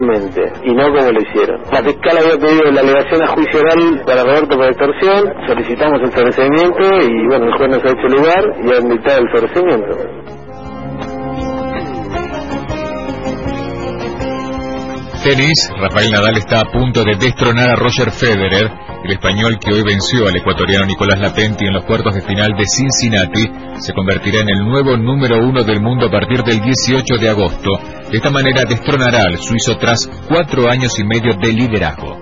y no como lo hicieron. La fiscal había pedido la alegación a juicio oral para Roberto por extorsión, solicitamos el sobreseimiento y bueno, el juez nos ha hecho lugar y ha admitido el sobreseimiento. Tenis, Rafael Nadal está a punto de destronar a Roger Federer. El español, que hoy venció al ecuatoriano Nicolás Lapenti en los cuartos de final de Cincinnati, se convertirá en el nuevo número 1 del mundo a partir del 18 de agosto. De esta manera destronará al suizo tras 4 años y medio de liderazgo.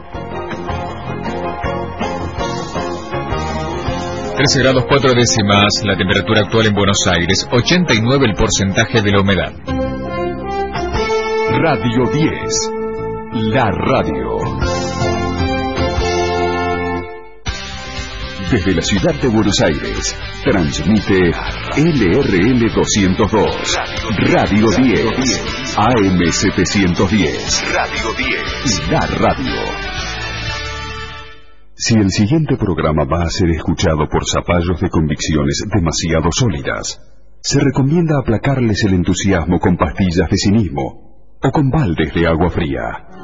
13 grados 4 décimas, la temperatura actual en Buenos Aires, 89 el porcentaje de la humedad. Radio 10, la radio. Desde la ciudad de Buenos Aires, transmite LRL 202, Radio 10, AM 710, Radio 10, la radio. Si el siguiente programa va a ser escuchado por zapallos de convicciones demasiado sólidas, se recomienda aplacarles el entusiasmo con pastillas de cinismo o con baldes de agua fría.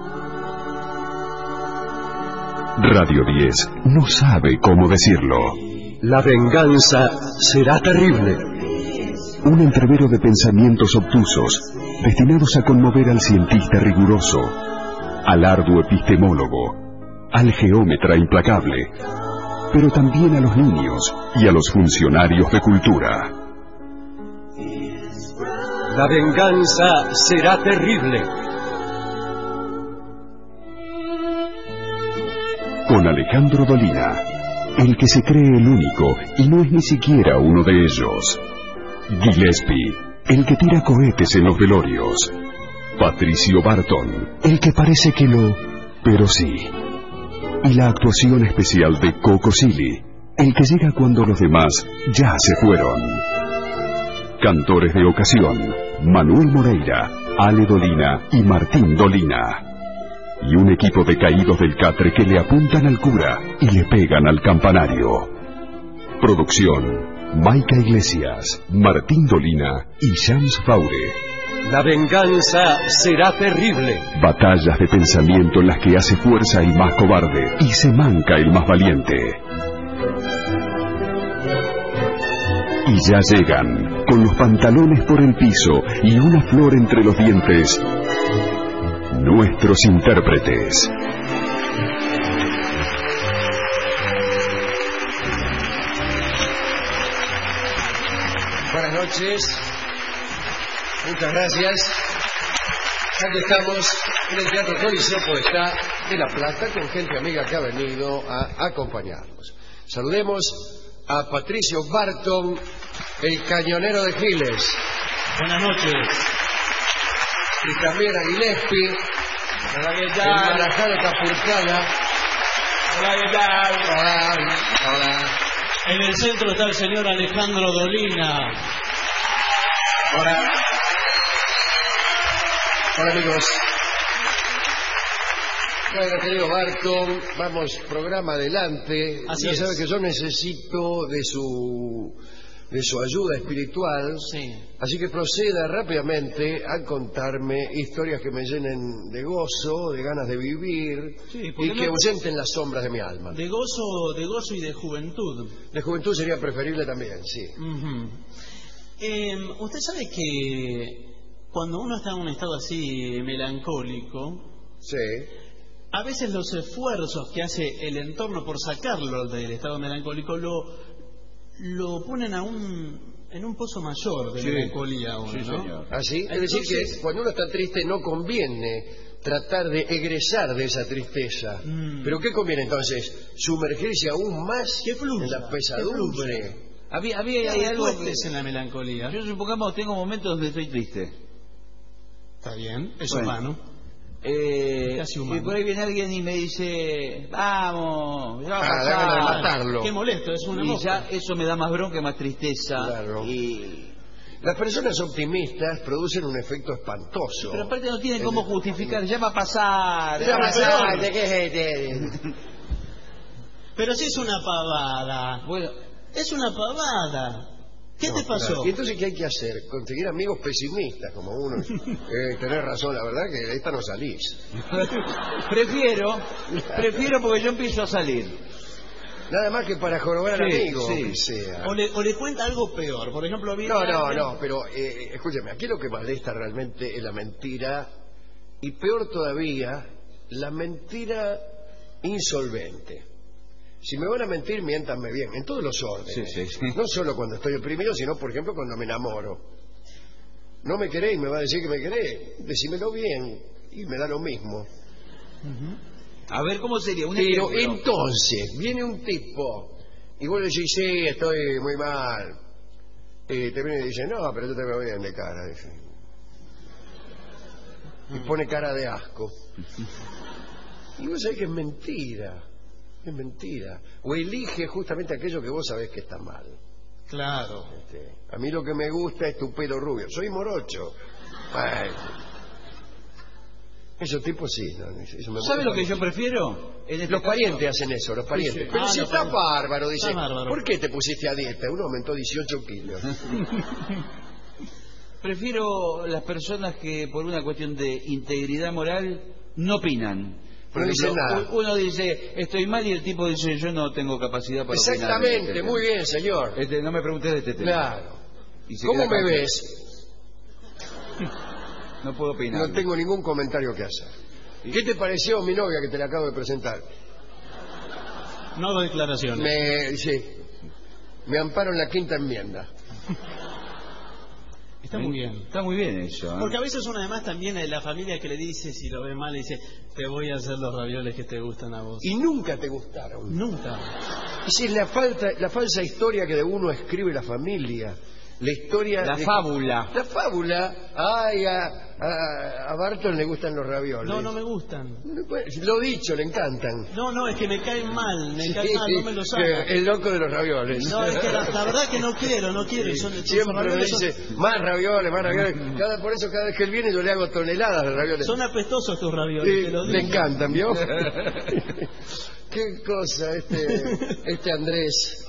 Radio 10 no sabe cómo decirlo. La venganza será terrible. Un entrevero de pensamientos obtusos, destinados a conmover al cientista riguroso, al arduo epistemólogo, al geómetra implacable, pero también a los niños y a los funcionarios de cultura. La venganza será terrible. Con Alejandro Dolina, el que se cree el único y no es ni siquiera uno de ellos. Gillespie, el que tira cohetes en los velorios. Patricio Barton, el que parece que no, pero sí. Y la actuación especial de Coco Silly, el que llega cuando los demás ya se fueron. Cantores de ocasión, Manuel Moreira, Ale Dolina y Martín Dolina. Y un equipo de caídos del catre que le apuntan al cura y le pegan al campanario. Producción, Maica Iglesias, Martín Dolina y Shams Faure. La venganza será terrible. Batallas de pensamiento en las que hace fuerza el más cobarde y se manca el más valiente. Y ya llegan, con los pantalones por el piso y una flor entre los dientes, nuestros intérpretes. Buenas noches, muchas gracias. Aquí estamos en el Teatro Coliseo Podestá de La Plata con gente amiga que ha venido a acompañarnos. Saludemos a Patricio Barton, el cañonero de Giles. Buenas noches. Y también a Gillespie, el Marajá de Capurcana. Hola, ¿qué tal? Hola, hola. En el centro está el señor Alejandro Dolina. Hola. Hola, amigos. Bueno, querido Barton, vamos, programa adelante. Así ya es. sabe que yo necesito de su ayuda espiritual. Sí. Así que proceda rápidamente a contarme historias que me llenen de gozo, de ganas de vivir, Sí, y que ahuyenten las sombras de mi alma. De gozo y de juventud. De juventud sería preferible también, sí. Usted sabe que cuando uno está en un estado así melancólico, Sí. a veces los esfuerzos que hace el entorno por sacarlo del estado melancólico lo ponen en un pozo mayor de melancolía a uno, Sí, ¿no? señor. ¿Así? Es Entonces, decir, que cuando uno está triste no conviene tratar de egresar de esa tristeza. ¿Pero qué conviene entonces? ¿Sumergirse aún más que fluya, en la pesadumbre? Hay algo que... en la melancolía. Yo supongamos tengo momentos donde estoy triste. Está bien, es Bueno. humano. Casi Y humano. por ahí viene alguien y me dice, vamos, ya va a da ganas de pasar. matarlo. Qué molesto, es una Y mosca. ya eso me da más bronca, más tristeza. Claro. Y... Las personas optimistas producen un efecto espantoso. Pero aparte no tienen cómo justificar, ya va a pasar. Ya va a pasar, ¿de qué? Pero si es una pavada. Bueno, Es una pavada. ¿Qué te pasó? Y entonces, ¿qué hay que hacer? Conseguir amigos pesimistas, como uno. Tenés razón, la verdad que de esta no salís. Prefiero porque yo empiezo a salir. Nada más que para jorobar al amigo, sí. que sea. O le cuenta algo peor. Por ejemplo, No, pero escúchame, aquí lo que molesta realmente es la mentira, y peor todavía, la mentira insolvente. Si me van a mentir, miéntanme bien, en todos los órdenes. Sí. No solo cuando estoy deprimido, sino, por ejemplo, cuando me enamoro. No me queréis, me va a decir que me querés. Decímelo bien, y me da lo mismo. A ver, ¿cómo sería? Pero entonces, viene un tipo, y vos le decís, sí, estoy muy mal. Y te viene y dice, no, pero yo te veo bien de cara. Dice. Y pone cara de asco. Y vos sabés que es mentira. Es mentira. O elige justamente aquello que vos sabés que está mal. Claro. A mí lo que me gusta es tu pelo rubio. Soy morocho. Ay. Esos tipos sí. ¿Sabe lo que yo prefiero? Los parientes hacen eso, los parientes. Sí. Pero si está bárbaro, dice. Está bárbaro. ¿Por qué te pusiste a dieta? Uno aumentó 18 kilos. Prefiero las personas que por una cuestión de integridad moral no opinan. Por No ejemplo, dice nada. uno dice, estoy mal, y el tipo dice, yo no tengo capacidad para opinar. Exactamente, muy bien, señor. No me preguntes de este tema. Claro. Y se ¿Cómo queda me callado. ves? No puedo opinar. No tengo ningún comentario que hacer. ¿Qué te pareció mi novia que te la acabo de presentar? No hago declaraciones. Me amparo en la quinta enmienda. Está muy bien. Está muy bien eso. Porque a veces uno además también de la familia que le dice, si lo ve mal, le dice, te voy a hacer los ravioles que te gustan a vos. Y nunca te gustaron. Nunca. Esa es la falsa historia que de uno escribe la familia. La historia... La fábula. La fábula. Ay, a Barton le gustan los ravioles. No me gustan. Lo dicho, le encantan. No, es que me caen mal, no me los hago. El loco de los ravioles. No, es que la verdad que no quiero. Siempre me dice, más ravioles. Por eso cada vez que él viene yo le hago toneladas de ravioles. Son apestosos tus ravioles, te lo digo. Le encantan, ¿vio? Qué cosa este Andrés.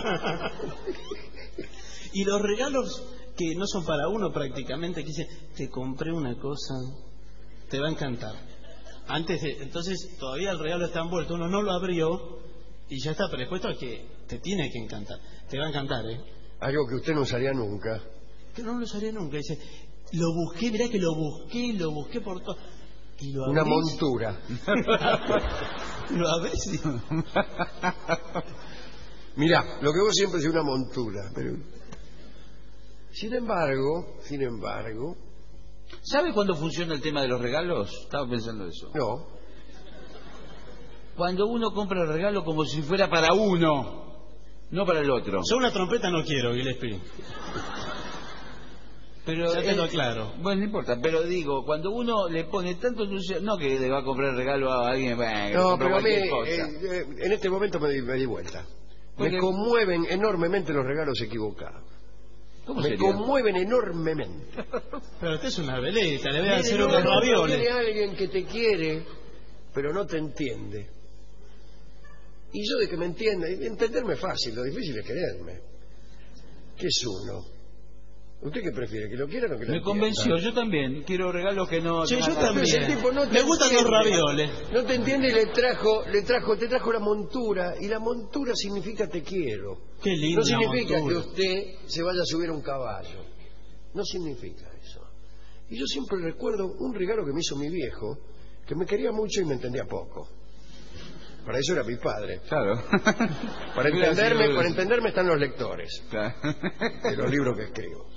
Y los regalos que no son para uno prácticamente, que dice, te compré una cosa, te va a encantar. Entonces todavía el regalo está envuelto, uno no lo abrió y ya está predispuesto a que te tiene que encantar. Te va a encantar, ¿eh? Algo que usted no usaría nunca. Que no lo usaría nunca. Dice, lo busqué, mirá que lo busqué por todo. Y lo una abrís. montura. Lo abrís. Mirá, lo que vos siempre es una montura, pero... Sin embargo... ¿Sabe cuándo funciona el tema de los regalos? Estaba pensando eso. No. Cuando uno compra el regalo como si fuera para uno, no para el otro. Yo una trompeta no quiero, Gillespie. Pero ya te lo aclaro. Bueno, no importa, pero digo, cuando uno le pone tanto entusiasmo, no que le va a comprar regalo a alguien, no, pero a mí, en este momento me di vuelta. Me conmueven enormemente los regalos equivocados. ¿Cómo me sería? Conmueven enormemente. Pero usted es una veleta, le voy a hacer unos ravioles. Viene alguien que te quiere, pero no te entiende. Y yo de que me entienda, entenderme es fácil, lo difícil es quererme. ¿Qué es uno? ¿Usted qué prefiere? ¿Que lo quieran o que lo Me entiendan? convenció, yo también. Quiero regalos que no... Sí, no yo hagan- también. Ese tipo no te Me gustan entiende. los ravioles. No te entiende y te trajo la montura. Y la montura significa te quiero. Qué lindo. No significa que usted se vaya a subir a un caballo. No significa eso. Y yo siempre recuerdo un regalo que me hizo mi viejo, que me quería mucho y me entendía poco. Para eso era mi padre. Claro. Para entenderme están los lectores Claro. de los libros que escribo.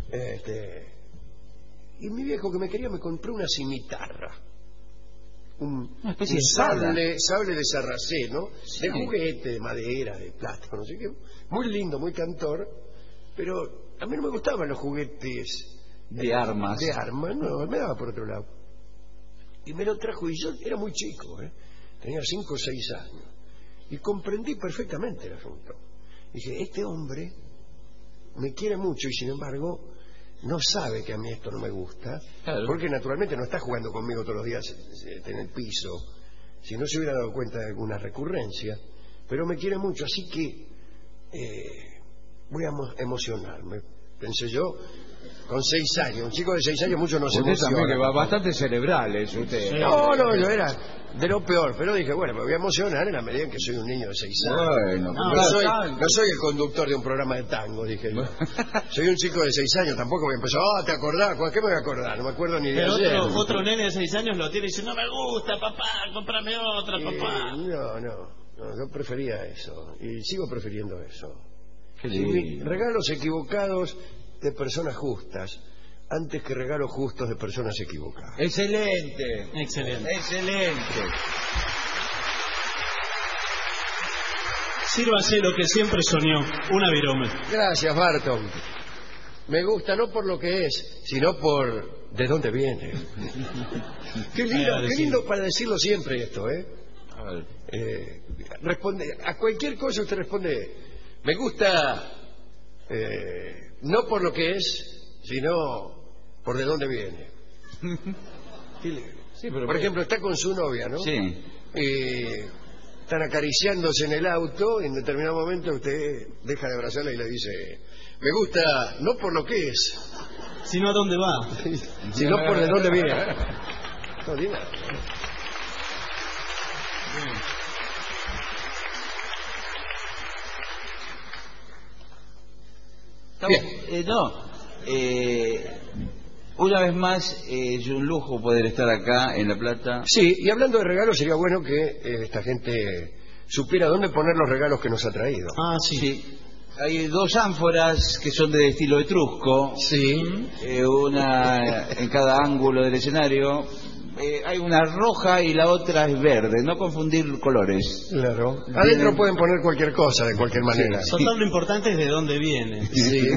Y mi viejo que me quería me compró una cimitarra. Una especie de sable de sarraceno, Sí. de juguete, de madera, de plástico, no sé qué. Muy lindo, muy cantor, pero a mí no me gustaban los juguetes De armas. De armas, no, me daba por otro lado. Y me lo trajo, y yo era muy chico, tenía 5 o 6 años, y comprendí perfectamente el asunto. Dije, este hombre me quiere mucho y sin embargo no sabe que a mí esto no me gusta, Claro. porque naturalmente no está jugando conmigo todos los días en el piso, si no se hubiera dado cuenta de alguna recurrencia, pero me quiere mucho, así que voy a emocionarme, pensé yo, con 6 años. Un chico de 6 años mucho no se emociona. También que va bastante cerebral es usted. No, yo era de lo peor, pero dije, bueno, me voy a emocionar en la medida en que soy un niño de 6 años. Bueno, No soy el conductor de un programa de tango, dije yo. Soy un chico de 6 años, tampoco voy a empezar, ¿te acordás? ¿Qué me voy a acordar? No me acuerdo ni de ayer. Otro nene de 6 años lo tiene y dice, no me gusta, papá, cómprame otra, papá. No, yo prefería eso, y sigo prefiriendo eso. Sí. Regalos equivocados de personas justas, antes que regalos justos de personas equivocadas. Excelente. Sírvase lo que siempre soñó, una virome. Gracias, Barton. Me gusta no por lo que es, sino por de dónde viene. Qué lindo para decirlo siempre esto, ¿eh? A ver. Responde, a cualquier cosa usted responde, me gusta no por lo que es, sino por de dónde viene. Sí, pero por ejemplo, está con su novia, ¿no? Sí. Están acariciándose en el auto y en determinado momento usted deja de abrazarla y le dice, me gusta no por lo que es, sino a dónde va, sino por de dónde viene. No, diga. Una vez más es un lujo poder estar acá en La Plata. Sí, y hablando de regalos, sería bueno que esta gente supiera dónde poner los regalos que nos ha traído. Sí. Hay 2 ánforas que son de estilo etrusco. Sí. Una en cada ángulo del escenario. Hay una roja y la otra es verde. No confundir colores. Claro. Adentro pueden poner cualquier cosa, de cualquier manera. Sí. Total, lo importante es de dónde viene. Sí.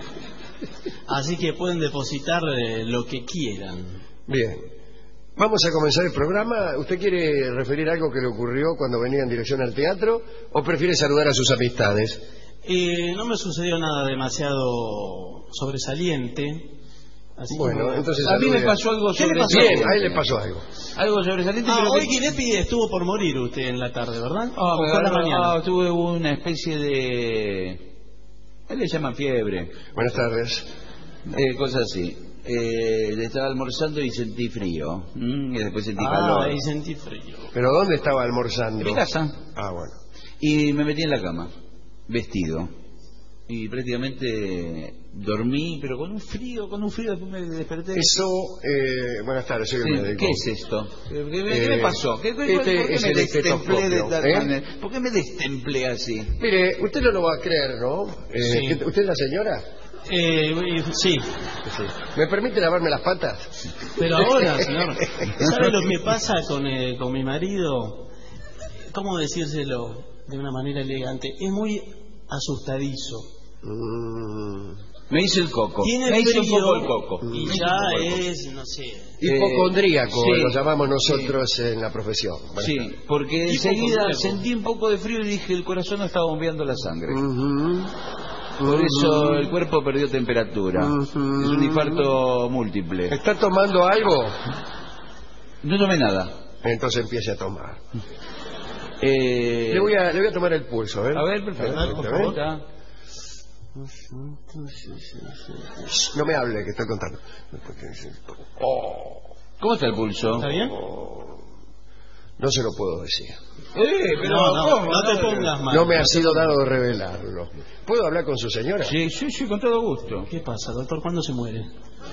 Así que pueden depositar lo que quieran. Bien. Vamos a comenzar el programa. ¿Usted quiere referir algo que le ocurrió cuando venía en dirección al teatro o prefiere saludar a sus amistades? No me sucedió nada demasiado sobresaliente. Así bueno, entonces a mí me pasó algo sobresaliente. Bien, a él le pasó algo. Algo sobresaliente. Hoy Gillespie estuvo por morir usted en la tarde, ¿verdad? Fue la mañana. Tuve una especie de... Él le llama fiebre. Buenas tardes. Cosas así. Estaba almorzando y sentí frío. Y después sentí calor. Y sentí frío. ¿Pero dónde estaba almorzando? En mi casa. Bueno. Y me metí en la cama, vestido. Y prácticamente dormí, pero con un frío, después me desperté. Eso, buenas tardes, soy el médico. ¿Qué es esto? ¿Qué me pasó? ¿Por qué es me el destemplé de tal estetoscopio, manera? ¿Por qué me destemplé así? Mire, usted no lo va a creer, ¿no? Sí. ¿Usted es la señora? Sí. ¿Me permite lavarme las patas? Pero ahora, señor, ¿sabe lo que pasa con mi marido? ¿Cómo decírselo de una manera elegante? Es muy asustadizo. Me hizo el coco. Tiene me hizo frío un poco el coco. y ya es, no sé... Hipocondríaco, sí, lo llamamos nosotros en la profesión. Sí, porque enseguida sentí un poco de frío y dije, el corazón no estaba bombeando la sangre. Por eso el cuerpo perdió temperatura. Es un infarto múltiple. ¿Está tomando algo? No tomé nada. Entonces empiece a tomar. Le voy a tomar el pulso, ¿eh? A ver, perfecto. Por favor. No me hable, que estoy contando. ¿Cómo está el pulso? ¿Está bien? No se lo puedo decir. Pero no te pongas mal. No me ha sido dado revelarlo. ¿Puedo hablar con su señora? Sí, con todo gusto. ¿Qué pasa, doctor? ¿Cuándo se muere?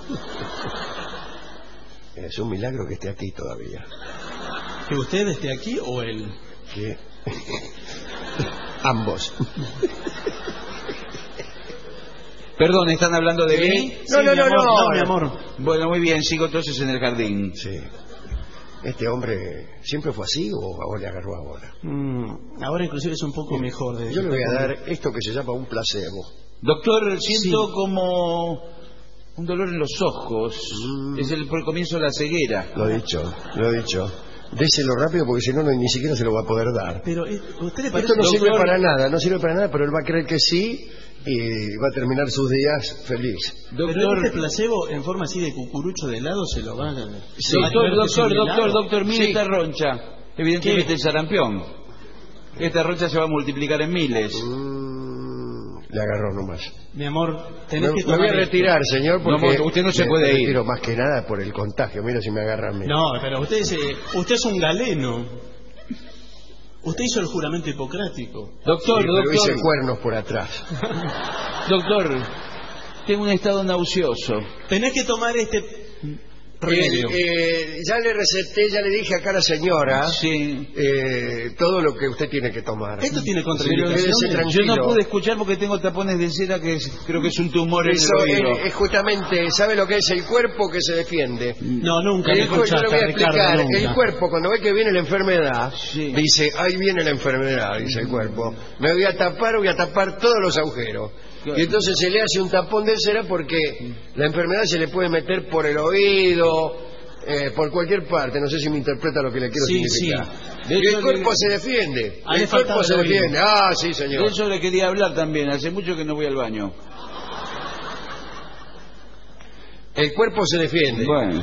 Es un milagro que esté aquí todavía. ¿Que usted esté aquí o él? ¿Qué? Ambos. Perdón, ¿están hablando de mí? No, mi amor. Bueno, muy bien, sigo entonces en el jardín. Sí. ¿Este hombre siempre fue así o le agarró ahora? Ahora inclusive es un poco mejor. Yo le voy a dar esto que se llama un placebo. Doctor, siento como un dolor en los ojos. Es el comienzo de la ceguera. Lo he dicho. Déselo rápido porque si no, ni siquiera se lo va a poder dar. Pero, ¿usted le parece? Esto no sirve para nada, pero él va a creer que sí y va a terminar sus días feliz. Doctor, pero este placebo en forma así de cucurucho de helado se lo van a... Sí, doctor, mire esta roncha. Evidentemente es sarampión. Esta roncha se va a multiplicar en miles. Le agarró nomás. Mi amor, tenés que Me voy a retirar, señor, porque... No, usted no se puede ir. Me retiro más que nada por el contagio. Mira si me agarran a mí. No, pero usted es un galeno. Usted hizo el juramento hipocrático. Doctor, Sí, pero doctor. hice cuernos por atrás. Doctor, tengo un estado nauseoso. Tenés que tomar este remedio. Ya le receté, ya le dije acá a la señora Sí. todo lo que usted tiene que tomar. Esto tiene Quédese contraindicaciones. tranquilo. Yo no pude escuchar porque tengo tapones de cera que creo que es un tumor en Eso el oído. es justamente, ¿sabe lo que es el cuerpo que se defiende? No, nunca me Yo le voy a escuchaste, explicar. Ricardo, El nunca. cuerpo, cuando ve que viene la enfermedad, Sí. dice, ahí viene la enfermedad, dice el cuerpo. Me voy a tapar todos los agujeros. Claro. Y entonces se le hace un tapón de cera porque la enfermedad se le puede meter por el oído, por cualquier parte. No sé si me interpreta lo que le quiero Sí, significar. sí. Y De el hecho, cuerpo se defiende. Ah, le El cuerpo faltaba se el oído. defiende. Ah, sí, De señor. eso le quería hablar también. Hace mucho que no voy al baño. El cuerpo se defiende. Bueno.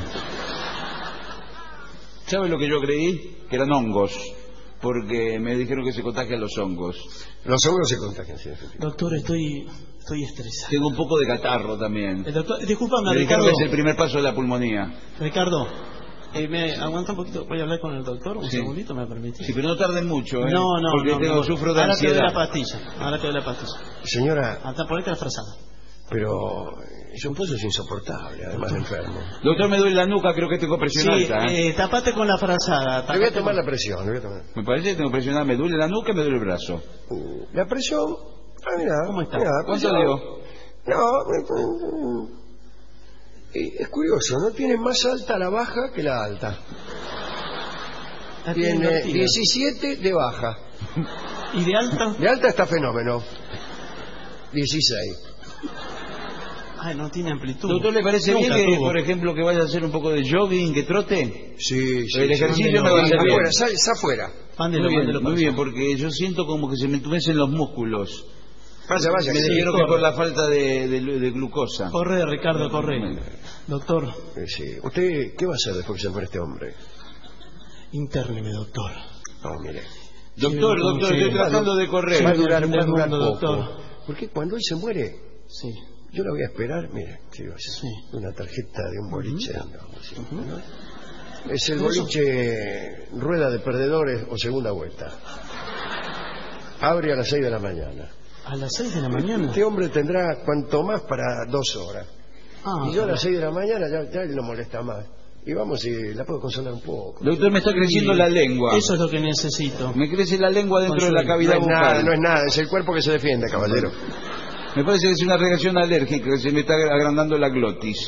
¿Sabe lo que yo creí? Que eran hongos. Porque me dijeron que se contagian los hongos. Los hongos se contagian, sí, efectivamente. Doctor, estoy estresado. Tengo un poco de catarro también. Doctor, discúlpame, Me dijeron Ricardo. que es el primer paso de la pulmonía. Ricardo, me aguanta un poquito. Voy a hablar con el doctor. Un Sí. segundito, ¿me permite? Sí, pero no tarden mucho, ¿eh? No, Porque no. sufro de Ahora te doy ansiedad. la pastilla. Ahora te doy la pastilla. Señora, Hasta ponete la frazada. pero su esposo es insoportable, además de enfermo. Doctor, me duele la nuca, creo que tengo presión Sí, alta. ¿eh? tapate con la frazada. Le voy a tomar la presión, le voy a tomar. Me parece que tengo presión alta. Me duele la nuca y me duele el brazo. La presión, mira, ¿Cómo está? mira, ¿Cuánto presión. dio? No, es curioso, no tiene más alta la baja que la alta. La tiene Tiene invertida. 17 de baja. ¿Y de alta? De alta está fenómeno. 16. Ay, no tiene amplitud. Doctor, ¿le parece Nunca bien que, tuvo. por ejemplo, que vaya a hacer un poco de jogging, que trote? Sí, sí. El ejercicio sí. me va a hacer bien. Afuera, sal afuera. Mándelo, mándelo, Muy bien, porque yo siento como que se me entumecen los músculos. Vaya, vaya. Me que- dijeron que corre. por la falta de glucosa. Corre, Ricardo, corre. Doctor, Sí. ¿Usted qué va a hacer después que se muere este hombre? intérneme, doctor. No, mire. Doctor, doctor, estoy tratando de correr. Va a durar fin del mundo, poco. doctor. Porque cuando él se muere, Sí. yo lo voy a esperar, mire, sí, va a ser Sí. una tarjeta de un boliche. ¿no? Es el boliche rueda de perdedores o segunda vuelta. Abre a las 6 de la mañana. ¿A las 6 de la mañana? Este hombre tendrá cuanto más para 2 horas. Ah, Y yo a las 6 de la mañana ya él no molesta más. Y vamos, y la puedo consolar un poco. Doctor, me está creciendo la lengua. eso es lo que necesito. Me crece la lengua dentro de la cavidad No es nada, bucal. no es nada, es el cuerpo que se defiende, caballero. Me parece que es una reacción alérgica, que se me está agrandando la glotis.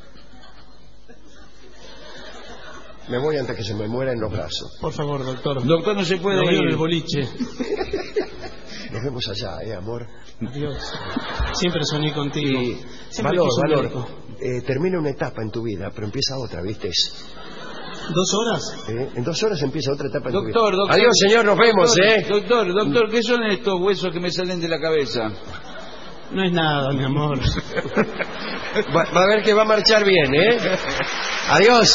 Me voy antes que se me muera en los brazos. Por favor, doctor. Doctor, no se puede Me veo en ir. el boliche. Nos vemos allá, amor. Adiós. Siempre soñé contigo. Y Siempre valor, quise un valor. médico. Termina una etapa en tu vida, pero empieza otra, ¿viste? 2 horas? En 2 horas empieza otra etapa en tu vida. Doctor, doctor. Adiós, señor, nos vemos, Doctor, ¿qué son estos huesos que me salen de la cabeza? No es nada, mi amor. Va a ver que va a marchar bien, Adiós.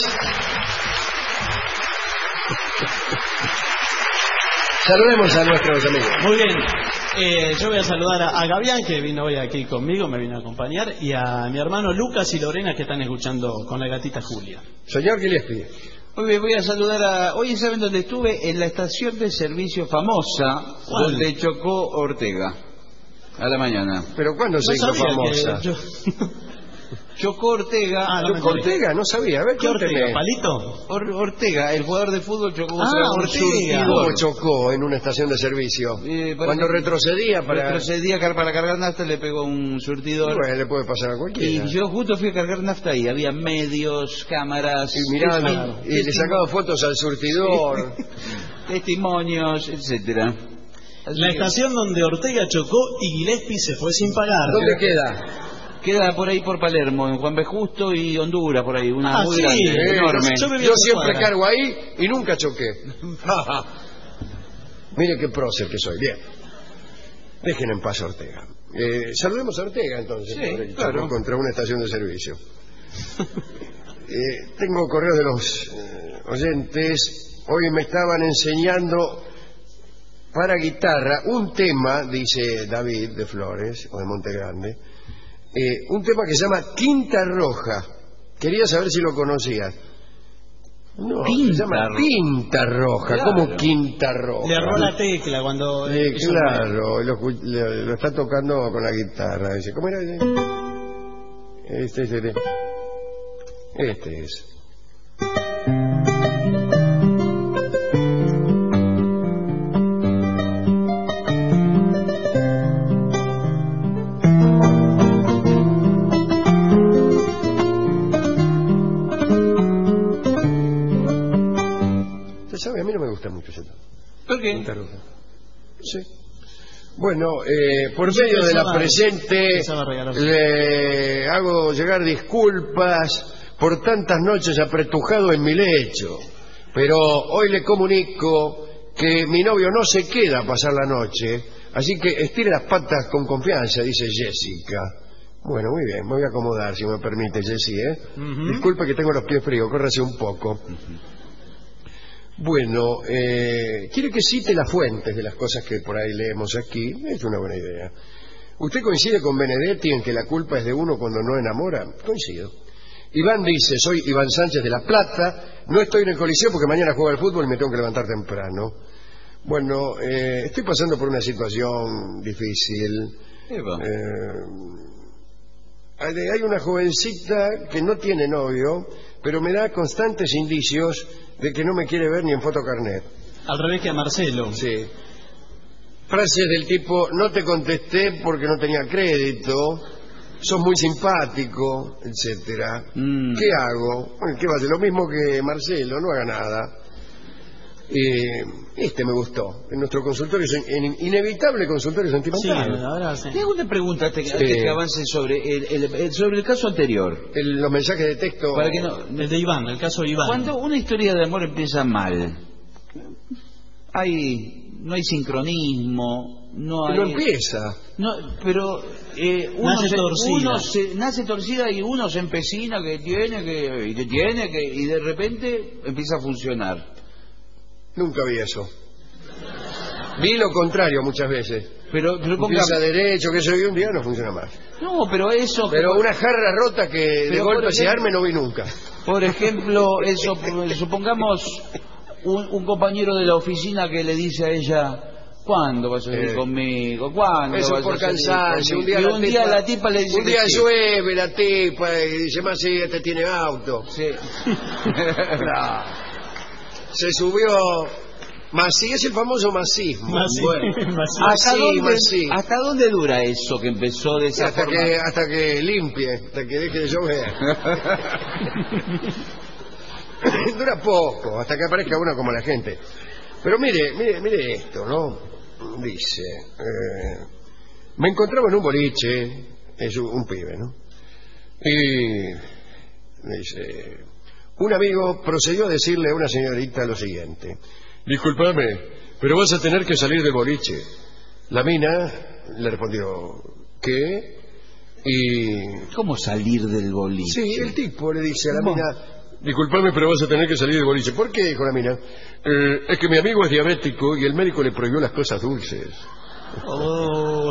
Saludemos a nuestros amigos. Muy bien. Yo voy a saludar a Gavián, que vino hoy aquí conmigo, me vino a acompañar, y a mi hermano Lucas y Lorena, que están escuchando con la gatita Julia. Señor Gillespie. Muy bien, voy a saludar a... Hoy, ¿saben dónde estuve? En la estación de servicio famosa, ¿Cuál? donde chocó Ortega, a la mañana. ¿Pero cuándo se hizo famosa? Chocó Ortega. Ortega, no sabía. A ver, ¿Qué Ortega? cuénteme. ¿Palito? Ortega, el jugador de fútbol, chocó contra un Ortega. surtidor. ¿Cómo chocó en una estación de servicio? Parece Cuando que retrocedía para... Retrocedía para cargar nafta, le pegó un surtidor. Bueno, le puede pasar a cualquiera. Y yo justo fui a cargar nafta ahí. Había medios, cámaras, Y mirando, y le sacaba fotos al surtidor. testimonios, etcétera. Así La que estación donde Ortega chocó y Gillespie se fue sin pagar. ¿Dónde queda? queda por ahí por Palermo, en Juan B. Justo y Honduras, por ahí, una muy sí, grande, enorme. Yo siempre cargo ahí y nunca choqué. Mire qué prócer que soy. Bien. Dejen en paz a Ortega. Saludemos a Ortega entonces. Sí, claro. Contra una estación de servicio. Tengo correos de los oyentes. Hoy me estaban enseñando para guitarra un tema, dice David de Flores, o de Montegrande, un tema que se llama Quinta Roja. Quería saber si lo conocías. No, se llama Pinta Roja. Claro. ¿Cómo Quinta Roja? Le erró la tecla cuando... claro, lo está tocando con la guitarra. Dice, ¿cómo era ese? Este es. ¿Sabe? A mí no me gusta mucho ese tema. ¿Por qué? Sí. Bueno, por medio de la presente le hago llegar disculpas por tantas noches apretujado en mi lecho, pero hoy le comunico que mi novio no se queda a pasar la noche, así que estire las patas con confianza, dice Jessica. Bueno, muy bien, me voy a acomodar, si me permite, Jessie, ¿eh? Disculpe que tengo los pies fríos, córrase un poco. Bueno, ¿quiere que cite las fuentes de las cosas que por ahí leemos aquí? Es una buena idea. ¿Usted coincide con Benedetti en que la culpa es de uno cuando no enamora? Coincido. Iván dice, soy Iván Sánchez de La Plata, no estoy en el Coliseo porque mañana juego al fútbol y me tengo que levantar temprano. Bueno, estoy pasando por una situación difícil. Hay una jovencita que no tiene novio, pero me da constantes indicios de que no me quiere ver ni en fotocarnet. Al revés que a Marcelo. Sí. Frases del tipo, no te contesté porque no tenía crédito, sos muy simpático, etcétera. ¿Qué hago? Bueno, ¿qué va a hacer? Lo mismo que Marcelo, no haga nada. Me gustó. En nuestro consultorio, en inevitable consultorio sentimental. Sí, ahora sí. Tengo una pregunta antes que avance sobre el caso anterior. Los mensajes de texto. Para que no, el de Iván, el caso de Iván. Cuando una historia de amor empieza mal, no hay sincronismo, no hay... Pero empieza. No, pero nace torcida y uno se empecina que tiene que y de repente empieza a funcionar. Nunca vi eso. Vi lo contrario muchas veces. Pero empieza derecho, que eso y un día no funciona más. No, pero eso... Pero una jarra rota que de golpe se arme no vi nunca. Por ejemplo, eso, supongamos un compañero de la oficina que le dice a ella, ¿cuándo vas a salir conmigo? ¿Cuándo eso vas por a salir cansancio. Un día la tipa le dice un día que sí. llueve la tipa y dice, más si este tiene auto. Sí. Se subió... Masí es el famoso masismo. Bueno, ¿hasta dónde dura eso que empezó de esa forma? Hasta que limpie, hasta que deje de llover. Dura poco, hasta que aparezca uno como la gente. Pero mire esto, ¿no? Dice, me encontraba en un boliche, es un pibe, ¿no? Y dice, un amigo procedió a decirle a una señorita lo siguiente: discúlpame, pero vas a tener que salir del boliche. La mina le respondió, ¿qué? Y... ¿Cómo salir del boliche? Sí, el tipo le dice a la mina, discúlpame, pero vas a tener que salir del boliche. ¿Por qué? Dijo la mina. Es que mi amigo es diabético y el médico le prohibió las cosas dulces. Oh.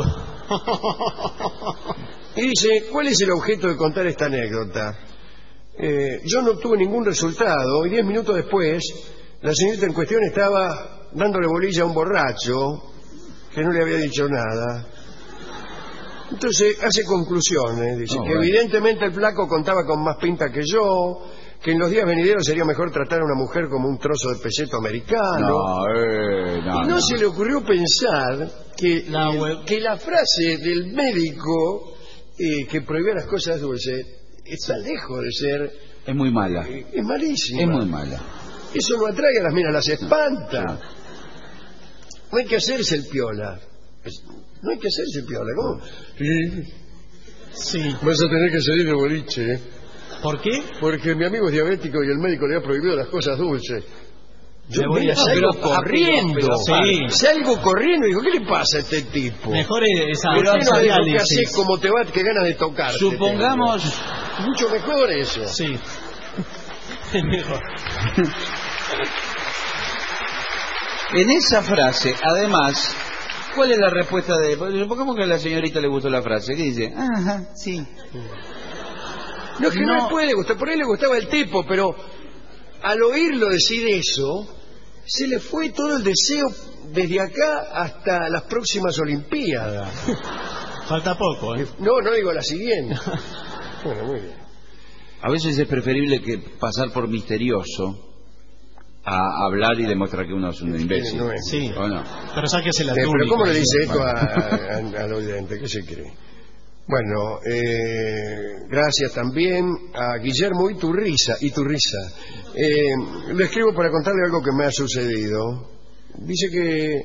Y dice, ¿cuál es el objeto de contar esta anécdota? Yo no tuve ningún resultado y 10 minutos después la señorita en cuestión estaba dándole bolilla a un borracho que no le había dicho nada. Entonces hace conclusiones, dice que evidentemente el flaco contaba con más pinta que yo, que en los días venideros sería mejor tratar a una mujer como un trozo de peseto americano. Y no se le ocurrió pensar que la frase del médico que prohibía las cosas dulces está lejos de ser... Es muy mala. Es malísima. Es muy mala. Eso no atrae a las minas, las espanta. No hay que hacerse el piola. No hay que hacerse el piola. ¿Cómo? Sí. Vas a tener que salir de boliche. ¿Por qué? Porque mi amigo es diabético y el médico le ha prohibido las cosas dulces. Yo salgo corriendo. Salgo corriendo y digo, ¿qué le pasa a este tipo? Mejor esa pero no que haces como te va, que ganas de tocar. Supongamos... Mucho mejor eso. Sí. Mejor. En esa frase, además, ¿cuál es la respuesta de...? Supongamos que a la señorita le gustó la frase. ¿Qué dice? Ajá, sí. No, es que no le puede gustar. Por ahí le gustaba el tipo, pero al oírlo decir eso, se le fue todo el deseo desde acá hasta las próximas Olimpiadas. Falta poco, ¿eh? No digo la siguiente. Bueno, muy bien. A veces es preferible que pasar por misterioso a hablar y demostrar que uno es un imbécil. No es. Sí. ¿O no? Pero sáquese la túnica. Pero ¿cómo le dice esto al oyente? ¿Qué se cree? Bueno, gracias también a Guillermo Iturriza. Le escribo para contarle algo que me ha sucedido. Dice que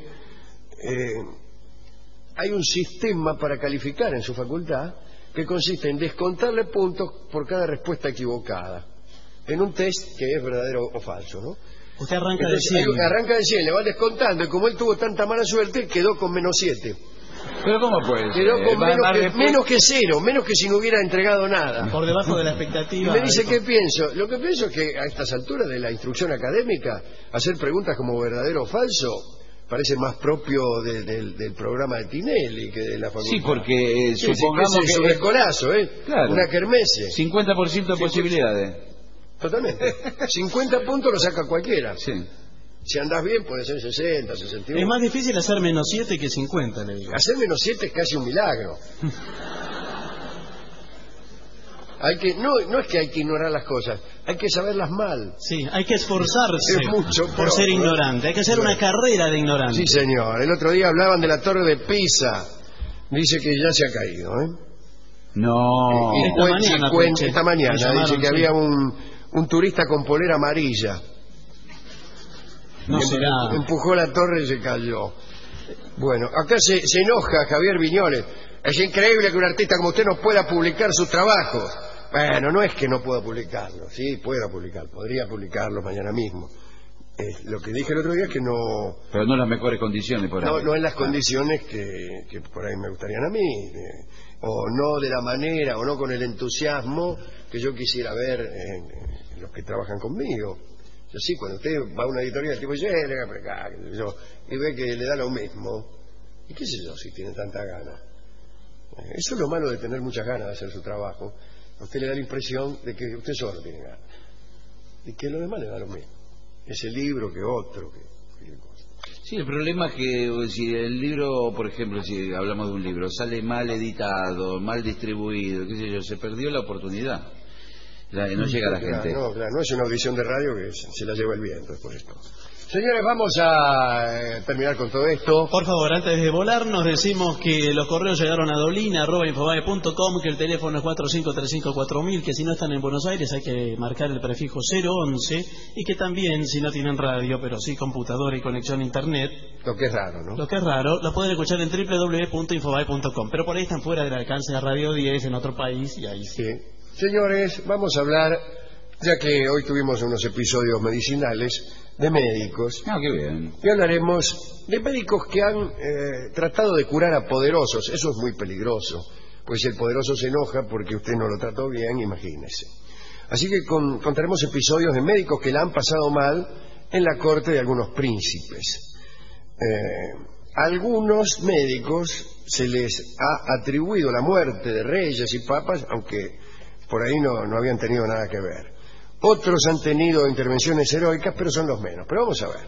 hay un sistema para calificar en su facultad que consiste en descontarle puntos por cada respuesta equivocada en un test que es verdadero o falso, ¿no? Usted arranca Entonces, de 100. arranca de 100, le van descontando y como él tuvo tanta mala suerte quedó con menos 7. Pero ¿cómo puede ser? Quedó con menos que 0, menos que si no hubiera entregado nada. Por debajo de la Y expectativa. me dice, ¿qué pienso? Lo que pienso es que a estas alturas de la instrucción académica, hacer preguntas como verdadero o falso parece más propio del programa de Tinelli que de la facultad. Sí, porque Sí, supongamos es un que... escolazo, Claro. Una kermesse. 50% de posibilidades. Totalmente. 50 puntos lo saca cualquiera. Sí. Si andás bien puede ser 60, 61. Es más difícil hacer menos 7 que 50, le digo. Hacer menos 7 es casi un milagro. No es que hay que ignorar las cosas, hay que saberlas mal. Sí, hay que esforzarse Es mucho por peor, ser ¿no? ignorante. Hay que hacer una carrera de ignorante. Sí, señor. El otro día hablaban de la Torre de Pisa. Dice que ya se ha caído, ¿eh? No. Esta mañana dice que había un turista con polera amarilla. No será. Empujó la torre y se cayó. Bueno, acá se enoja Javier Viñoles. Es increíble que un artista como usted no pueda publicar sus trabajos. Bueno, no es que no pueda publicarlo. Sí, pueda publicarlo. Podría publicarlo mañana mismo. Lo que dije el otro día es que no... Pero no en las mejores condiciones, por ahí. No en las condiciones que por ahí me gustarían a mí. O no de la manera, o no con el entusiasmo que yo quisiera ver en los que trabajan conmigo. Yo sí, cuando usted va a una editorial, el tipo dice, venga para acá, qué sé yo, y ve que le da lo mismo. Y qué sé yo, si tiene tanta gana. Eso es lo malo de tener muchas ganas de hacer su trabajo. A usted le da la impresión de que usted solo tiene ganas. Y que lo demás le da lo mismo. Ese libro que otro, que cosa. Sí, el problema es que si el libro, por ejemplo, si hablamos de un libro, sale mal editado, mal distribuido, qué sé yo, se perdió la oportunidad. No llega a la gente. No, claro, no es una audición de radio que se la lleva el viento, es por esto. Señores, vamos a terminar con todo esto. Por favor, antes de volar, nos decimos que los correos llegaron a dolina@infobae.com, que el teléfono es 45354000, que si no están en Buenos Aires hay que marcar el prefijo 011, y que también, si no tienen radio, pero sí computadora y conexión a internet, Lo que es raro, ¿no? lo que es raro, lo pueden escuchar en www.infobae.com, pero por ahí están fuera del alcance de Radio 10 en otro país, y ahí sí. Sí. Señores, vamos a hablar, ya que hoy tuvimos unos episodios medicinales, de médicos. Ah, qué bien. Y hablaremos de médicos que han tratado de curar a poderosos. Eso es muy peligroso, pues si el poderoso se enoja porque usted no lo trató bien, imagínese. Así que contaremos episodios de médicos que la han pasado mal en la corte de algunos príncipes. A algunos médicos se les ha atribuido la muerte de reyes y papas, aunque por ahí no habían tenido nada que ver. Otros han tenido intervenciones heroicas, pero son los menos. Pero vamos a ver.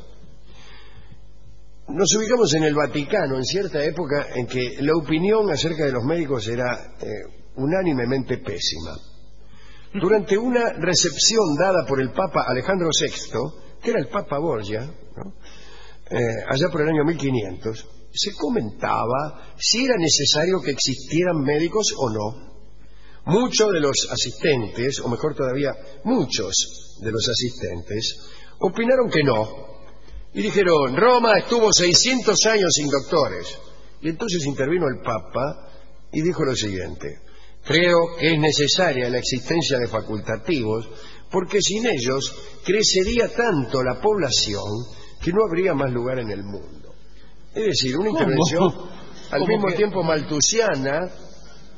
Nos ubicamos en el Vaticano, en cierta época en que la opinión acerca de los médicos era unánimemente pésima. Durante una recepción dada por el Papa Alejandro VI, que era el Papa Borgia, ¿no? Allá por el año 1500, se comentaba si era necesario que existieran médicos o no. Muchos de los asistentes, o mejor todavía, muchos de los asistentes, opinaron que no. Y dijeron, Roma estuvo 600 años sin doctores. Y entonces intervino el Papa y dijo lo siguiente, creo que es necesaria la existencia de facultativos, porque sin ellos crecería tanto la población que no habría más lugar en el mundo. Es decir, una intervención al mismo tiempo maltusiana.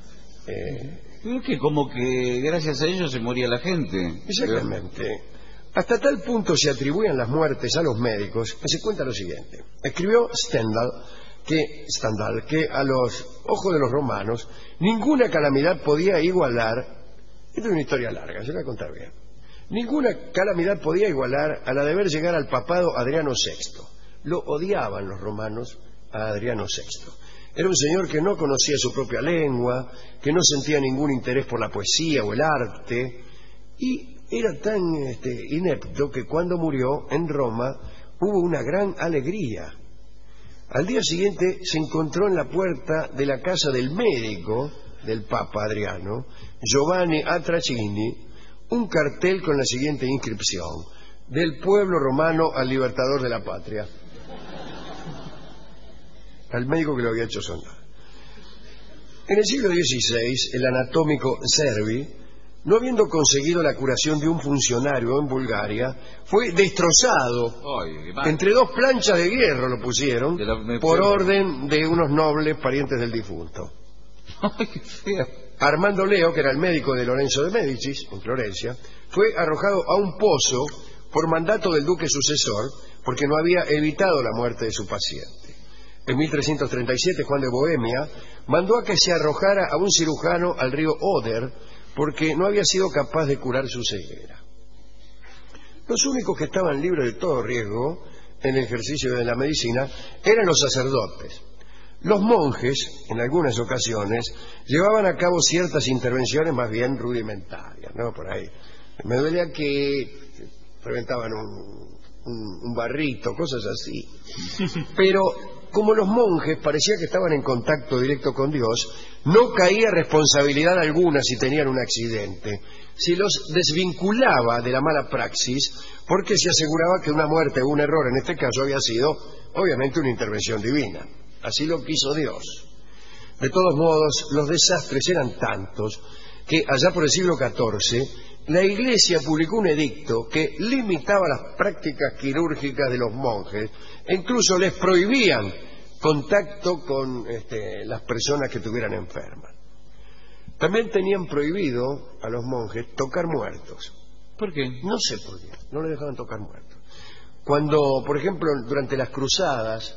Creo que como que gracias a ellos se moría la gente. Exactamente. Hasta tal punto se atribuían las muertes a los médicos que se cuenta lo siguiente. Escribió Stendhal que a los ojos de los romanos ninguna calamidad podía igualar, esta es una historia larga, se la voy a contar bien, ninguna calamidad podía igualar a la de ver llegar al papado Adriano VI. Lo odiaban los romanos a Adriano VI. Era un señor que no conocía su propia lengua, que no sentía ningún interés por la poesía o el arte, y era tan inepto que cuando murió en Roma hubo una gran alegría. Al día siguiente se encontró en la puerta de la casa del médico del Papa Adriano, Giovanni Atracini, un cartel con la siguiente inscripción: del pueblo romano al libertador de la patria. Al médico que lo había hecho sonar. En el siglo XVI, el anatómico Servi, no habiendo conseguido la curación de un funcionario en Bulgaria, fue destrozado. Entre dos planchas de hierro lo pusieron por orden de unos nobles parientes del difunto. Armando Leo, que era el médico de Lorenzo de Médicis, en Florencia, fue arrojado a un pozo por mandato del duque sucesor, porque no había evitado la muerte de su paciente. En 1337, Juan de Bohemia mandó a que se arrojara a un cirujano al río Oder, porque no había sido capaz de curar su ceguera. Los únicos que estaban libres de todo riesgo en el ejercicio de la medicina eran los sacerdotes. Los monjes, en algunas ocasiones, llevaban a cabo ciertas intervenciones más bien rudimentarias, ¿no? Por ahí, me duele aquí, reventaban un barrito, cosas así. Pero como los monjes parecía que estaban en contacto directo con Dios, no caía responsabilidad alguna si tenían un accidente. Se los desvinculaba de la mala praxis porque se aseguraba que una muerte o un error en este caso había sido obviamente una intervención divina. Así lo quiso Dios. De todos modos, los desastres eran tantos que allá por el siglo XIV la Iglesia publicó un edicto que limitaba las prácticas quirúrgicas de los monjes e incluso les prohibían contacto con las personas que estuvieran enfermas. También tenían prohibido a los monjes tocar muertos. ¿Por qué? No sé por qué, no les dejaban tocar muertos. Cuando, por ejemplo, durante las cruzadas,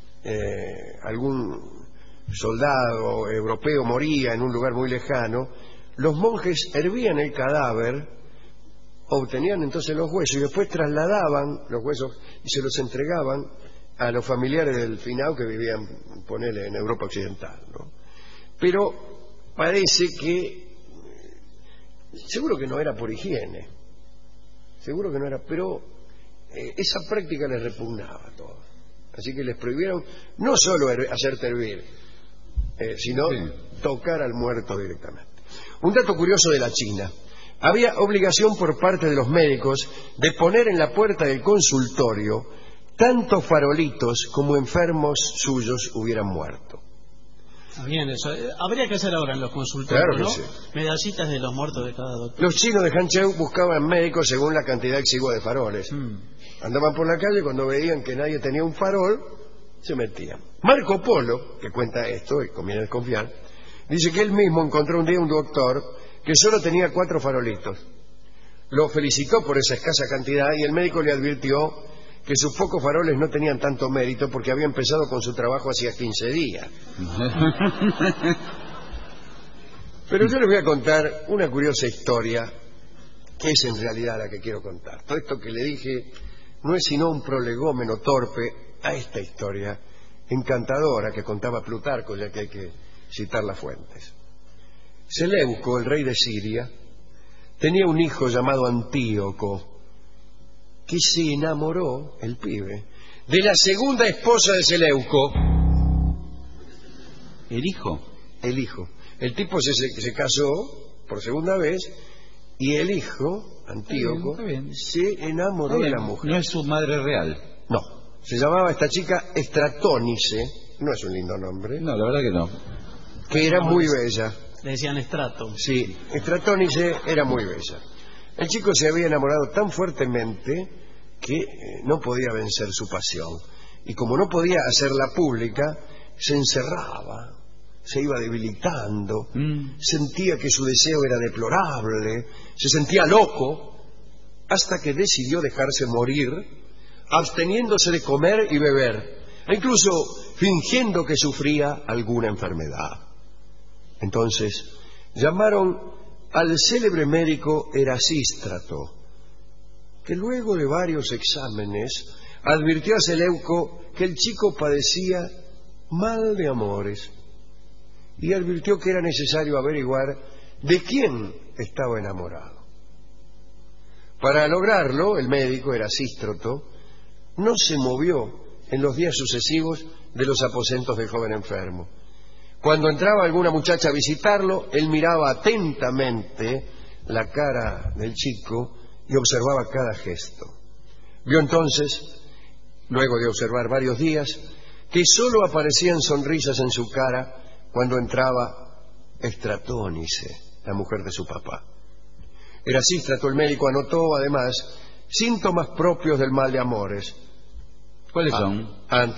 algún soldado europeo moría en un lugar muy lejano, los monjes hervían el cadáver, obtenían entonces los huesos y después trasladaban los huesos y se los entregaban a los familiares del finado que vivían, ponele, en Europa Occidental, ¿no? Pero parece que, seguro que no era por higiene, seguro que no era, pero esa práctica les repugnaba a todos. Así que les prohibieron no solo hacerte hervir, sino tocar al muerto directamente. Un dato curioso de la China: había obligación por parte de los médicos de poner en la puerta del consultorio tantos farolitos como enfermos suyos hubieran muerto. Bien, eso. Habría que hacer ahora en los consultorios, claro que ¿no? sí. Medallitas de los muertos de cada doctor. Los chinos de Hancheu buscaban médicos según la cantidad exigua de faroles. Andaban por la calle, cuando veían que nadie tenía un farol, se metían. Marco Polo, que cuenta esto, y conviene desconfiar, dice que él mismo encontró un día un doctor que solo tenía 4 farolitos. Lo felicitó por esa escasa cantidad y el médico le advirtió que sus pocos faroles no tenían tanto mérito porque había empezado con su trabajo hacía 15 días. Pero yo les voy a contar una curiosa historia que es en realidad la que quiero contar. Todo esto que le dije no es sino un prolegómeno torpe a esta historia encantadora que contaba Plutarco, ya que hay que citar las fuentes. Seleuco, el rey de Siria, tenía un hijo llamado Antíoco, que se enamoró, el pibe, de la segunda esposa de Seleuco. ¿El hijo? El hijo. El tipo se casó por segunda vez y el hijo, Antíoco, está bien. se enamoró de la mujer. No es su madre real. No. Se llamaba esta chica Estratónice, no es un lindo nombre. No, la verdad que no. Que era muy bella. Le decían estrato. Sí, Estratónice era muy bella. El chico se había enamorado tan fuertemente que no podía vencer su pasión. Y como no podía hacerla pública, se encerraba, se iba debilitando, sentía que su deseo era deplorable, se sentía loco hasta que decidió dejarse morir, absteniéndose de comer y beber, e incluso fingiendo que sufría alguna enfermedad. Entonces llamaron al célebre médico Erasístrato, que luego de varios exámenes advirtió a Seleuco que el chico padecía mal de amores y advirtió que era necesario averiguar de quién estaba enamorado. Para lograrlo, el médico Erasístrato no se movió en los días sucesivos de los aposentos del joven enfermo. Cuando entraba alguna muchacha a visitarlo, él miraba atentamente la cara del chico y observaba cada gesto. Vio entonces, luego de observar varios días, que sólo aparecían sonrisas en su cara cuando entraba Estratónice, la mujer de su papá. Erasístrato, el médico, anotó además síntomas propios del mal de amores. ¿Cuáles son?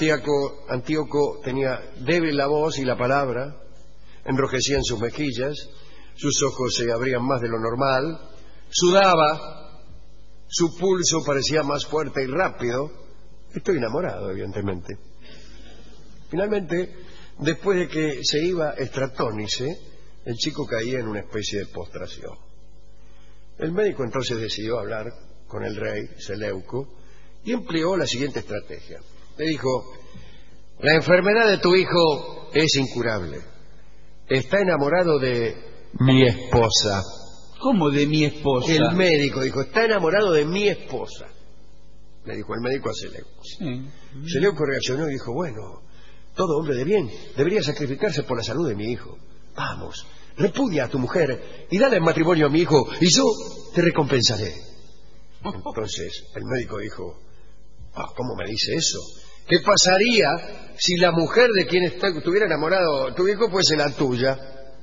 Antíoco tenía débil la voz y la palabra, enrojecían sus mejillas, sus ojos se abrían más de lo normal, sudaba, su pulso parecía más fuerte y rápido. Estoy enamorado, evidentemente. Finalmente, después de que se iba Estratónice, el chico caía en una especie de postración. El médico entonces decidió hablar con el rey Seleuco y empleó la siguiente estrategia. Le dijo: la enfermedad de tu hijo es incurable. Está enamorado de mi esposa. ¿Cómo de mi esposa? El médico dijo: está enamorado de mi esposa. Le dijo el médico a Seleuco. Sí. Seleuco reaccionó y dijo: bueno, todo hombre de bien debería sacrificarse por la salud de mi hijo. Vamos, repudia a tu mujer y dale en matrimonio a mi hijo y yo te recompensaré. Entonces el médico dijo: ¿cómo me dice eso? ¿Qué pasaría si la mujer de quien estuviera enamorado tu hijo fuese la tuya?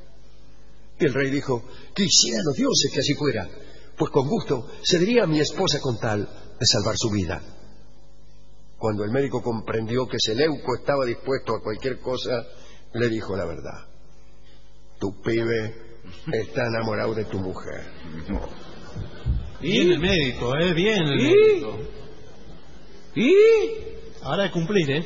Y el rey dijo: quisieran los dioses que así fuera, pues con gusto cedería a mi esposa con tal de salvar su vida. Cuando el médico comprendió que Seleuco estaba dispuesto a cualquier cosa, le dijo la verdad: tu pibe está enamorado de tu mujer. Bien el médico, bien el médico. ¿Y? Ahora de cumplir,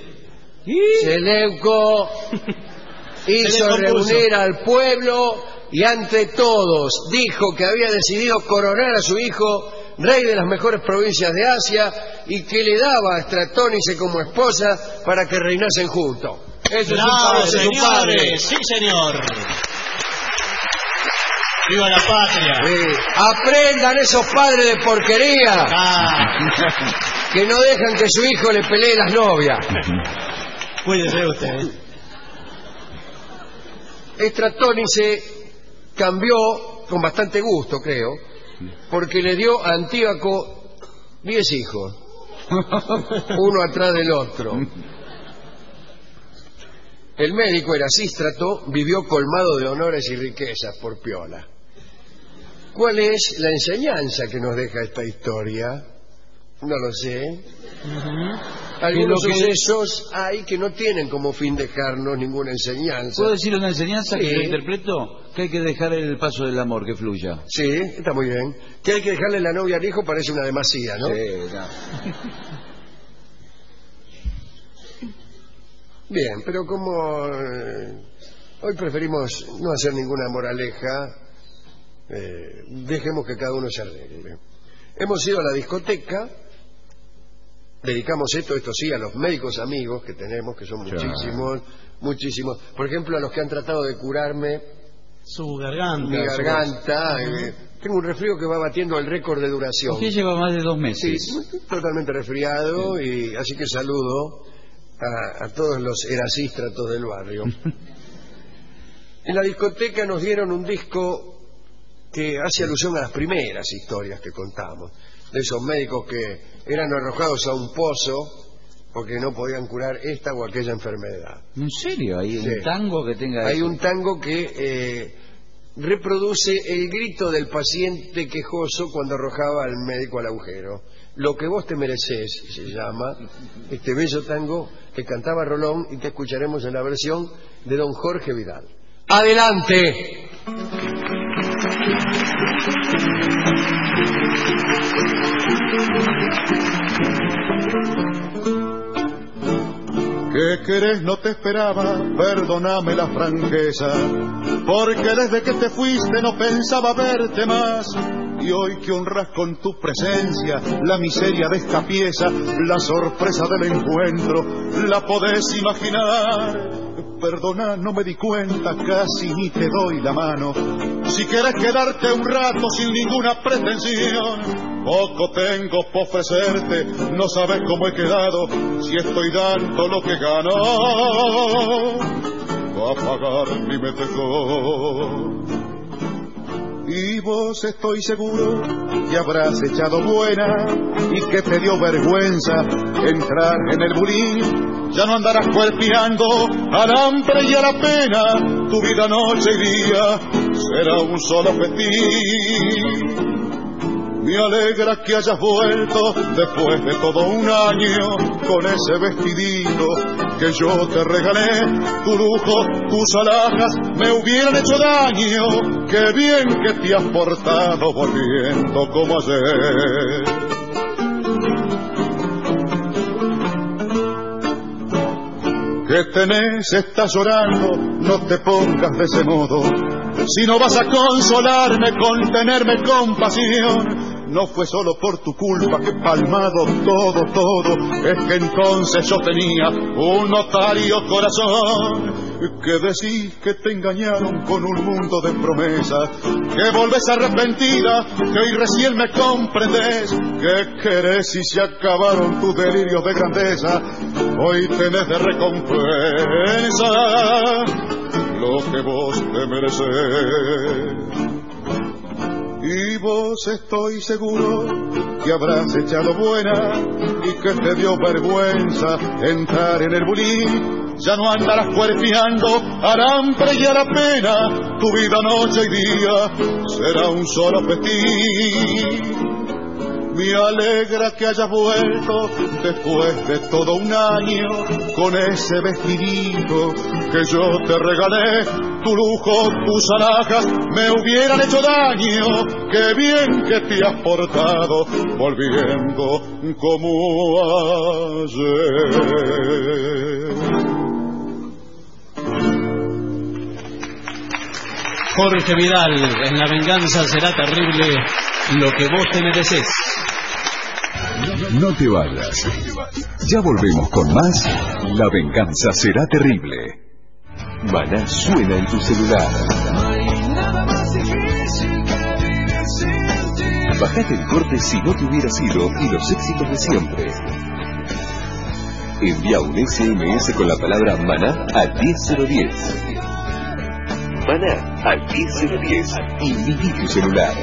Seleuco hizo reunir al pueblo y ante todos dijo que había decidido coronar a su hijo rey de las mejores provincias de Asia y que le daba a Estratónice como esposa para que reinasen juntos. Eso es un padre. Sí, señor. ¡Viva la patria! Sí. Aprendan esos padres de porquería que no dejan que su hijo le pelee las novias. Cuídese usted. Estratónice cambió con bastante gusto, creo, porque le dio a Antíoco 10 hijos, uno atrás del otro. El médico Erasístrato vivió colmado de honores y riquezas por piola. ¿Cuál es la enseñanza que nos deja esta historia? No lo sé. Algunos sucesos hay que no tienen como fin dejarnos ninguna enseñanza. ¿Puedo decir una enseñanza Sí. que lo interpreto? Que hay que dejar el paso del amor que fluya. Sí, está muy bien. Que hay que dejarle la novia al hijo parece una demasía, ¿no? Sí, no. Bien, pero como hoy preferimos no hacer ninguna moraleja, dejemos que cada uno se arregle. Hemos ido a la discoteca, dedicamos esto sí, a los médicos amigos que tenemos, que son muchísimos. Por ejemplo, a los que han tratado de curarme Su garganta. mi garganta. Tengo un resfrío que va batiendo el récord de duración. Usted lleva más de 2 meses. Sí, totalmente resfriado, y así que saludo a todos los erasístratos del barrio. En la discoteca nos dieron un disco que hace alusión a las primeras historias que contamos, de esos médicos que eran arrojados a un pozo porque no podían curar esta o aquella enfermedad. ¿En serio? ¿Hay Sí. un tango que tenga Hay eso? un tango que reproduce el grito del paciente quejoso cuando arrojaba al médico al agujero. Lo que vos te merecés, se llama este bello tango que cantaba Rolón y que escucharemos en la versión de don Jorge Vidal. ¡Adelante! ¿Qué querés? No te esperaba, perdóname la franqueza, porque desde que te fuiste no pensaba verte más. Y hoy que honras con tu presencia la miseria de esta pieza, la sorpresa del encuentro, la podés imaginar. Perdona, no me di cuenta, casi ni te doy la mano. Si quieres quedarte un rato sin ninguna pretensión, poco tengo por ofrecerte, no sabes cómo he quedado, si estoy dando lo que gano. Va a pagar mi metejón. Y vos estoy seguro que habrás echado buena y que te dio vergüenza entrar en el bulín. Ya no andarás cuerpeando al hambre y a la pena, tu vida noche y día será un solo festín. Me alegra que hayas vuelto después de todo un año con ese vestidito que yo te regalé. Tu lujo, tus alhajas me hubieran hecho daño. Qué bien que te has portado volviendo como ayer. ¿Qué tenés? Estás llorando, no te pongas de ese modo. Si no vas a consolarme con tenerme compasión, no fue solo por tu culpa que palmado todo, es que entonces yo tenía un notario corazón. Que decís que te engañaron con un mundo de promesas, que volvés arrepentida, que hoy recién me comprendés. ¿Qué querés si se acabaron tus delirios de grandeza? Hoy tenés de recompensa lo que vos te mereces. Y vos estoy seguro que habrás echado buena y que te dio vergüenza entrar en el bulín. Ya no andarás cuerpeando al hambre y a la pena, tu vida noche y día será un solo festín. Me alegra que hayas vuelto después de todo un año con ese vestidito que yo te regalé. Tu lujo, tus alhajas me hubieran hecho daño. Qué bien que te has portado volviendo como ayer. Jorge Vidal, en La venganza será terrible lo que vos te mereces. No te vayas. Ya volvemos con más La venganza será terrible. Maná suena en tu celular. Bajate el corte Si no te hubiera sido y los éxitos de siempre. Envía un SMS con la palabra Maná al 10010. Maná al 10010 y viví tu celular.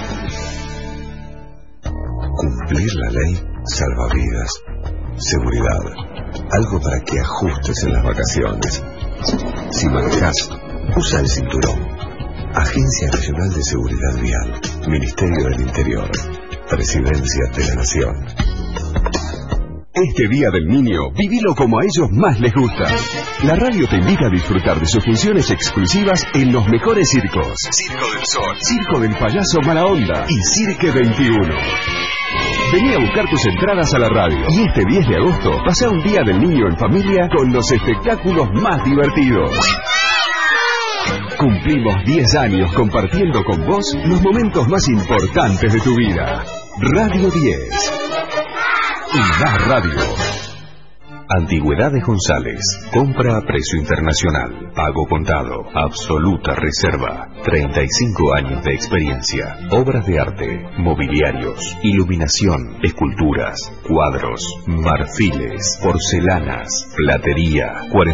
Cumplir la ley salva vidas. Seguridad, algo para que ajustes en las vacaciones. Si manejas, usa el cinturón. Agencia Nacional de Seguridad Vial, Ministerio del Interior, Presidencia de la Nación. Este Día del Niño, vivilo como a ellos más les gusta. La radio te invita a disfrutar de sus funciones exclusivas en los mejores circos. Circo del Sol, Circo del Payaso Mala Onda y Cirque 21. Vení a buscar tus entradas a la radio. Y este 10 de agosto, pasá un Día del Niño en familia con los espectáculos más divertidos. Cumplimos 10 años compartiendo con vos los momentos más importantes de tu vida. Radio 10. Y la radio. Antigüedades González. Compra a precio internacional. Pago contado. Absoluta reserva. 35 años de experiencia. Obras de arte. Mobiliarios. Iluminación. Esculturas. Cuadros. Marfiles. Porcelanas. Platería.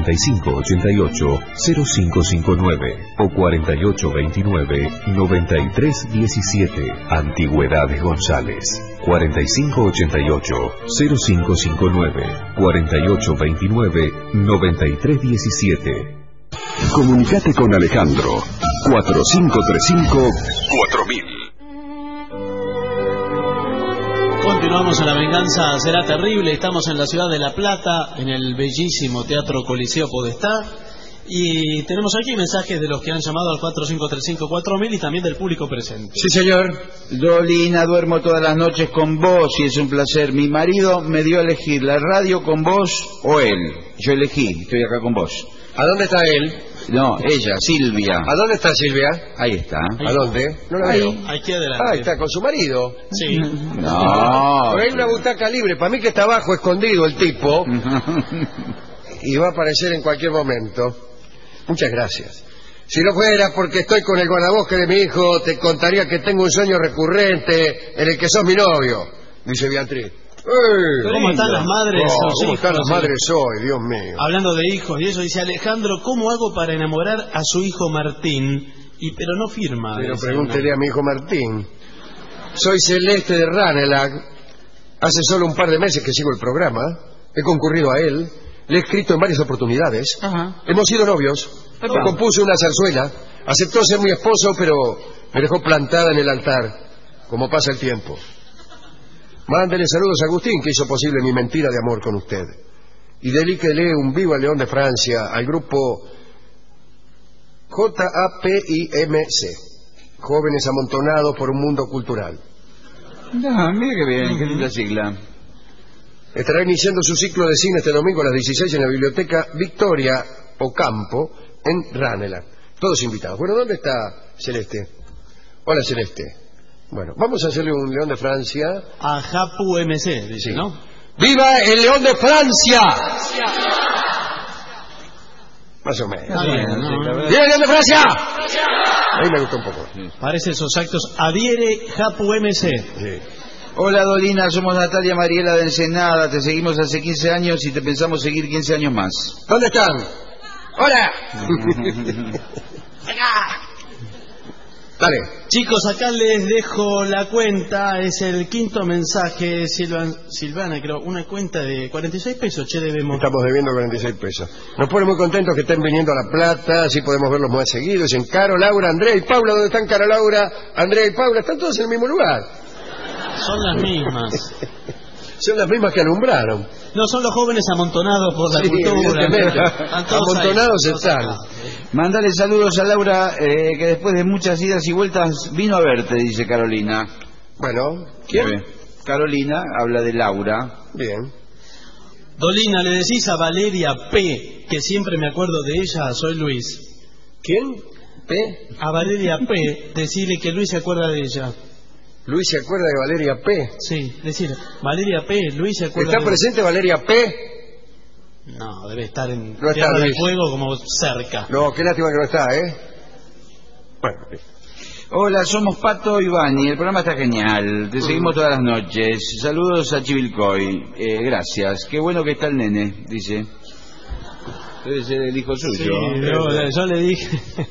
4588-0559 o 4829-9317. Antigüedades González. 4588-0559 4829-9317. Comunicate con Alejandro 4535-4000. Continuamos en La venganza será terrible. Estamos en la ciudad de La Plata, en el bellísimo Teatro Coliseo Podestá, Y tenemos aquí mensajes de los que han llamado al 4535-4000 y también del público presente. Sí, señor. Dolina, duermo todas las noches con vos y es un placer. Mi marido me dio a elegir la radio con vos o él. Yo elegí, estoy acá con vos. ¿A dónde está él? No, ella, Silvia. ¿A dónde está Silvia? Ahí está. ¿A dónde? No la veo. Aquí adelante. Ah, está con su marido. Sí. No. Pero hay una butaca libre. Para mí que está abajo escondido el tipo. Y va a aparecer en cualquier momento. Muchas gracias. Si no fuera porque estoy con el guardabosque de mi hijo, te contaría que tengo un sueño recurrente en el que sos mi novio, dice Beatriz. ¿Cómo están las madres? ¿Cómo están las madres hoy, Dios mío? Hablando de hijos y eso, dice Alejandro, ¿cómo hago para enamorar a su hijo Martín? Pero no firma. Pero pregúntele a mi hijo Martín. Soy Celeste de Ranelagh. Hace solo un par de meses que sigo el programa. He concurrido a él. Le he escrito en varias oportunidades. Ajá. Hemos sido novios. Le compuse una zarzuela. Aceptó ser mi esposo, pero me dejó plantada en el altar, como pasa el tiempo. Mándele saludos a Agustín, que hizo posible mi mentira de amor con usted. Y dedíquele un viva León de Francia al grupo JAPIMC, Jóvenes Amontonados por un Mundo Cultural. No, mira qué bien, qué linda sigla. Estará iniciando su ciclo de cine este domingo a las 16 en la biblioteca Victoria Ocampo en Ranelagh. Todos invitados. Bueno, ¿dónde está Celeste? Hola, Celeste. Bueno, vamos a hacerle un León de Francia. A Japu MC, dice, Sí. ¿no? ¡Viva el León de Francia! Más o menos. Está bien, ¿no? ¡Viva el León de Francia! Ahí me gustó un poco. Parece esos actos. Adhiere Japu MC. Sí. Hola Dolina, somos Natalia Mariela de Ensenada, te seguimos hace 15 años y te pensamos seguir 15 años más. ¿Dónde están? ¡Hola! Dale. Chicos, acá les dejo la cuenta. Es el quinto mensaje. Silvana, creo, una cuenta de 46 pesos. Che, debemos. Estamos debiendo 46 pesos. Nos pone muy contentos que estén viniendo a La Plata, así podemos verlos más seguidos. En Caro, Laura, Andrea y Paula. ¿Dónde están Caro, Laura, Andrea y Paula? Están todos en el mismo lugar. Son las mismas. Son las mismas que alumbraron. No, son los jóvenes amontonados por la Sí, cultura. evidentemente. Están todos ahí. Amontonados están. Mándale saludos a Laura, que después de muchas idas y vueltas vino a verte, dice Carolina. Bueno, ¿quién? Carolina habla de Laura. Bien. Dolina, le decís a Valeria P, que siempre me acuerdo de ella, soy Luis. ¿Quién? ¿P? A Valeria P, decirle que Luis se acuerda de ella. Luis se acuerda de Valeria P. Sí, decirle, Valeria P, Luis se acuerda ¿Está presente Valeria P? No, debe estar en No está, Tierra del Luis. Fuego como cerca. No, qué lástima que no está, ¿eh? Bueno, Hola, somos Pato y Bani, el programa está genial, te seguimos todas las noches. Saludos a Chivilcoy, gracias. Qué bueno que está el nene, dice. Debe ser el hijo suyo. Sí, yo le dije.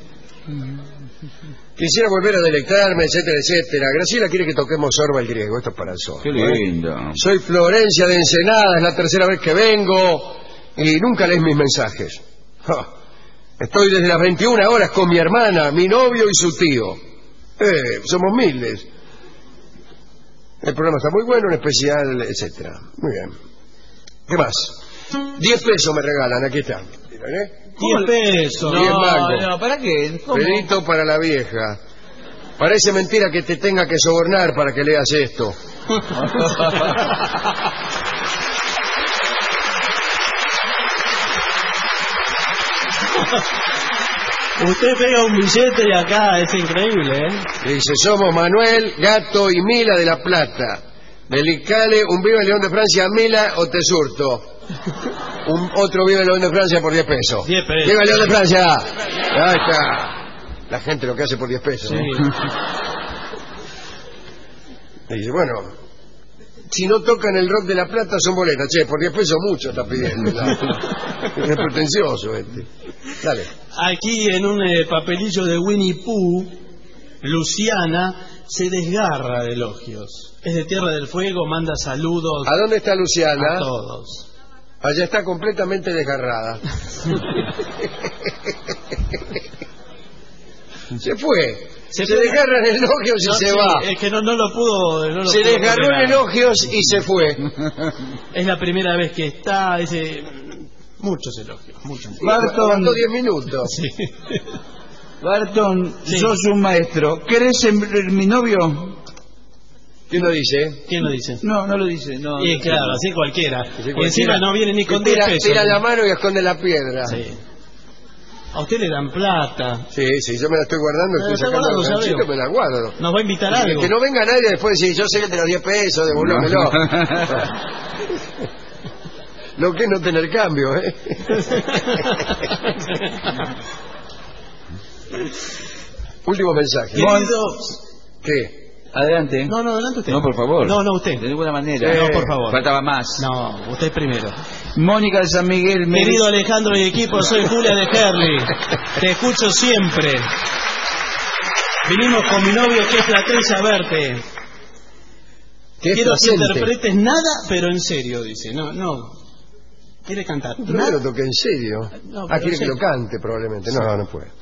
quisiera volver a deleitarme, etcétera, etcétera. Graciela quiere que toquemos Sorba el griego. Esto es para el sol. Qué lindo. Soy Florencia de Ensenada, es la tercera vez que vengo y nunca lees mis mensajes. Ja. Estoy desde las 21 horas con mi hermana, mi novio y su tío. Somos miles. El programa está muy bueno, en especial, etcétera. Muy bien. ¿Qué más? 10 pesos me regalan, aquí están. ¿Eh? 10 pesos. 10 mangos. No, ¿para qué? ¿Cómo? Pedito para la vieja. Parece mentira que te tenga que sobornar para que leas esto. Usted pega un billete y acá es increíble, ¿eh? Dice, somos Manuel, Gato y Mila de La Plata. Delicale un Viva el León de Francia a Mila o te surto. Otro Viva el León de Francia por 10 pesos. 10 pesos. ¡Viva el León de Francia! Ahí está. La gente lo que hace por 10 pesos. Sí. Dice, bueno, si no tocan el rock de La Plata son boletas. Che, por 10 pesos mucho está pidiendo. Es pretencioso este. Dale. Aquí en un papelillo de Winnie Pooh, Luciana se desgarra de elogios. Es de Tierra del Fuego, manda saludos ¿A dónde está Luciana? a todos. Allá está completamente desgarrada. Se fue. Se desgarra en elogios y No, se sí, va. Es que no lo pudo. No lo Se pudo desgarró en revelar. elogios y se fue. Es la primera vez que está, dice muchos elogios. mucho. Barton, 10 minutos. Sí. Barton, Sí. sos un maestro. ¿Querés ser mi novio? ¿Quién lo dice? ¿Quién lo dice? No, no lo dice. No. Y claro, así cualquiera. Así Y cualquiera. encima no viene ni con 10 Tira, pesos. tira la mano y esconde la piedra. Sí. A usted le dan plata. Sí, yo me la estoy guardando, Me la estoy está sacando el guardando, ganchito, sabemos. me la guardo. Nos va a invitar a algo. Que no venga nadie después y decir, yo sé que te los 10 pesos, devolvámelo. Lo que es no tener cambio, ¿eh? Último mensaje. Queridos... ¿Qué? Adelante. No, adelante usted. No, por favor. No, usted. De ninguna manera. No, por favor. Faltaba más. No, usted primero. Mónica de San Miguel. Querido Alejandro y equipo, soy Julia de Herley. Te escucho siempre. Vinimos con mi novio que es platense a verte. ¿Qué es Quiero que placente? interpretes nada, pero en serio, dice. No. Quiere cantar. No me lo toqué en serio. No, pero Quiere sí. que lo cante probablemente. No, no puede.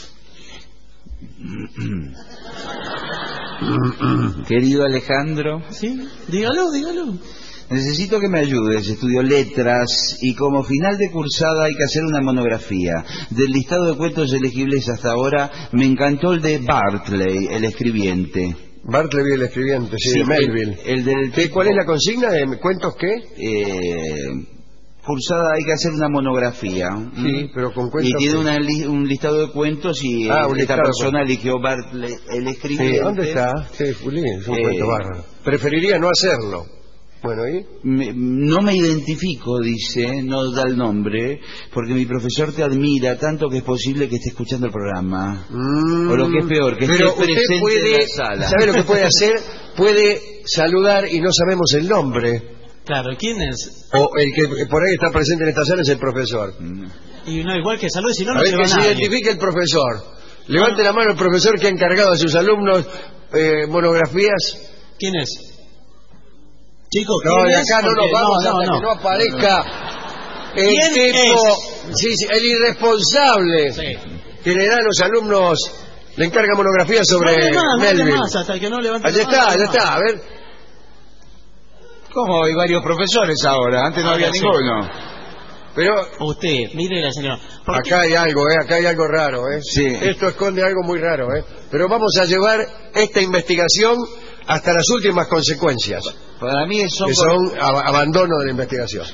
Querido Alejandro, ¿Sí? Dígalo. necesito que me ayudes. Estudio letras y como final de cursada hay que hacer una monografía. Del listado de cuentos elegibles hasta ahora, me encantó el de Bartley, el escribiente. Bartleby, el escribiente, sí, Sí, de Melville. el del ¿Qué, ¿Cuál es la consigna de cuentos qué? Cursada hay que hacer una monografía. Sí, pero con cuentos. Y tiene que- un listado de cuentos y Ah, un esta listado de persona eligió Bartley, el escribiente. Sí, ¿dónde está? Sí, Juli, es un cuento bárbaro. Preferiría no hacerlo. Bueno, ¿y? No me identifico, dice, no da el nombre, porque mi profesor te admira tanto que es posible que esté escuchando el programa. O lo que es peor, que pero esté usted presente puede, en la sala. ¿sabe lo que puede hacer? Puede saludar y no sabemos el nombre. Claro, ¿quién es? O el que por ahí está presente en esta sala es el profesor. Y no, igual que salude, si no, A no ver se que va se nadie. identifique el profesor. Levante la mano el profesor que ha encargado a sus alumnos monografías. ¿Quién es? Chicos, No, ¿quién de es? acá no nos Porque- vamos no, hasta no. que no aparezca el ¿Quién tipo, sí, el irresponsable Sí. que le da a los alumnos, le encarga monografías sobre No hable más, Melville. hasta que no levante Allá la mano, está, no ya más. está, a ver. ¿Cómo? Hay varios profesores ahora, antes no había Sí. ninguno. Pero Usted, mire la señora. ¿Por qué? acá hay algo, acá hay algo raro, Sí. Esto esconde algo muy raro, Pero vamos a llevar esta investigación hasta las últimas consecuencias, Para mí son... que son abandono de la investigación.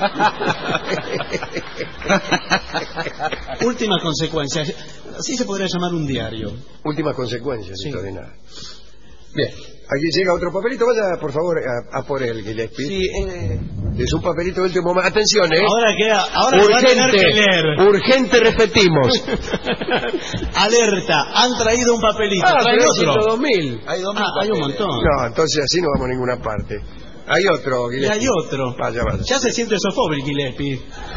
Última consecuencia. Así se podría llamar un diario. Últimas consecuencias, Sí. extraordinario. Bien, aquí llega otro papelito, vaya por favor a por él, Gillespie. Sí, Es un papelito de último momento. Atención, ahora va a tener que leer. Urgente, repetimos. Alerta, han traído un papelito. ¿Traen pero otro? 102.000. Hay Hay un montón. No, entonces así no vamos a ninguna parte. Hay otro, Y Gillespie. hay otro. Vaya. Ya se siente sofóbico, Gillespie.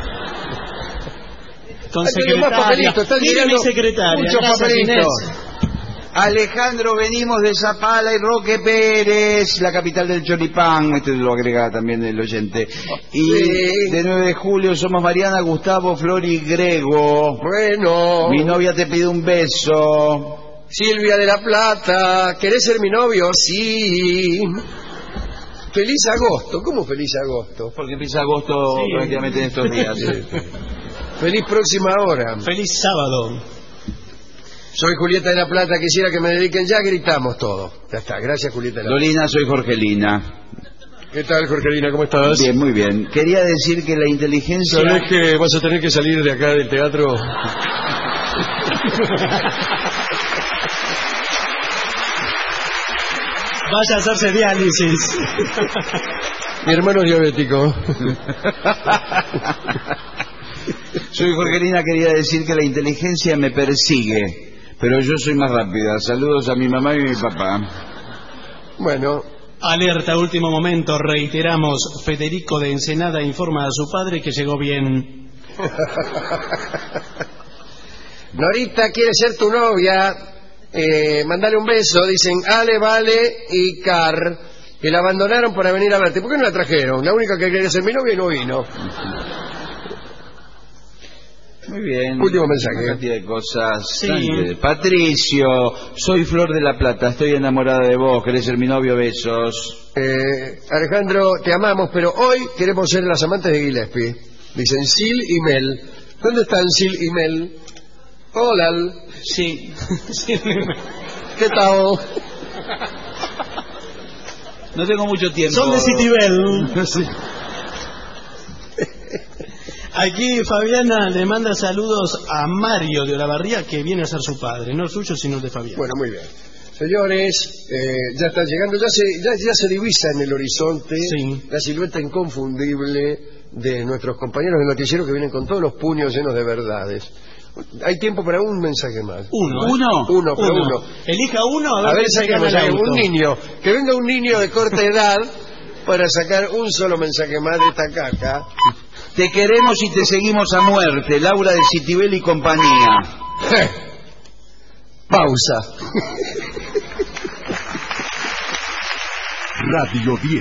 Con Ahí tengo más secretaria. papelitos, están Mire llegando mi secretaria. muchos gracias, papelitos. Inés. Alejandro, venimos de Zapala y Roque Pérez, la capital del choripán, este lo agrega también el oyente. Y Sí. de 9 de julio somos Mariana, Gustavo, Flor y Grego. Bueno, Mi novia te pide un beso. Silvia de la Plata, ¿querés ser mi novio? Sí. Feliz agosto, ¿cómo feliz agosto? Porque empieza agosto Sí. prácticamente en estos días. Feliz próxima hora. Feliz sábado. Soy Julieta de la Plata, quisiera que me dediquen, ya gritamos todo. Ya está, gracias Julieta de la Plata. Lolina, soy Jorgelina. ¿Qué tal, Jorgelina? ¿Cómo estás? Bien, muy bien. Quería decir que la inteligencia... ¿Sabés que vas a tener que salir de acá del teatro? Vaya a hacerse diálisis. Mi hermano es diabético. Soy Jorgelina, quería decir que la inteligencia me persigue, pero yo soy más rápida. Saludos a mi mamá y mi papá. Bueno, Alerta, último momento. Reiteramos, Federico de Ensenada informa a su padre que llegó bien. Norita quiere ser tu novia. Mandale un beso. Dicen Ale, Vale y Car, que la abandonaron para venir a verte. ¿Por qué no la trajeron? La única que quería ser mi novia y no vino. Muy bien. Último mensaje. Una cantidad de cosas. Sí. Patricio, soy Flor de la Plata, estoy enamorada de vos, querés ser mi novio, besos. Alejandro, te amamos, pero hoy queremos ser las amantes de Gillespie. Dicen Sil y Mel. ¿Dónde están Sil y Mel? Hola. Sí. ¿Qué tal? No tengo mucho tiempo. Son de Citibel. Sí. Aquí Fabiana le manda saludos a Mario de Olavarría, que viene a ser su padre, no el suyo, sino el de Fabiana. Bueno, muy bien. Señores, ya están llegando, ya se divisa en el horizonte la silueta inconfundible de nuestros compañeros del noticiero que vienen con todos los puños llenos de verdades. Hay tiempo para un mensaje más. Uno. Elija uno, a ver si saquemos un niño. Que venga un niño de corta edad para sacar un solo mensaje más de esta caca. Te queremos y te seguimos a muerte, Laura de Citibel y compañía. Pausa. Radio 10.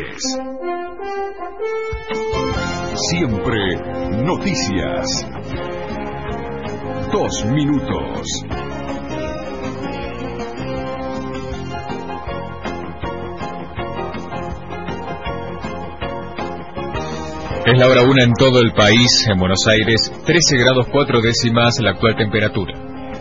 Siempre noticias. 2 minutos. Es la hora 1 en todo el país. En Buenos Aires, 13 grados 4 décimas la actual temperatura.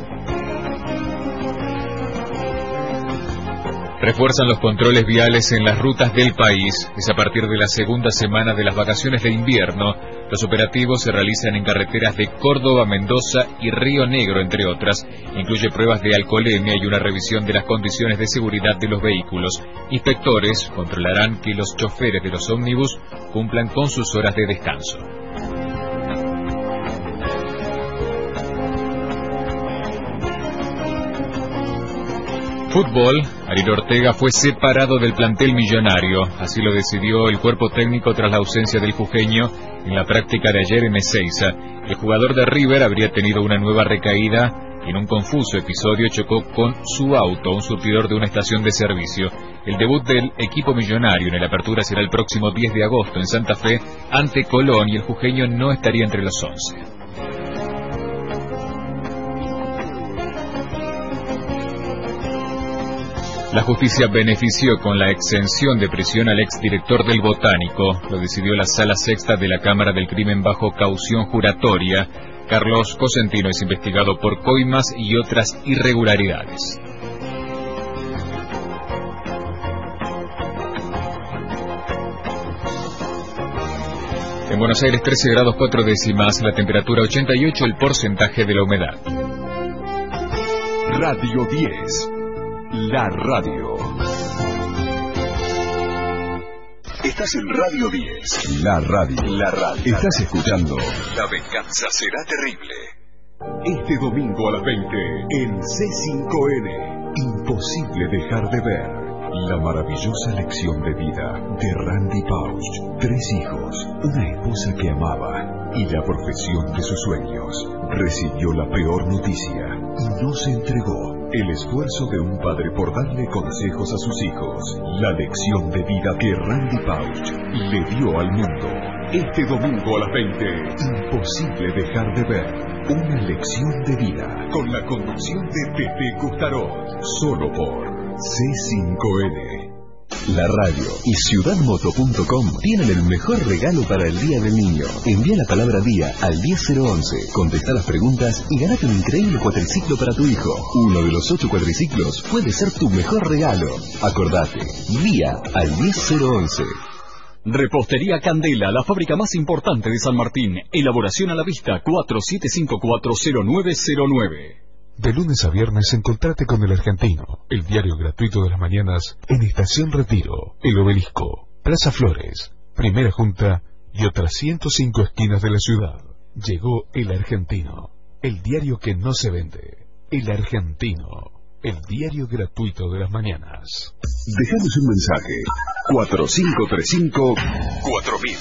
Refuerzan los controles viales en las rutas del país. Es a partir de la segunda semana de las vacaciones de invierno. Los operativos se realizan en carreteras de Córdoba, Mendoza y Río Negro, entre otras. Incluye pruebas de alcoholemia y una revisión de las condiciones de seguridad de los vehículos. Inspectores controlarán que los choferes de los ómnibus cumplan con sus horas de descanso. Fútbol, Ariel Ortega fue separado del plantel millonario, así lo decidió el cuerpo técnico tras la ausencia del jujeño en la práctica de ayer en Ezeiza. El jugador de River habría tenido una nueva recaída y en un confuso episodio chocó con su auto, un surtidor de una estación de servicio. El debut del equipo millonario en el Apertura será el próximo 10 de agosto en Santa Fe ante Colón y el jujeño no estaría entre los 11. La justicia benefició con la exención de prisión al exdirector del Botánico. Lo decidió la Sala Sexta de la Cámara del Crimen bajo caución juratoria. Carlos Cosentino es investigado por coimas y otras irregularidades. En Buenos Aires, 13 grados 4 décimas, la temperatura 88, el porcentaje de la humedad. Radio 10. La radio. Estás en Radio 10. La radio. La radio. Estás escuchando La venganza será terrible. Este domingo a las 20 en C5N. Imposible dejar de ver la maravillosa lección de vida de Randy Pausch. 3 hijos, una esposa que amaba y la profesión de sus sueños. Recibió la peor noticia y no se entregó. El esfuerzo de un padre por darle consejos a sus hijos. La lección de vida que Randy Pausch le dio al mundo. Este domingo a las 20, imposible dejar de ver una lección de vida. Con la conducción de Pepe Custarot. Solo por C5N. La radio y ciudadmoto.com tienen el mejor regalo para el Día del Niño. Envía la palabra día al 10011, contesta las preguntas y ganate un increíble cuatriciclo para tu hijo. Uno de los 8 cuatriciclos puede ser tu mejor regalo. Acordate, día al 10011. Repostería Candela, la fábrica más importante de San Martín. Elaboración a la vista, 47540909. De lunes a viernes encontrate con El Argentino, el diario gratuito de las mañanas, en Estación Retiro, El Obelisco, Plaza Flores, Primera Junta y otras 105 esquinas de la ciudad. Llegó El Argentino, el diario que no se vende. El Argentino, el diario gratuito de las mañanas. Dejanos un mensaje. 4535-4000.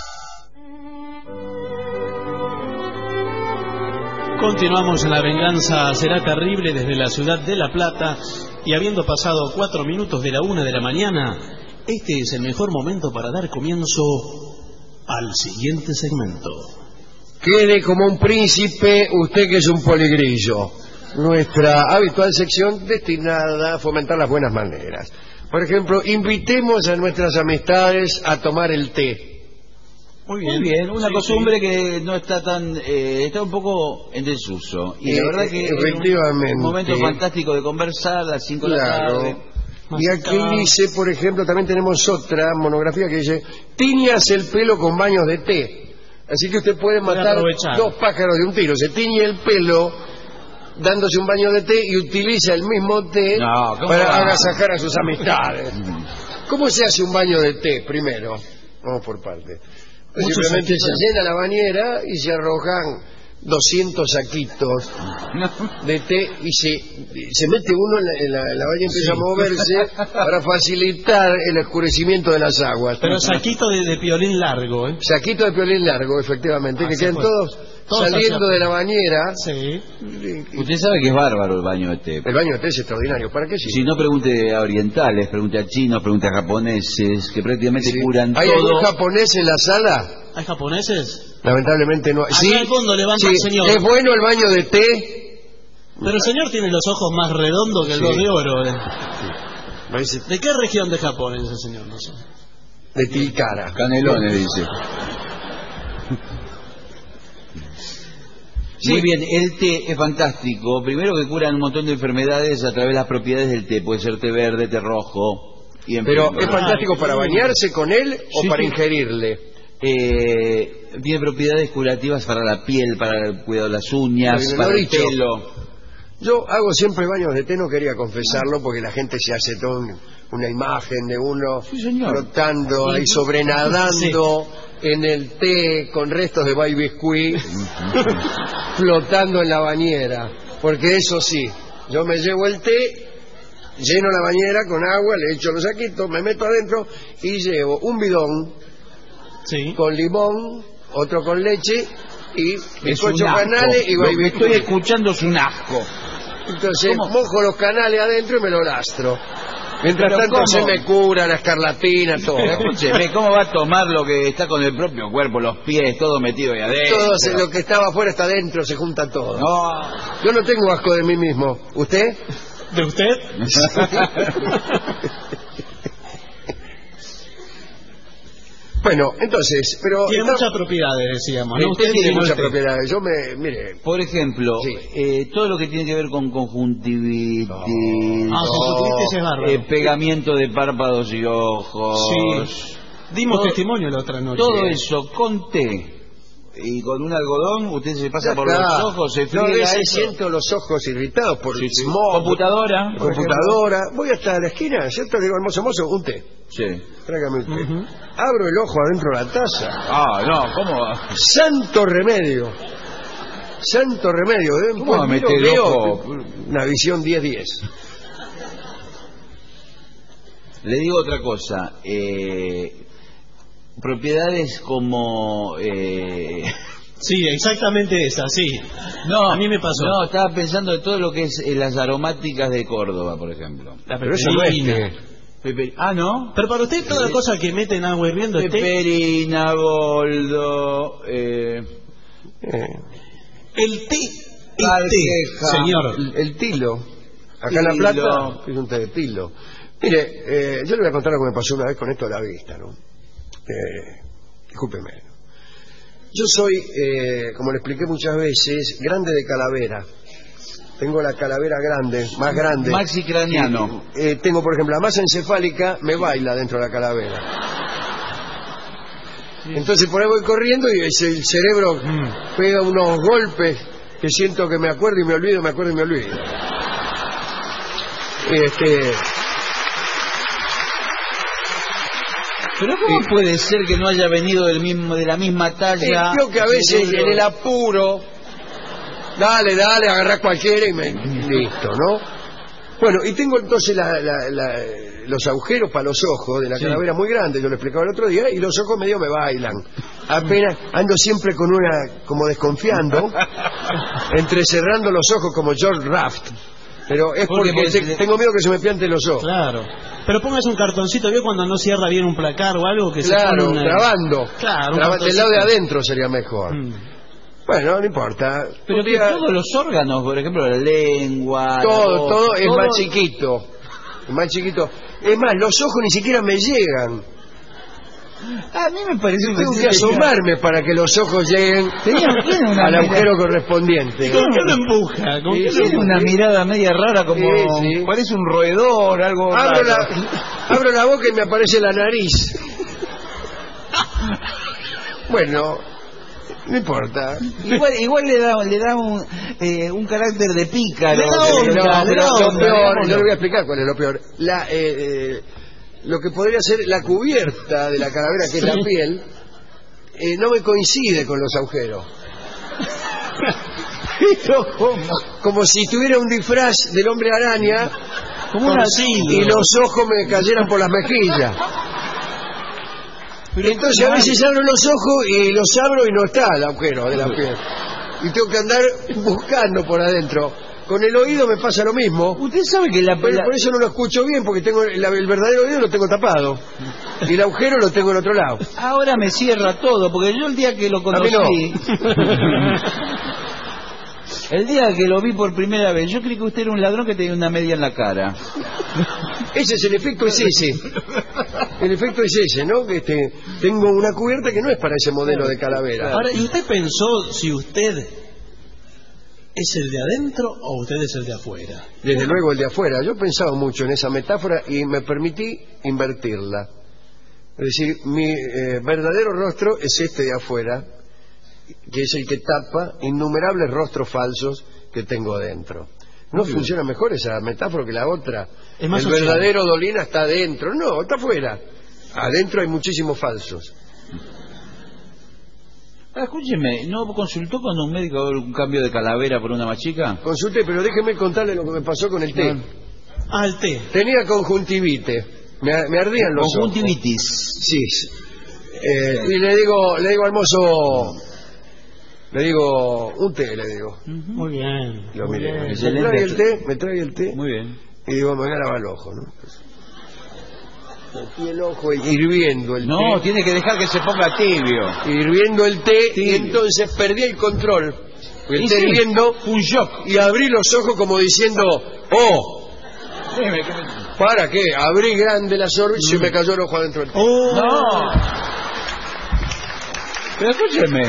Continuamos en La venganza será terrible desde la ciudad de La Plata y habiendo pasado 4 minutos de la 1 de la mañana, este es el mejor momento para dar comienzo al siguiente segmento. Quede como un príncipe usted que es un poligrillo. Nuestra habitual sección destinada a fomentar las buenas maneras. Por ejemplo, invitemos a nuestras amistades a tomar el té. Muy bien. Muy bien, una Sí, costumbre que no está tan... está un poco en desuso. Y la verdad que efectivamente. es un momento fantástico de conversar a las 5 de la tarde. Y aquí dice, por ejemplo, también tenemos otra monografía que dice: tiñas el pelo con baños de té. Así que usted puede matar dos pájaros de un tiro. Se tiñe el pelo dándose un baño de té y utiliza el mismo té para agasajar a sus amistades. ¿Cómo se hace un baño de té primero? Vamos por parte. Simplemente se llena la bañera y se arrojan 200 saquitos de té y se mete uno en la bañera y empieza a moverse para facilitar el oscurecimiento de las aguas. Pero saquito de piolín largo, ¿eh? Saquito de piolín largo, efectivamente, que quedan todos saliendo de la bañera. Sí. Usted sabe que es bárbaro el baño de té. El baño de té es extraordinario. ¿Para qué sí? Si no, pregunte a orientales, pregunte a chinos, pregunte a japoneses, que prácticamente curan ¿Hay todo. algún japonés en la sala? ¿Hay japoneses? Lamentablemente no. Sí, al fondo levanta el señor. ¿Es bueno el baño de té? Pero el señor tiene los ojos más redondos que el 2 de oro. ¿De qué región de Japón es ese señor? No sé. De Tilcara. Canelones, dice. Muy bien, el té es fantástico. Primero que curan un montón de enfermedades a través de las propiedades del té. Puede ser té verde, té rojo. Pero es fantástico para bañarse con él o para ingerirle. Tiene propiedades curativas para la piel, para el cuidado de las uñas, para el pelo. Yo hago siempre baños de té, no quería confesarlo porque la gente se hace toda una imagen de uno flotando ahí, sobrenadando en el té con restos de baby biscuit, flotando en la bañera. Porque eso sí, yo me llevo el té, lleno la bañera con agua, le echo los saquitos, me meto adentro y llevo un bidón con limón, otro con leche y bizcocho canales y baby biscuit. Estoy escuchando es un asco. Entonces mojo los canales adentro y me lo lastro. Mientras tanto se me cura la escarlatina, todo. Escúcheme, ¿cómo va a tomar lo que está con el propio cuerpo, los pies, todo metido ahí adentro? Todo lo que estaba afuera está adentro, se junta todo. No. Yo no tengo asco de mí mismo. ¿Usted? ¿De usted? Bueno, entonces, pero... Tiene muchas propiedades, decíamos, ¿no? Usted tiene muchas propiedades. Yo mire... Por ejemplo, todo lo que tiene que ver con conjuntivitis, conjuntivitis es bárbaro. Pegamiento de párpados y ojos... Sí. Dimos testimonio la otra noche. Todo eso con té y con un algodón, usted se pasa por los ojos, se friega. Yo a veces siento los ojos irritados por el computadora. Voy hasta la esquina, ¿cierto? Le digo, hermoso, un té. Sí. Tráigame un té. Abro el ojo adentro de la taza. No, ¿cómo va? Santo remedio. ¿Cómo va a meter el ojo? Una visión 10-10. Le digo otra cosa. Propiedades como... Sí, exactamente esa, sí. No, a mí me pasó. No, estaba pensando en todo lo que es las aromáticas de Córdoba, por ejemplo. Pero eso no es ¿no? Pero para usted toda cosa que meten agua hirviendo es té. Peperina, boldo... El té, señor. El tilo. Acá en La Plata es un té de tilo. Mire, yo le voy a contar lo que me pasó una vez con esto de la vista, ¿no? Discúlpeme. Yo soy, como le expliqué muchas veces, grande de calavera. Tengo la calavera grande, más grande. Maxi craniano. Tengo, por ejemplo, la masa encefálica me baila dentro de la calavera. Entonces por ahí voy corriendo y el cerebro pega unos golpes que siento que me acuerdo y me olvido, me acuerdo y me olvido. Pero ¿cómo puede ser que no haya venido de la misma talla? Creo que a veces en el apuro, dale, agarrá cualquiera y listo, ¿no? Bueno, y tengo entonces los agujeros para los ojos de la calavera muy grandes, yo lo explicaba el otro día, y los ojos medio me bailan. Apenas ando siempre con como desconfiando, entrecerrando los ojos como George Raft. Pero es porque tengo miedo que se me pianten los ojos. Claro. Pero póngase un cartoncito, ¿vio cuando no cierra bien un placar o algo? Que claro, trabando. Claro, del lado de adentro sería mejor. Bueno, no importa. Pero que todos los órganos, por ejemplo, la lengua... Todo es más chiquito. Es más chiquito. Es más, los ojos ni siquiera me llegan. A mí me parece tengo que asomarme para que los ojos lleguen al agujero correspondiente. ¿Con qué lo empuja? Tiene una mirada media rara, como sí. parece un roedor, algo raro. Abro la boca y me aparece la nariz. Bueno, no importa. Igual le da un carácter de pícaro. Lo peor, yo le voy a explicar cuál es lo peor. Lo que podría ser la cubierta de la calavera, que es la piel, no me coincide con los agujeros. Como si tuviera un disfraz del hombre araña, y los ojos me cayeran por las mejillas. Entonces a veces abro los ojos y los abro y no está el agujero de la piel. Y tengo que andar buscando por adentro. Con el oído me pasa lo mismo. Usted sabe que por eso no lo escucho bien, porque tengo el verdadero oído lo tengo tapado. Y el agujero lo tengo en otro lado. Ahora me cierra todo, porque yo el día que lo conocí... El día que lo vi por primera vez, yo creí que usted era un ladrón que tenía una media en la cara. Ese es el efecto, es ese. El efecto es ese, ¿no? Tengo una cubierta que no es para ese modelo de calavera. Ahora, ¿y usted pensó si usted es el de adentro o usted es el de afuera? Desde luego el de afuera. Yo he pensado mucho en esa metáfora y me permití invertirla. Es decir, mi verdadero rostro es este de afuera, que es el que tapa innumerables rostros falsos que tengo dentro. ¿No funciona mejor esa metáfora que la otra? El verdadero Dolina está adentro. No, está afuera. Adentro hay muchísimos falsos. Escúcheme, ¿no consultó con un médico un cambio de calavera por una más chica? Consulté, pero déjeme contarle lo que me pasó con el té. El té. Tenía conjuntivite. Me ardían los ojos. Conjuntivitis. Sí. Y le digo al mozo... Le digo, un té, le digo. Muy bien. Lo miré. Me trae el té. Muy bien. Y digo, me voy a lavar el ojo, ¿no? Metí el ojo hirviendo el té. No, tiene que dejar que se ponga tibio. Hirviendo el té, y entonces perdí el control. El té hirviendo, un shock. Y abrí los ojos como diciendo, ¡oh! ¿Para qué? Abrí grande la órbita y se me cayó el ojo adentro del té. ¡No! Pero escúcheme,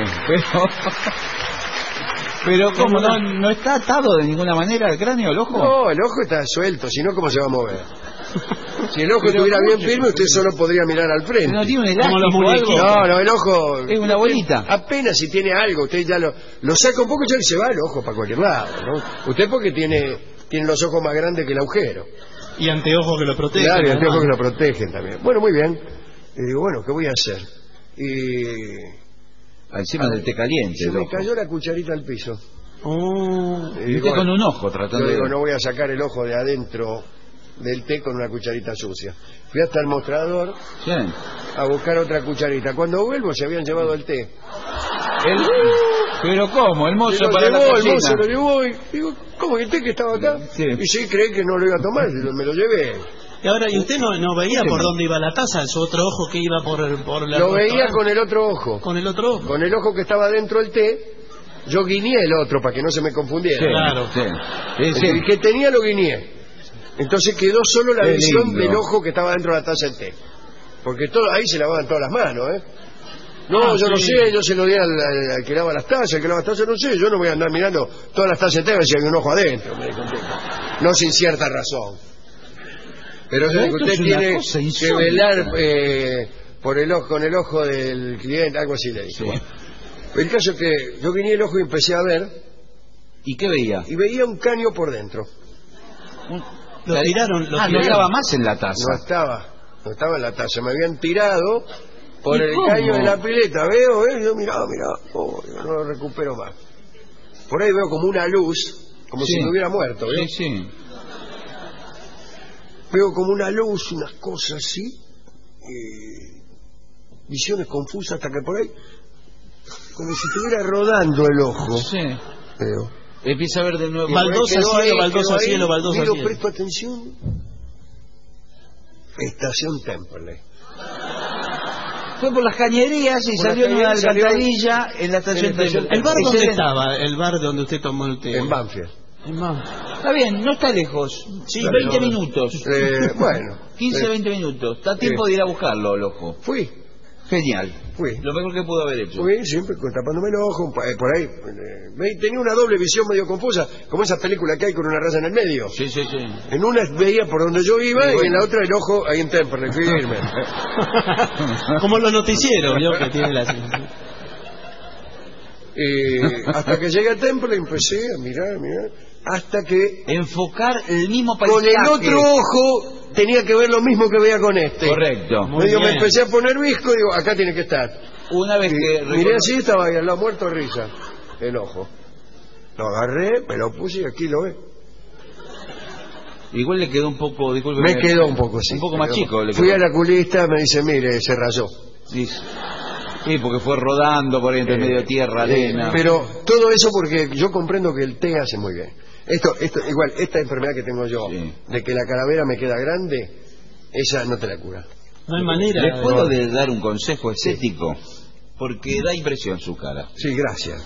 pero ¿cómo? ¿No está atado de ninguna manera el cráneo, el ojo? No, el ojo está suelto, si no, ¿cómo se va a mover? Si el ojo estuviera bien firme, usted solo podría mirar al frente. ¿No tiene un elástico? No, el ojo... Es una bolita. Apenas si tiene algo, usted ya lo saca un poco y ya se va el ojo para cualquier lado, ¿no? Usted porque tiene los ojos más grandes que el agujero. Y anteojos que lo protegen. Claro, y anteojos que lo protegen también. Bueno, muy bien. Y digo, bueno, ¿qué voy a hacer? Y... Encima del té caliente. Se me cayó la cucharita al piso. Y usted con un ojo tratando de... no voy a sacar el ojo de adentro del té con una cucharita sucia. Fui hasta el mostrador a buscar otra cucharita. Cuando vuelvo se habían llevado el té. ¿Pero cómo? El mozo para la cocina. El mozo lo llevó y digo, ¿cómo el té que estaba acá? Sí. Y sí, creí que no lo iba a tomar, me lo llevé. Y ahora, ¿y usted no veía por dónde iba la taza? ¿Su otro ojo que iba por la... Lo veía con el otro ojo. ¿Con el otro ojo? Con el ojo que estaba dentro del té, yo guiñé el otro para que no se me confundiera. Sí, claro. El que tenía lo guiñé. Entonces quedó solo la visión del ojo que estaba dentro de la taza del té. Porque ahí se lavaban todas las manos, ¿eh? No, yo no sé, yo se lo di al que lava las tazas, al que lava las tazas, no sé, yo no voy a andar mirando todas las tazas de té a ver si hay un ojo adentro, me contesto. No sin cierta razón. Pero usted tiene que velar con el ojo del cliente, algo así le dije. Sí. El caso es que yo guiñé el ojo y empecé a ver. ¿Y qué veía? Y veía un caño por dentro. Lo tiraron. No estaba más en la taza. No estaba en la taza. Me habían tirado por el caño de la pileta. Veo, yo mirá, no lo recupero más. Por ahí veo como una luz, como si me hubiera muerto, ¿veo? Sí. Veo como una luz, unas cosas así, visiones confusas hasta que por ahí, como si estuviera rodando el ojo. Sí. Veo. Empieza a ver de nuevo. Baldosa cielo. Pero presto atención. Estación Temperley. Fue por las cañerías y salió en una alcantarilla en la estación Temperley. ¿El bar dónde estaba? ¿El bar donde usted tomó el té? En Banfield. Está bien, no está lejos. Sí, 20 minutos. Bueno. 15, 20 minutos. Está tiempo de ir a buscarlo, el ojo. Fui. Genial. Fui. Lo mejor que pudo haber hecho. Fui siempre tapándome el ojo, por ahí. Tenía una doble visión medio confusa, como esa película que hay con una raya en el medio. Sí. En una veía por donde yo iba y en la otra el ojo ahí en Temperley, firme. Como los noticieros, ¿vio? Que tienen la... Hasta que llegué a Temperley empecé a mirar, hasta que... Enfocar el mismo paisaje. Con el otro ojo tenía que ver lo mismo que veía con este. Correcto. Me empecé a poner visco y digo, acá tiene que estar. Una vez que... Miré así, estaba ahí al lado muerto de risa. El ojo. Lo agarré, me lo puse y aquí lo ve. Igual le quedó un poco... Me quedó un poco, sí. Un poco más chico. Fui al oculista, me dice, mire, se rayó. Sí, porque fue rodando por ahí entre medio tierra, arena. Pero todo eso porque yo comprendo que el té hace muy bien. Esto igual, esta enfermedad que tengo yo, de que la calavera me queda grande, esa no te la cura. No hay manera. ¿Les puedo dar un consejo estético? Porque da impresión su cara. Sí, gracias.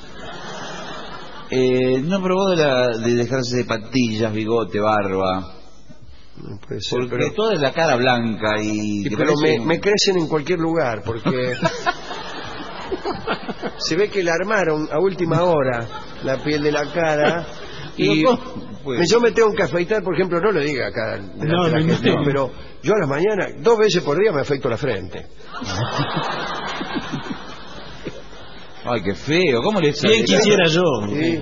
¿No probó de dejarse de patillas, bigote, barba? No puede ser, porque pero... toda la cara blanca y... pero me crecen en cualquier lugar, porque... se ve que la armaron a última hora, la piel de la cara... Y yo me tengo que afeitar, por ejemplo, no lo diga acá delante de la gente, pero yo a las mañanas, 2 veces por día me afeito la frente. Ay, qué feo, ¿cómo le sale? Bien quisiera yo. Sí.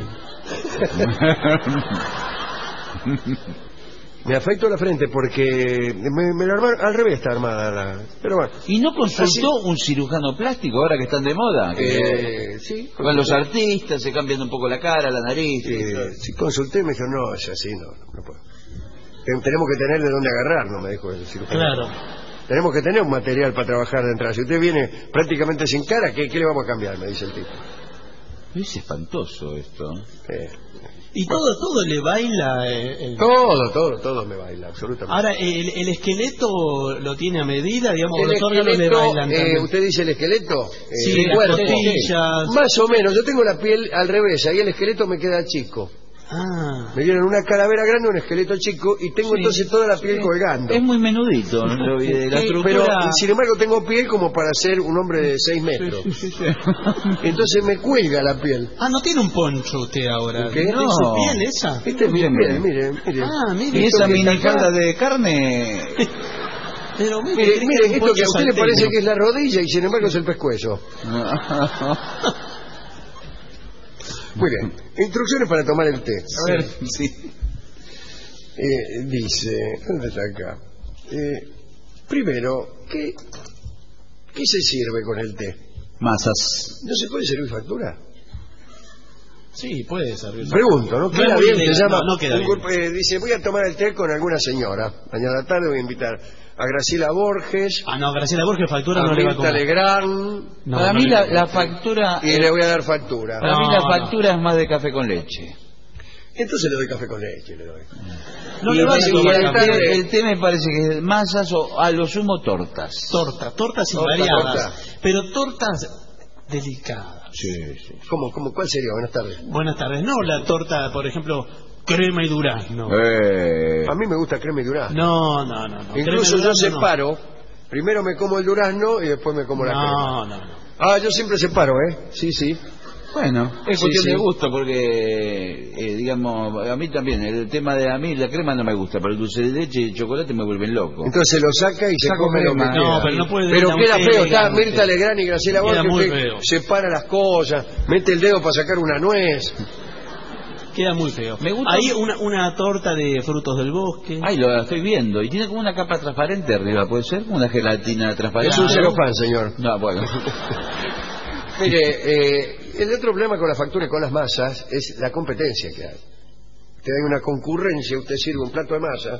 Me afeito la frente porque me la armaron, al revés está armada pero bueno. ¿Y no consultó un cirujano plástico ahora que están de moda? Sí. Con los artistas se cambian un poco la cara, la nariz. Sí, consulté y me dijo, no, es así, no puedo. Tenemos que tener de dónde agarrarnos, me dijo el cirujano. Claro. Tenemos que tener un material para trabajar de entrada. Si usted viene prácticamente sin cara, ¿qué le vamos a cambiar? Me dice el tipo. Es espantoso esto. Y todo le baila. Todo me baila, absolutamente. Ahora, ¿el esqueleto lo tiene a medida? Digamos, los órganos le bailan también. ¿Usted dice el esqueleto? Sí, las costillas. Más o menos, yo tengo la piel al revés, ahí el esqueleto me queda chico. Me dieron una calavera grande, un esqueleto chico, y tengo entonces toda la piel colgando. Es muy menudito, ¿no? La estructura... Pero sin embargo tengo piel como para ser un hombre de 6 metros. Entonces me cuelga la piel. No tiene un poncho usted ahora. ¿Qué? ¿Es su piel esa? Esta es mi piel, mire. Mire. ¿Y esa minifalda de carne? Pero mire, esto que a usted le parece que es la rodilla y sin embargo es el pescuezo. Muy bien, instrucciones para tomar el té. A ver, sí. Dice, ¿dónde está acá? Primero, ¿qué se sirve con el té? Masas. ¿No se puede servir factura? Sí, puede servir. Pregunto, ¿no? Queda bien, te llama. No queda bien. Dice, voy a tomar el té con alguna señora. Mañana a la tarde voy a invitar a Graciela Borges. No, Graciela Borges factura no le va a comer. Legrand. Para mí la factura... Y le voy a dar factura. Para mí la factura es más de café con leche. Entonces le doy café con leche, le doy. No le va a tomar el té me parece que es masas o a lo sumo tortas. Tortas invariadas. Pero tortas delicadas. Sí. ¿Cómo? ¿Cuál sería? Buenas tardes. Buenas tardes. No, la torta, por ejemplo, crema y durazno. A mí me gusta crema y durazno. No. Incluso yo separo. Primero me como el durazno y después me como la crema. No. Yo siempre separo, Sí. Bueno, es cuestión de gusto porque, digamos, a mí también, el tema de la crema no me gusta, pero el dulce de leche y el chocolate me vuelven loco. Entonces lo saca y se come lo que queda. No, pero no puede. Pero queda feo, está Mirta Legrand y Graciela Borges que separa las cosas, mete el dedo para sacar una nuez. Queda muy feo. Me gusta. Ahí una torta de frutos del bosque. Ay, lo estoy viendo. Y tiene como una capa transparente arriba, ¿puede ser? Como una gelatina transparente. Es un celofán, señor. No, bueno. Mire, el otro problema con la factura y con las masas es la competencia que hay. Usted hay una concurrencia, usted sirve un plato de masa,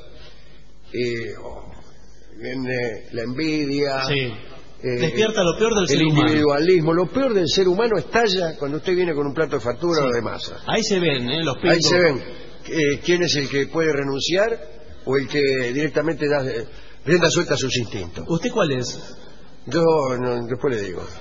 viene la envidia, despierta lo peor del ser humano. El individualismo, lo peor del ser humano estalla cuando usted viene con un plato de factura o de masa. Ahí se ven, los pingos. Ahí se ven quién es el que puede renunciar o el que directamente da rienda suelta a sus instintos. ¿Usted cuál es? Yo después le digo.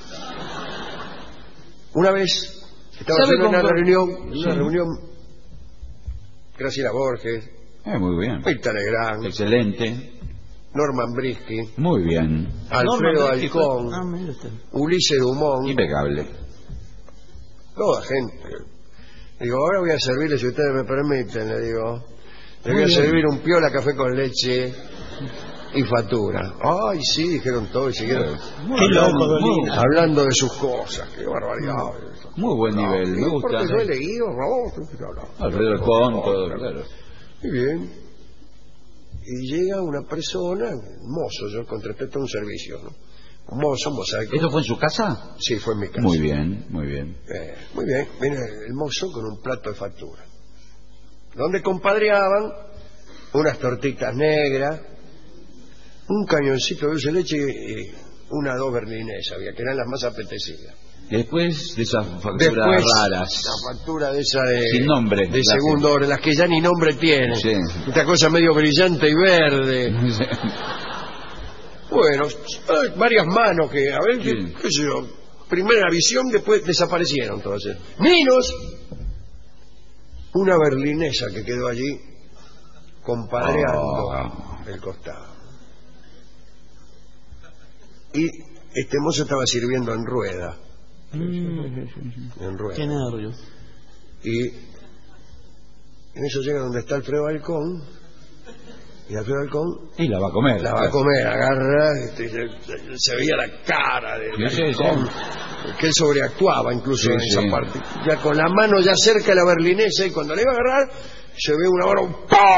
Una vez estaba haciendo una reunión, Graciela Borges, muy bien. Mirta Legrand, excelente, Norman Brisky, Muy bien. Alfredo Norman Brisky, Alcón, mire usted. Ulises Dumont, Impecable. toda gente. Digo, ahora voy a servirle, si ustedes me permiten, le digo, le voy a servir un piola café con leche y factura. Ay, sí, dijeron todo y siguieron Qué loco, Dolina. hablando de sus cosas, qué barbaridad. Muy buen nivel, me gusta. Porque yo he leído, no. Alfredo Alcón, todo, claro. Muy bien. Y llega una persona, un mozo, yo contraté todo un servicio, ¿no? Un mozo, mosaico. ¿Esto fue en su casa? Sí, fue en mi casa. Muy bien, muy bien. Muy bien, viene el mozo con un plato de factura, donde compadreaban unas tortitas negras, un cañoncito de dulce de leche y una dos berlinesas, que eran las más apetecidas. Después de esas facturas raras. La factura de esa de... Sin nombre. De segundo orden, las que ya ni nombre tienen. Sí. Esta cosa medio brillante y verde. Sí. Bueno, varias manos que, a ver, qué sé yo, primera visión, después desaparecieron todas. Menos una berlinesa que quedó allí compadreando el costado. Y este mozo estaba sirviendo en rueda. En rueda. Qué nervios. Y en eso llega donde está Alfredo Alcón. Y Alfredo Alcón Y la va a comer. la va a comer, agarra, se veía la cara de Alcón, que él sobreactuaba incluso en esa parte. Ya con la mano ya cerca de la berlinesa, y cuando le iba a agarrar, se ve una hora,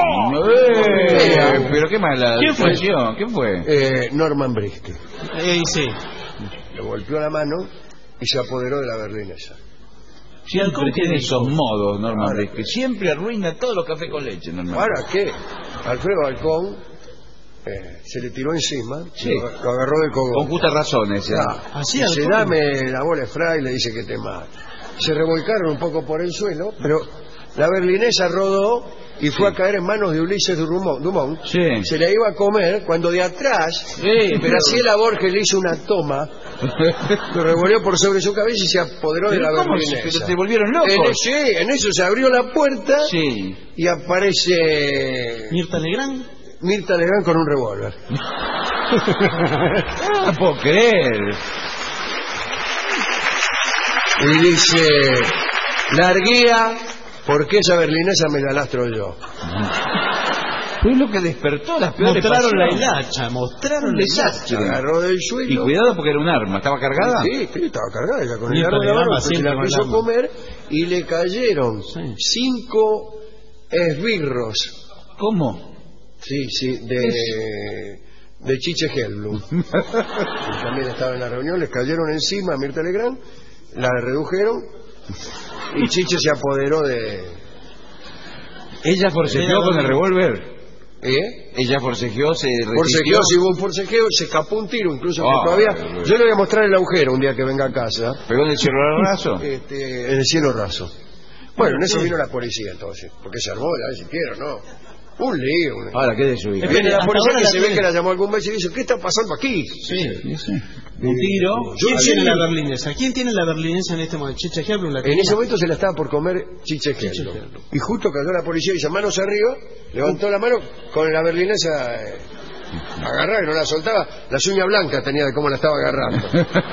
¡pum! Pero qué mala. ¿Quién fue? ¿Quién fue? Norman Brisky. Sí. Le golpeó la mano y se apoderó de la berlinesa. Siempre tiene esos modos, Norman Brisky. Siempre arruina todos los cafés con leche, Norman. ¿Para qué? Alfredo Alcón se le tiró encima, Sí. lo agarró del cogote. Con justas razones. Así Dice, Alcón. dame la bola de fray, le dice que te mata. Se revolcaron un poco por el suelo, pero la berlinesa rodó y fue a caer en manos de Ulises Dumont. Sí. Se la iba a comer cuando de atrás, Graciela Borges le hizo una toma, lo revolvió por sobre su cabeza y se apoderó de la berlinesa. Pero te volvieron locos. En eso se abrió la puerta Sí. y aparece Mirta Legrand. Mirta Legrand con un revólver. No puedo creer. Y dice, larguía, porque esa berlinesa me la lastro yo. Fue lo que despertó las peores Mostraron la pasiones. hilacha, mostraron Un la hilacha. desastre. Agarró del Y suelo. cuidado porque era un arma. ¿Estaba cargada? Sí, estaba cargada ella con el Mirta arma en la Legrand mano, va se siempre la con el quiso arma. comer y le cayeron Sí. 5 esbirros. ¿Cómo? Sí, de Chiche Hellblum. Y también estaba en la reunión, les cayeron encima a Mirta Legrand, la redujeron y Chiche se apoderó de... ¿Ella forcejeó con el revólver? ¿Eh? ¿Ella forcejeó? ¿Se resistió? Forcejeo, si hubo un forcejeo, se escapó un tiro, incluso que Ah, todavía... Yo le voy a mostrar el agujero un día que venga a casa. ¿Pegó en el cielo raso? En el cielo raso. Bueno, en eso vino la policía entonces, porque se armó, ya si quiero, ¿no? Un lío. Ahora, ¿qué de su hija? Viene la hasta policía ahora que la se ve tiene. que la llamó algún vez y dice, ¿qué está pasando aquí? Sí. Un tiro. ¿Quién Yo- tiene la berlinesa? ¿Quién tiene la berlinesa en este momento? Chicha Hellblum, la En ese momento se la estaba por comer Chiche Hellblum. Y justo cayó la policía y dice, manos arriba, levantó la mano con la berlinesa agarrada y no la soltaba. Las uñas blancas tenía de cómo la estaba agarrando.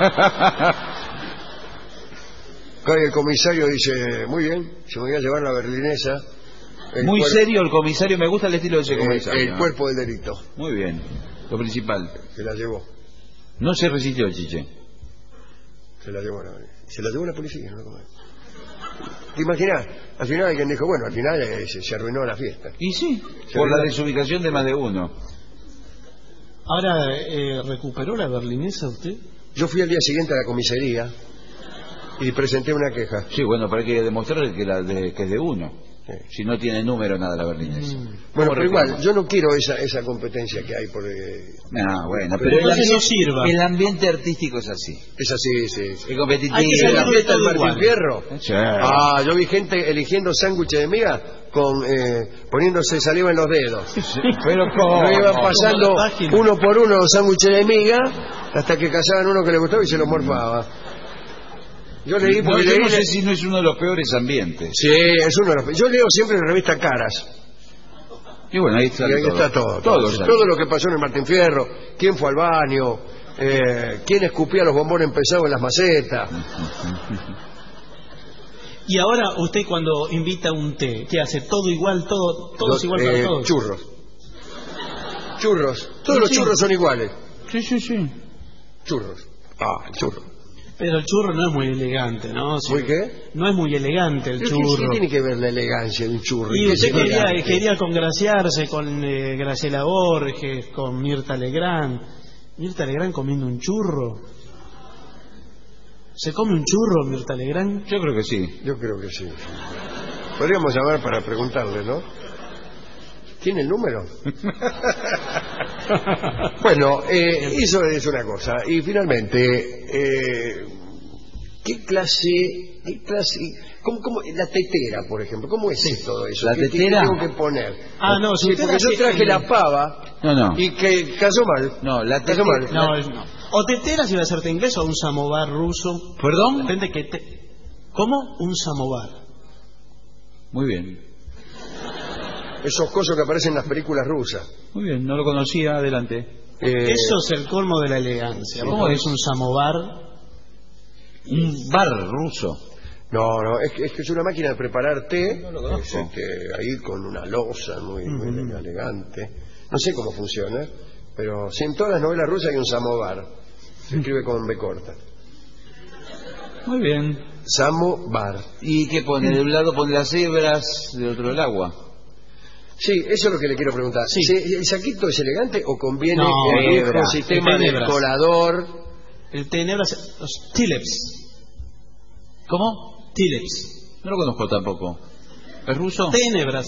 Cae el comisario y dice, muy bien, se me voy a llevar la berlinesa. Muy serio el comisario, me gusta el estilo de ese comisario. El cuerpo del delito. Muy bien, lo principal. Se la llevó. No se resistió el Chiche. Se la llevó la policía, ¿no? ¿Te imaginas? Al final alguien dijo, bueno, al final se arruinó la fiesta. Y sí, Se por la arruinó. desubicación de más de uno. Ahora, ¿recuperó la berlinesa usted? Yo fui al día siguiente a la comisaría y presenté una queja. Sí, bueno, pero hay que demostrar que es de uno. Si no tiene número nada la berlinesa. Bueno, pero igual, reclama? yo no quiero esa competencia que hay por... No, bueno, pero pero entonces no sirva. el ambiente artístico es así. Es así, sí. Es competitivo. Hay que ¿En la salir fiesta del todo Martín igual. Fierro? Sí. Ah, yo vi gente eligiendo sándwiches de miga con poniéndose saliva en los dedos. Pero ¿cómo? No iban pasando Como la página. uno por uno los sándwiches de miga hasta que cazaban uno que le gustaba y se lo morfaba. Yo leí No, porque yo leí... no sé si no es uno de los peores ambientes. Sí, es uno de los... Yo leo siempre en la revista Caras. Y bueno, ahí está, todo lo que pasó en el Martín Fierro, quién fue al baño, quién escupía los bombones pesados en las macetas. Y ahora usted cuando invita un té, ¿qué hace? ¿Todo igual, todos igual para todos? Churros. Todos los churros son iguales. Sí. Churros. El churro. Pero el churro no es muy elegante, ¿no? ¿Muy qué? No es muy elegante el churro. ¿Qué tiene que ver la elegancia de un churro? Y usted quería congraciarse con Graciela Borges, con Mirta Legrand. Mirta Legrand comiendo un churro. ¿Se come un churro, Mirta Legrand? Yo creo que sí. Yo creo que sí. Podríamos llamar para preguntarle, ¿no? ¿Tiene el número? Bueno, eso es una cosa. Y finalmente, ¿qué clase? ¿Cómo la tetera, por ejemplo? ¿Cómo es todo eso? ¿La tetera? ¿Qué tengo que poner? No, sí, porque yo traje la pava y que cayó mal. No, la tetera. No. O tetera si va a hacerte inglés o un samovar ruso. ¿Perdón? Depende ¿Cómo? Un samovar. Muy bien. Esos cosas que aparecen en las películas rusas. Muy bien, no lo conocía, adelante. Eso es el colmo de la elegancia. ¿Cómo es un samovar? Un bar ruso. No, es que es una máquina de preparar té, no lo conozco. Ahí con una loza muy elegante. No sé cómo funciona, pero si en todas las novelas rusas hay un samovar. Se escribe con B corta. Muy bien. Samovar. ¿Y qué pone? De un lado pone las hebras, del otro el agua. Sí, eso es lo que le quiero preguntar. Sí. ¿El saquito es elegante o conviene el viejo sistema del colador? El té de hebras, los Tileps. ¿Cómo? Tileps. No lo conozco tampoco. ¿Es ruso? Té de hebras.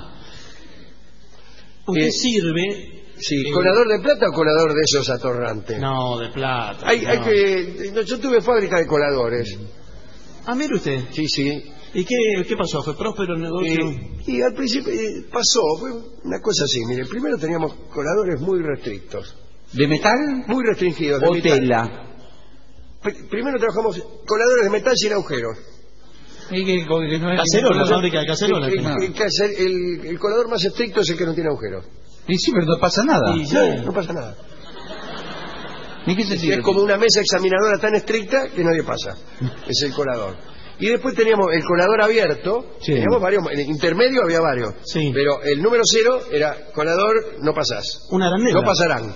Usted sirve... Sí, ¿colador de plata o colador de esos atorrantes? No, de plata. Yo tuve fábrica de coladores. Mire usted. Sí. ¿Y qué pasó? ¿Fue próspero el negocio? Y al principio fue una cosa así. Mire, primero teníamos coladores muy restrictos. ¿De metal? Muy restringidos. ¿O tela? Primero trabajamos coladores de metal sin agujeros. Cacerola, la fábrica de cacerola. El colador más estricto es el que no tiene agujeros. Y sí, pero no pasa nada. No pasa nada. ¿Y qué se es como una mesa examinadora tan estricta que nadie pasa. Es el colador. Y después teníamos el colador abierto. Teníamos varios. En el intermedio había varios. Sí. Pero el número 0 era colador, no pasás. Una arandela. No pasarán.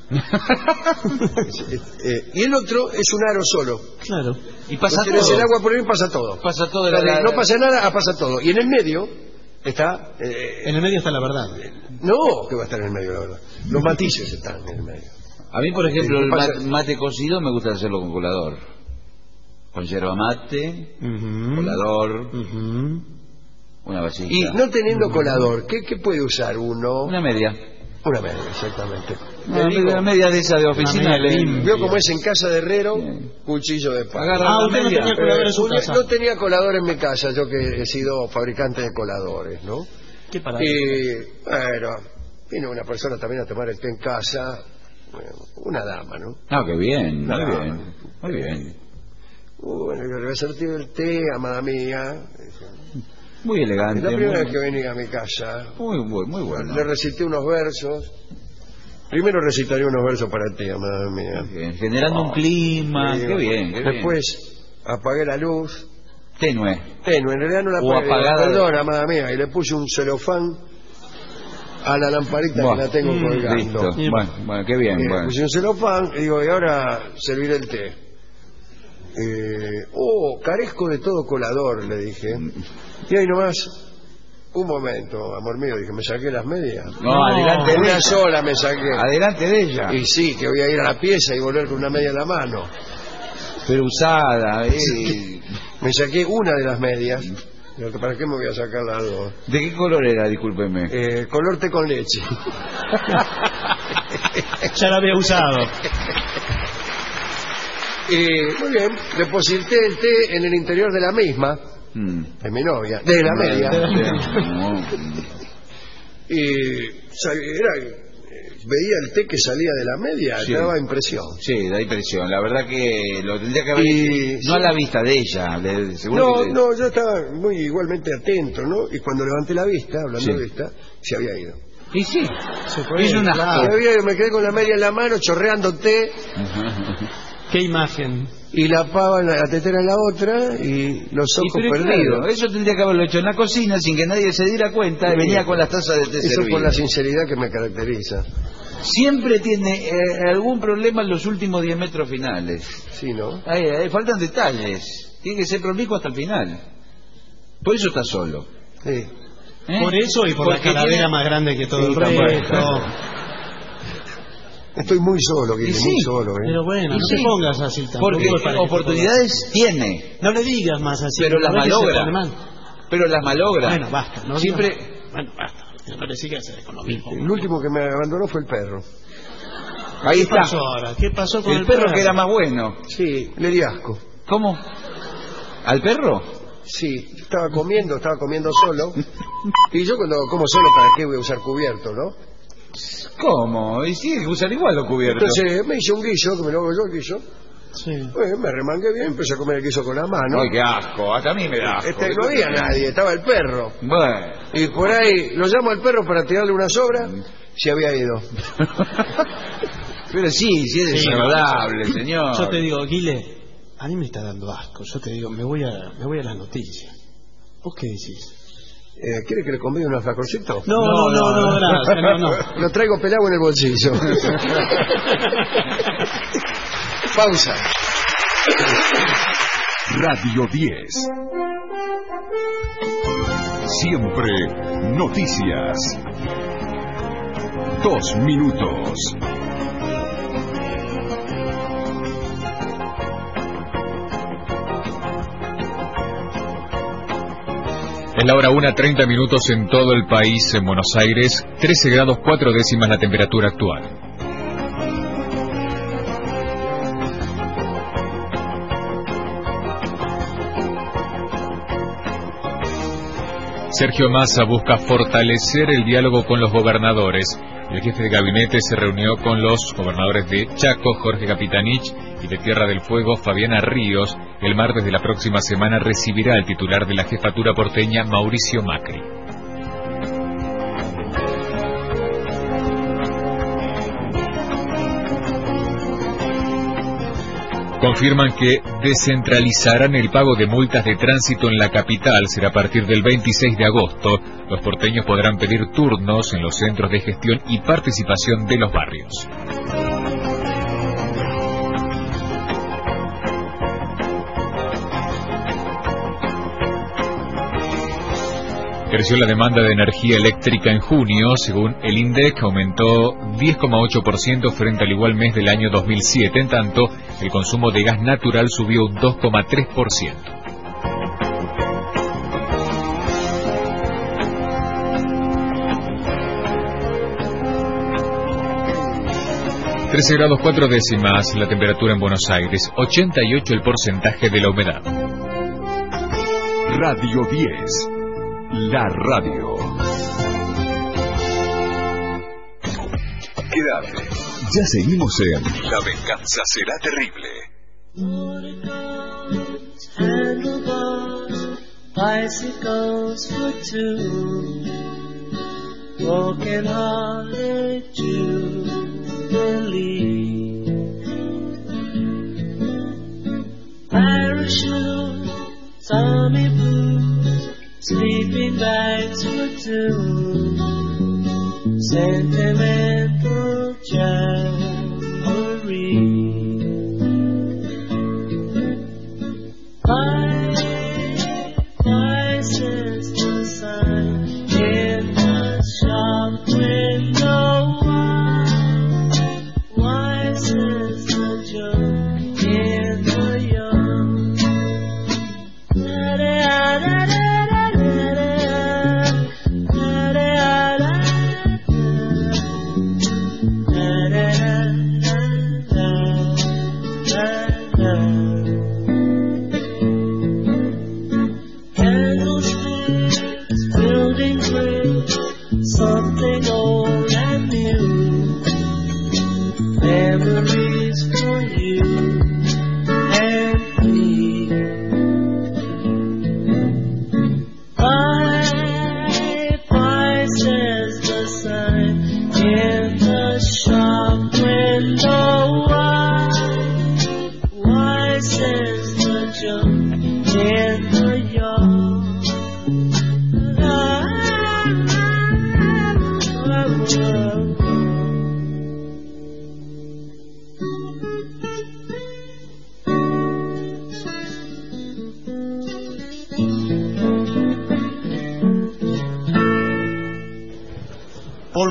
Y el otro es un aro solo. Claro. Y pasa todo. Tienes el agua por ahí, pasa todo. Pasa todo. No pasa nada, pasa todo. Y en el medio está... en el medio está la verdad. No, que va a estar en el medio, la verdad. Los matices están en el medio. A mí, por ejemplo, el mate cocido me gusta hacerlo con colador. Con yerba mate, colador, una vasija. Y no teniendo colador, ¿qué puede usar uno? Una media. Una media, exactamente. Una media de esa de oficina. Veo como es en casa de herrero, cuchillo de palo. Usted no tenía colador en su casa. No tenía colador en mi casa, yo que he sido fabricante de coladores, ¿no? ¿Qué parada? Bueno, vino una persona también a tomar el té en casa, una dama, ¿no? Qué bien, muy bien. Bueno, yo le he servido el té, amada mía. Muy elegante. Es la primera vez que venía a mi casa. Muy bueno. Le recité unos versos. Primero recitaré unos versos para ti, amada mía. Bien, generando un clima. Qué bien. Después apagué la luz. Tenue, en realidad no la apagué. Apagada. Perdón, amada mía. Y le puse un celofán a la lamparita que la tengo colgando. Listo. Bueno, qué bien. Le puse un celofán y digo, y ahora serviré el té. Carezco de todo colador, le dije. Y ahí nomás, un momento, amor mío, dije, ¿me saqué las medias? No, adelante de una ella. sola me saqué. Adelante de ella. Y sí, que voy a ir a la pieza y volver con una media en la mano. Pero usada. Me saqué una de las medias. ¿Para qué me voy a sacar las dos? ¿De qué color era, discúlpeme? Color té con leche. Ya la había usado. Muy bien, deposité el té en el interior de la misma, de mi novia, de la media. Veía el té que salía de la media, daba impresión. Sí, da impresión. La verdad que lo tendría que haber... no a la vista de ella. No, yo estaba muy igualmente atento, ¿no? Y cuando levanté la vista, hablando de vista, se había ido. Y sí, Se puede. es una... Claro. Yo me quedé con la media en la mano, chorreando té, ¿Qué imagen? y la pava, la tetera en la otra, y los ojos pero perdidos. claro, eso tendría que haberlo hecho en la cocina sin que nadie se diera cuenta, y Sí. venía con las tazas de té Eso servidas. por la sinceridad que me caracteriza. Siempre tiene algún problema en los últimos 10 metros finales. Sí, ¿no? Faltan detalles. Tiene que ser prolijo hasta el final. Por eso está solo. Sí. Por eso y por la Porque calavera tiene- más grande que todo Sí, el también. resto. Estoy muy solo, Guille, Y sí, muy solo. Pero bueno, Y no sí. te pongas así tampoco. Porque para que te oportunidades tiene, pongas. No le digas más así. pero las ¿no ves que se malogra. pone mal? Pero las malogra. Bueno, basta. No Siempre... digas- Bueno, basta. No le sigas con lo mismo. El último que me abandonó fue el perro. Ahí ¿Qué está. pasó ahora? ¿Qué pasó con El perro que era más bueno. Sí, le di asco. ¿Cómo? ¿Al perro? Sí, estaba comiendo solo. Y yo cuando como solo, ¿para qué voy a usar cubierto, no? ¿Cómo? Y sí, usan igual los cubiertos. Entonces me hice un guiso, que me lo hago yo el guiso. Sí. Pues me remangué bien, empecé a comer el guiso con la mano. Ay, qué asco. Hasta a mí me da asco. No había nadie, estaba el perro. Bueno. Y por ahí lo llamo al perro para tirarle una sobra, se había ido. Pero sí es desagradable, señor. Yo te digo, Guile, a mí me está dando asco. Yo te digo, me voy a las noticias. ¿Vos qué decís? ¿Quiere que le convide un alfajorcito? No, gracias, no. Lo traigo pelado en el bolsillo. Pausa. Radio 10. Siempre noticias. 2 minutos. Es la hora 1:30 minutos en todo el país. En Buenos Aires, 13 grados 4 décimas la temperatura actual. Sergio Massa busca fortalecer el diálogo con los gobernadores. El jefe de gabinete se reunió con los gobernadores de Chaco, Jorge Capitanich, y de Tierra del Fuego, Fabiana Ríos. El martes de la próxima semana recibirá al titular de la jefatura porteña, Mauricio Macri. Confirman que descentralizarán el pago de multas de tránsito en la capital. Será a partir del 26 de agosto. Los porteños podrán pedir turnos en los centros de gestión y participación de los barrios. Creció la demanda de energía eléctrica en junio. Según el INDEC, aumentó 10,8% frente al igual mes del año 2007. En tanto, el consumo de gas natural subió un 2,3%. (13°4 la temperatura en Buenos Aires, 88 el porcentaje de la humedad. Radio 10. La radio. Quédate. Ya seguimos en La venganza será terrible. Bicycles for two, broken hearted Jubilee. Parachute, Tommy blues, sleeping bags for two, sentimental jamboree. My sister sign in the shop window. Why says the joke in the yard? Da da da da da da da da da da.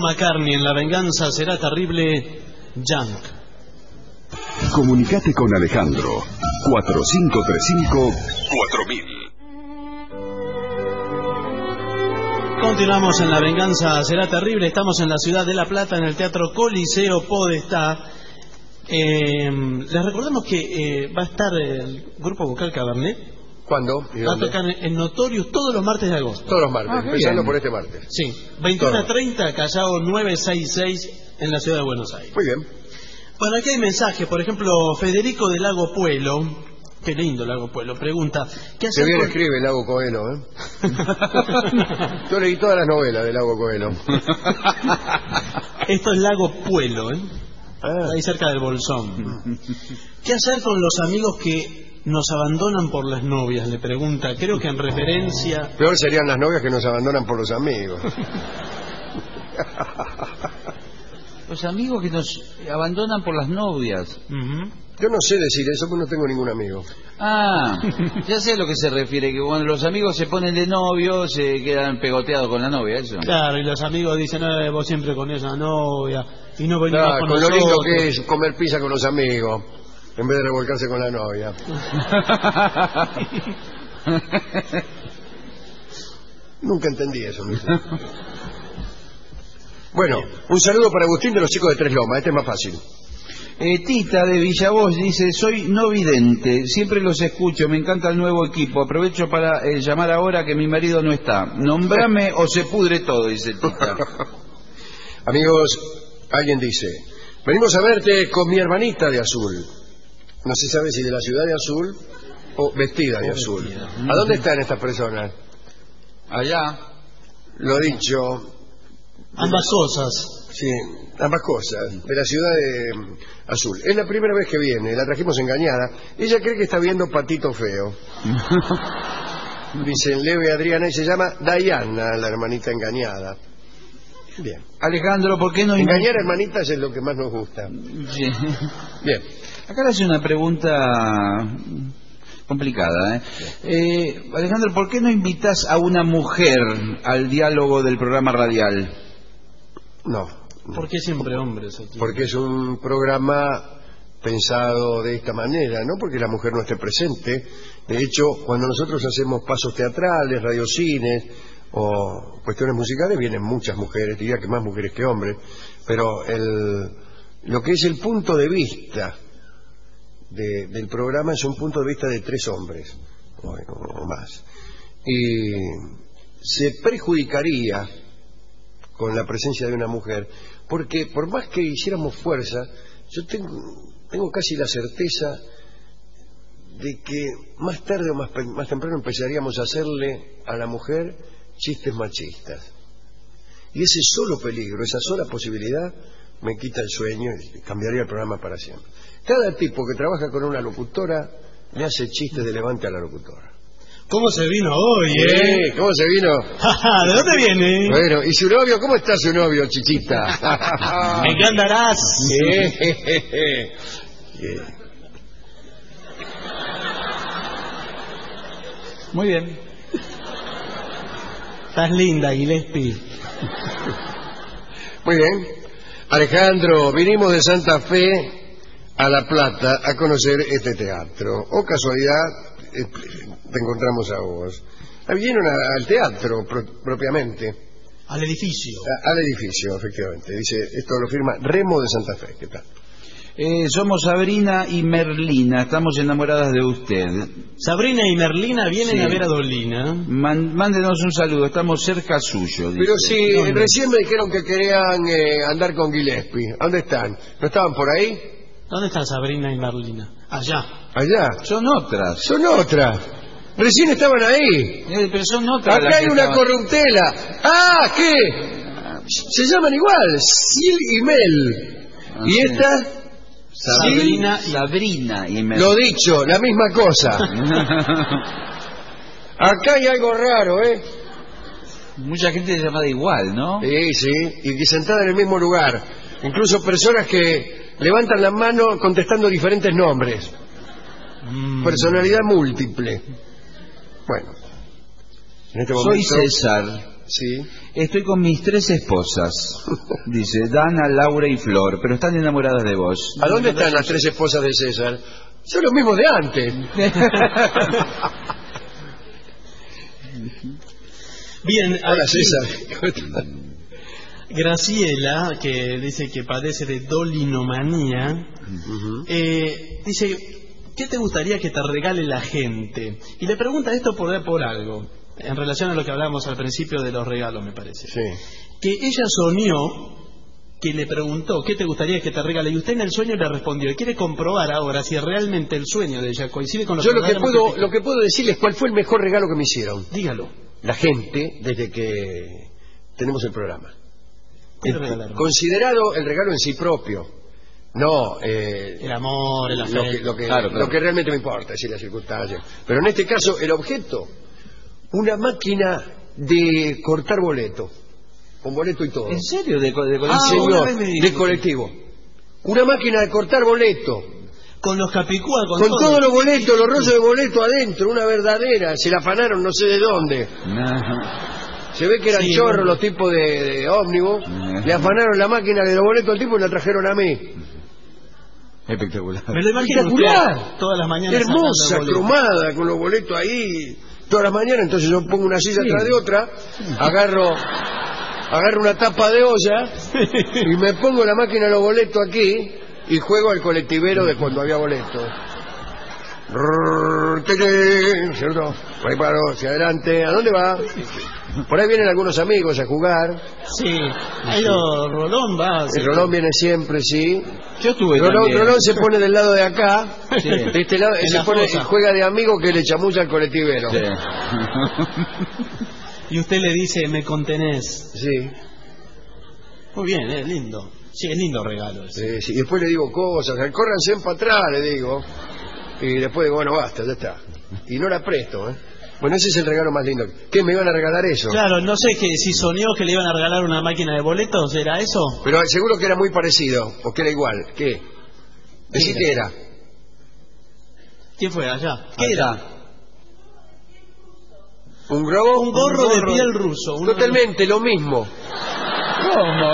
McCartney en La venganza será terrible, Junk. Comunicate con Alejandro 4535-4000. Continuamos en La venganza será terrible. Estamos en la ciudad de La Plata, en el Teatro Coliseo Podestá. Les recordamos que va a estar el grupo vocal Cabernet. ¿Cuándo? Va a tocar en Notorious todos los martes de agosto. Todos los martes, empezando por este martes. Sí, 21:30, Callao 966, en la ciudad de Buenos Aires. Muy bien. Bueno, aquí hay mensajes. Por ejemplo, Federico de Lago Puelo. Qué lindo Lago Puelo. Pregunta, ¿qué hace? Qué bien escribe Lago Coelho, ¿eh? Yo leí todas las novelas de Lago Coelho. Esto es Lago Puelo, ¿eh? Ahí cerca del Bolsón. ¿Qué hacer con los amigos que nos abandonan por las novias? Le pregunta. Creo que en referencia... Peor serían las novias que nos abandonan por los amigos. Los amigos que nos abandonan por las novias. Yo no sé decir eso porque no tengo ningún amigo. Ah, ya sé a lo que se refiere, que cuando los amigos se ponen de novio se quedan pegoteados con la novia, eso. Claro, y los amigos dicen, vos siempre con esa novia, y no venimos con lo nosotros. lindo que es comer pizza con los amigos, en vez de revolcarse con la novia. Nunca entendí eso, Luis. Bueno, un saludo para Agustín de los chicos de Tres Lomas, este es más fácil. Tita de Villavoz dice, soy no vidente, siempre los escucho, me encanta el nuevo equipo, aprovecho para llamar ahora que mi marido no está. Nombrame o se pudre todo, dice Tita. Amigos, alguien dice, venimos a verte con mi hermanita de azul. No se sabe si de la ciudad de azul o vestida de azul. ¿A dónde están estas personas? Allá. Lo dicho... Ambas cosas. Sí, ambas cosas. De la ciudad de azul. Es la primera vez que viene, la trajimos engañada. Ella cree que está viendo Patito Feo. Dicen Leo y Adriana y se llama Diana, la hermanita engañada. Bien. Alejandro, ¿por qué no... Engañar hermanitas es lo que más nos gusta. Sí. Bien. Acá le hace una pregunta complicada, Alejandro, ¿por qué no invitas a una mujer al diálogo del programa radial? No. ¿Por qué siempre hombres aquí? Porque es un programa pensado de esta manera, no porque la mujer no esté presente. De hecho, cuando nosotros hacemos pasos teatrales, radiocines o cuestiones musicales, vienen muchas mujeres, diría que más mujeres que hombres, pero lo que es el punto de vista del programa es un punto de vista de 3 hombres o más. Y se perjudicaría con la presencia de una mujer, porque por más que hiciéramos fuerza, yo tengo casi la certeza de que más tarde o más temprano empezaríamos a hacerle a la mujer chistes machistas. Y ese solo peligro, esa sola posibilidad, me quita el sueño y cambiaría el programa para siempre. Cada tipo que trabaja con una locutora le hace chistes de levante a la locutora. ¿Cómo se vino hoy, ¿Cómo se vino? ¿De dónde viene? Bueno, ¿y su novio? ¿Cómo está su novio, chichita? ¿En qué andarás? Muy bien. Estás linda, Gillespie. Muy bien. Alejandro, vinimos de Santa Fe a La Plata a conocer este teatro. O casualidad, te encontramos a vos. Vinieron al teatro propiamente. Al edificio. Al edificio, efectivamente. Dice, esto lo firma Remo de Santa Fe. ¿Qué tal? Somos Sabrina y Merlina, estamos enamoradas de usted. Sabrina y Merlina vienen a ver a Dolina. Mándenos un saludo, estamos cerca suyo. Pero sí, recién me dijeron que querían andar con Gillespie. ¿Dónde están? ¿No estaban por ahí? ¿Dónde están Sabrina y Merlina? Allá. ¿Allá? Son otras. Son otras. Recién estaban ahí. Pero son otras. Acá hay una corruptela. ¡Ah! ¿Qué? Se llaman igual. Sil y Mel. ¿Y esta? Sabrina y Mel. Lo dicho, la misma cosa. Acá hay algo raro, ¿eh? Mucha gente se llama de igual, ¿no? Sí, sí. Y que sentada en el mismo lugar. Incluso personas que levantan la mano contestando diferentes nombres. Personalidad múltiple. Bueno. En este momento, soy César. Sí. Estoy con mis 3 esposas, dice Dana, Laura y Flor, pero están enamoradas de vos. ¿A dónde están las 3 esposas de César? Son los mismos de antes. Bien, hola aquí, César. Graciela, que dice que padece de dolinomanía, dice, ¿qué te gustaría que te regale la gente? Y le pregunta esto por algo, en relación a lo que hablábamos al principio de los regalos, me parece. Sí. Que ella soñó que le preguntó, ¿qué te gustaría que te regale? Y usted en el sueño le respondió, y quiere comprobar ahora si realmente el sueño de ella coincide con Yo lo que puedo decirles cuál fue el mejor regalo que me hicieron. Dígalo. La gente, desde que tenemos el programa. ¿Qué le regalaron? Considerado el regalo en sí propio. No, el amor, el afecto. Lo que realmente me importa, es decir, las circunstancias. Pero en este caso, el objeto, una máquina de cortar boleto. Con boleto y todo. ¿En serio? ¿De colectivo? Señor, de colectivo. Una máquina de cortar boleto. Con los capicúas, con todos los boletos, los rollos de boleto adentro, una verdadera. Se la afanaron no sé de dónde. Se ve que eran chorros los tipos de ómnibus. Le afanaron la máquina de los boletos al tipo y la trajeron a mí. Espectacular. Me lo imagino espectacular. Todas las mañanas. Hermosa, cromada, con los boletos ahí. Todas las mañanas, entonces yo pongo una silla atrás de otra, agarro una tapa de olla y me pongo la máquina de los boletos aquí y juego al colectivero de cuando había boletos. ¿Cierto? Ahí paro, hacia adelante. ¿A dónde va? Por ahí vienen algunos amigos a jugar. Sí, ahí Rolón va. El Rolón viene siempre, sí. Yo estuve Rolón se pone del lado de acá. Sí. De este lado, se pone y juega de amigo que le chamulla al colectivero. Sí. Y usted le dice, me contenés. Sí. Muy bien, es lindo. Sí, es lindo regalo. Sí. Y después le digo cosas, córranse para atrás, le digo. Y después digo, bueno, basta, ya está. Y no la presto, ¿eh? Bueno, ese es el regalo más lindo. ¿Qué, me iban a regalar eso? Claro, no sé que si soñó que le iban a regalar una máquina de boletos, ¿era eso? Pero seguro que era muy parecido, o que era igual. ¿Qué? Decí qué era. ¿Quién fue allá? ¿Qué era? ¿Un globo? Un gorro de piel ruso. Totalmente lo mismo. ¿Cómo?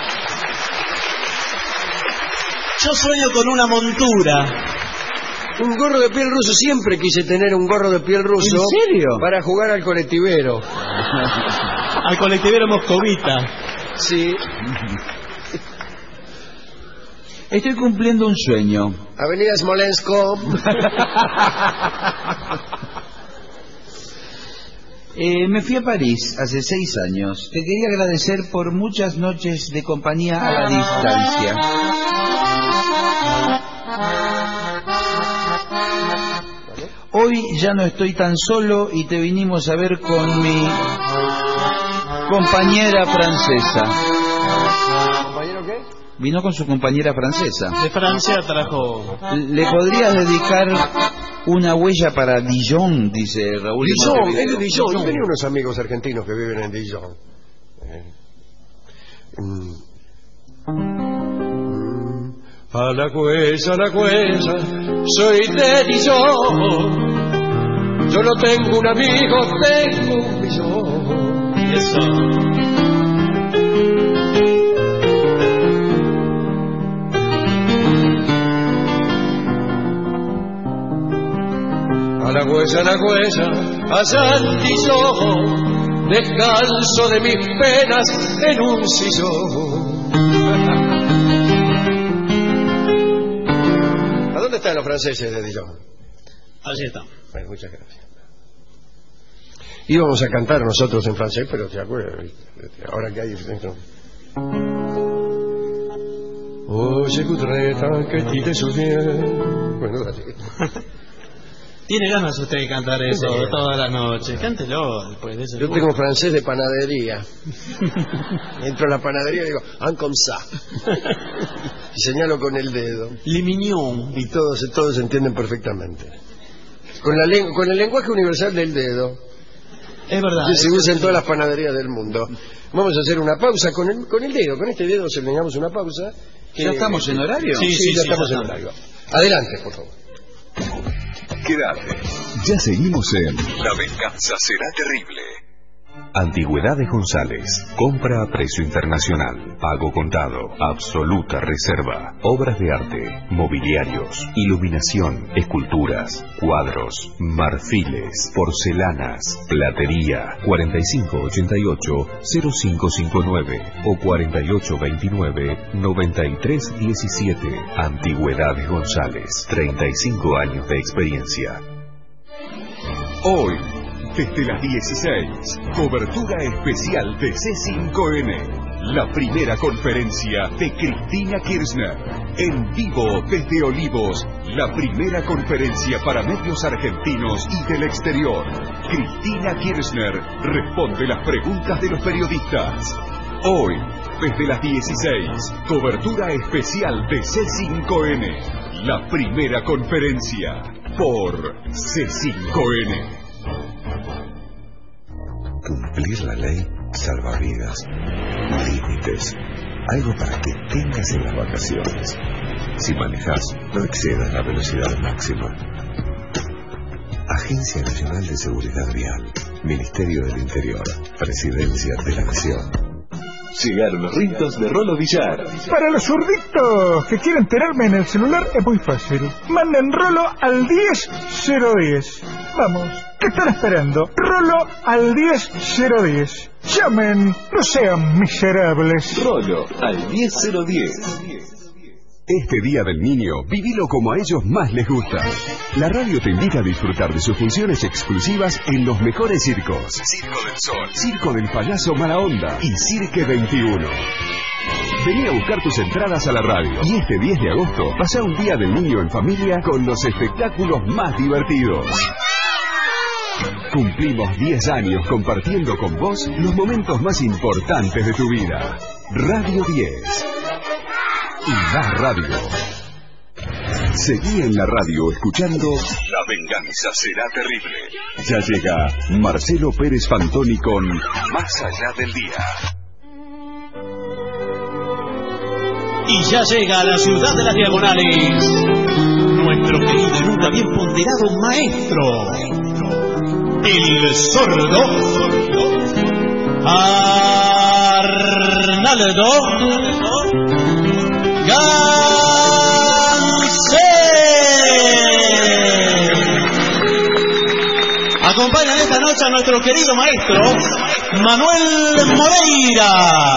Yo sueño con una montura. Un gorro de piel ruso, siempre quise tener un gorro de piel ruso. ¿En serio? Para jugar al colectivero. Al colectivero moscovita. Sí. Estoy cumpliendo un sueño. Avenida Smolensko. Me fui a París hace 6 años. Te quería agradecer por muchas noches de compañía a la distancia. Hoy ya no estoy tan solo y te vinimos a ver con mi compañera francesa. ¿Compañero qué? Vino con su compañera francesa. De Francia trajo... ¿Le podrías dedicar una huella para Dijon? Dice Raúl. Dijon, es de Dijon. Yo tenía unos amigos argentinos que viven en Dijon. A la huella, soy de Dijon. Yo no tengo un amigo, tengo un millón. Eso. A la huella, allá en Dijon, descanso de mis penas en un sillón. ¿A dónde están los franceses de Dijon? Allí está. Bueno, muchas gracias. Íbamos a cantar nosotros en francés, pero te acuerdas, ahora que hay dentro. Oh, j'écouterais tant que tu te souviens. Bueno, así. Tiene ganas usted de cantar eso toda la noche. Cántelo después de eso. Yo tengo francés de panadería. Entro a la panadería y digo, un comme ça. Y señalo con el dedo. Le mignon. Y todos se entienden perfectamente. Con el lenguaje universal del dedo. Es verdad. Que se usa en todas las panaderías del mundo. Vamos a hacer una pausa con el dedo. Con este dedo señalamos una pausa. ¿Ya estamos en horario? Sí, ya estamos en horario. Adelante, por favor. Quédate. Ya seguimos en La venganza será terrible. Antigüedades González. Compra a precio internacional. Pago contado. Absoluta reserva. Obras de arte. Mobiliarios. Iluminación. Esculturas. Cuadros. Marfiles. Porcelanas. Platería. 4588-0559 o 4829-9317. Antigüedades González. 35 años de experiencia. Hoy, desde las 16, cobertura especial de C5N. La primera conferencia de Cristina Kirchner. En vivo desde Olivos, la primera conferencia para medios argentinos y del exterior. Cristina Kirchner responde las preguntas de los periodistas. Hoy, desde las 16, cobertura especial de C5N. La primera conferencia por C5N. Cumplir la ley salva vidas. Límites. Algo para que tengas en las vacaciones. Si manejas, no excedas la velocidad máxima. Agencia Nacional de Seguridad Vial. Ministerio del Interior. Presidencia de la Nación. Llegaron los ritos de Rolo Villar. Para los zurditos que quieren tenerme en el celular es muy fácil. Manden Rolo al 10010. Vamos, ¿qué están esperando? Rolo al 10010. Llamen, no sean miserables. Rolo al 10010. Este Día del Niño, vivilo como a ellos más les gusta. La radio te invita a disfrutar de sus funciones exclusivas en los mejores circos. Circo del Sol, Circo del Payaso Mala Onda y Cirque 21. Vení a buscar tus entradas a la radio. Y este 10 de agosto, pasá un Día del Niño en familia con los espectáculos más divertidos. Cumplimos 10 años compartiendo con vos los momentos más importantes de tu vida. Radio 10. Y más radio. Seguí en la radio escuchando La venganza será terrible. Ya llega Marcelo Pérez Fantoni con Más allá del día. Y ya llega a la ciudad de las Diagonales nuestro querido y nunca bien ponderado maestro, el sordo Arnaldo Acompañan esta noche a nuestro querido maestro Manuel Moreira,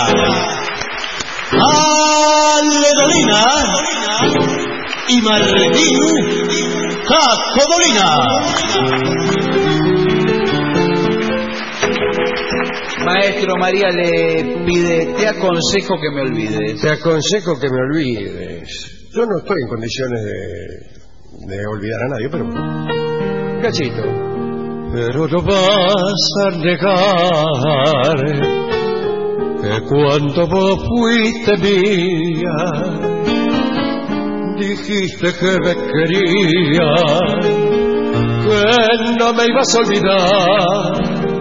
Aledolina y Martín Cacodolina. Maestro, María le pide, te aconsejo que me olvides. Te aconsejo que me olvides. Yo no estoy en condiciones de olvidar a nadie, pero... Cachito. Pero no vas a negar que cuando vos fuiste mía, dijiste que me querías, que no me ibas a olvidar,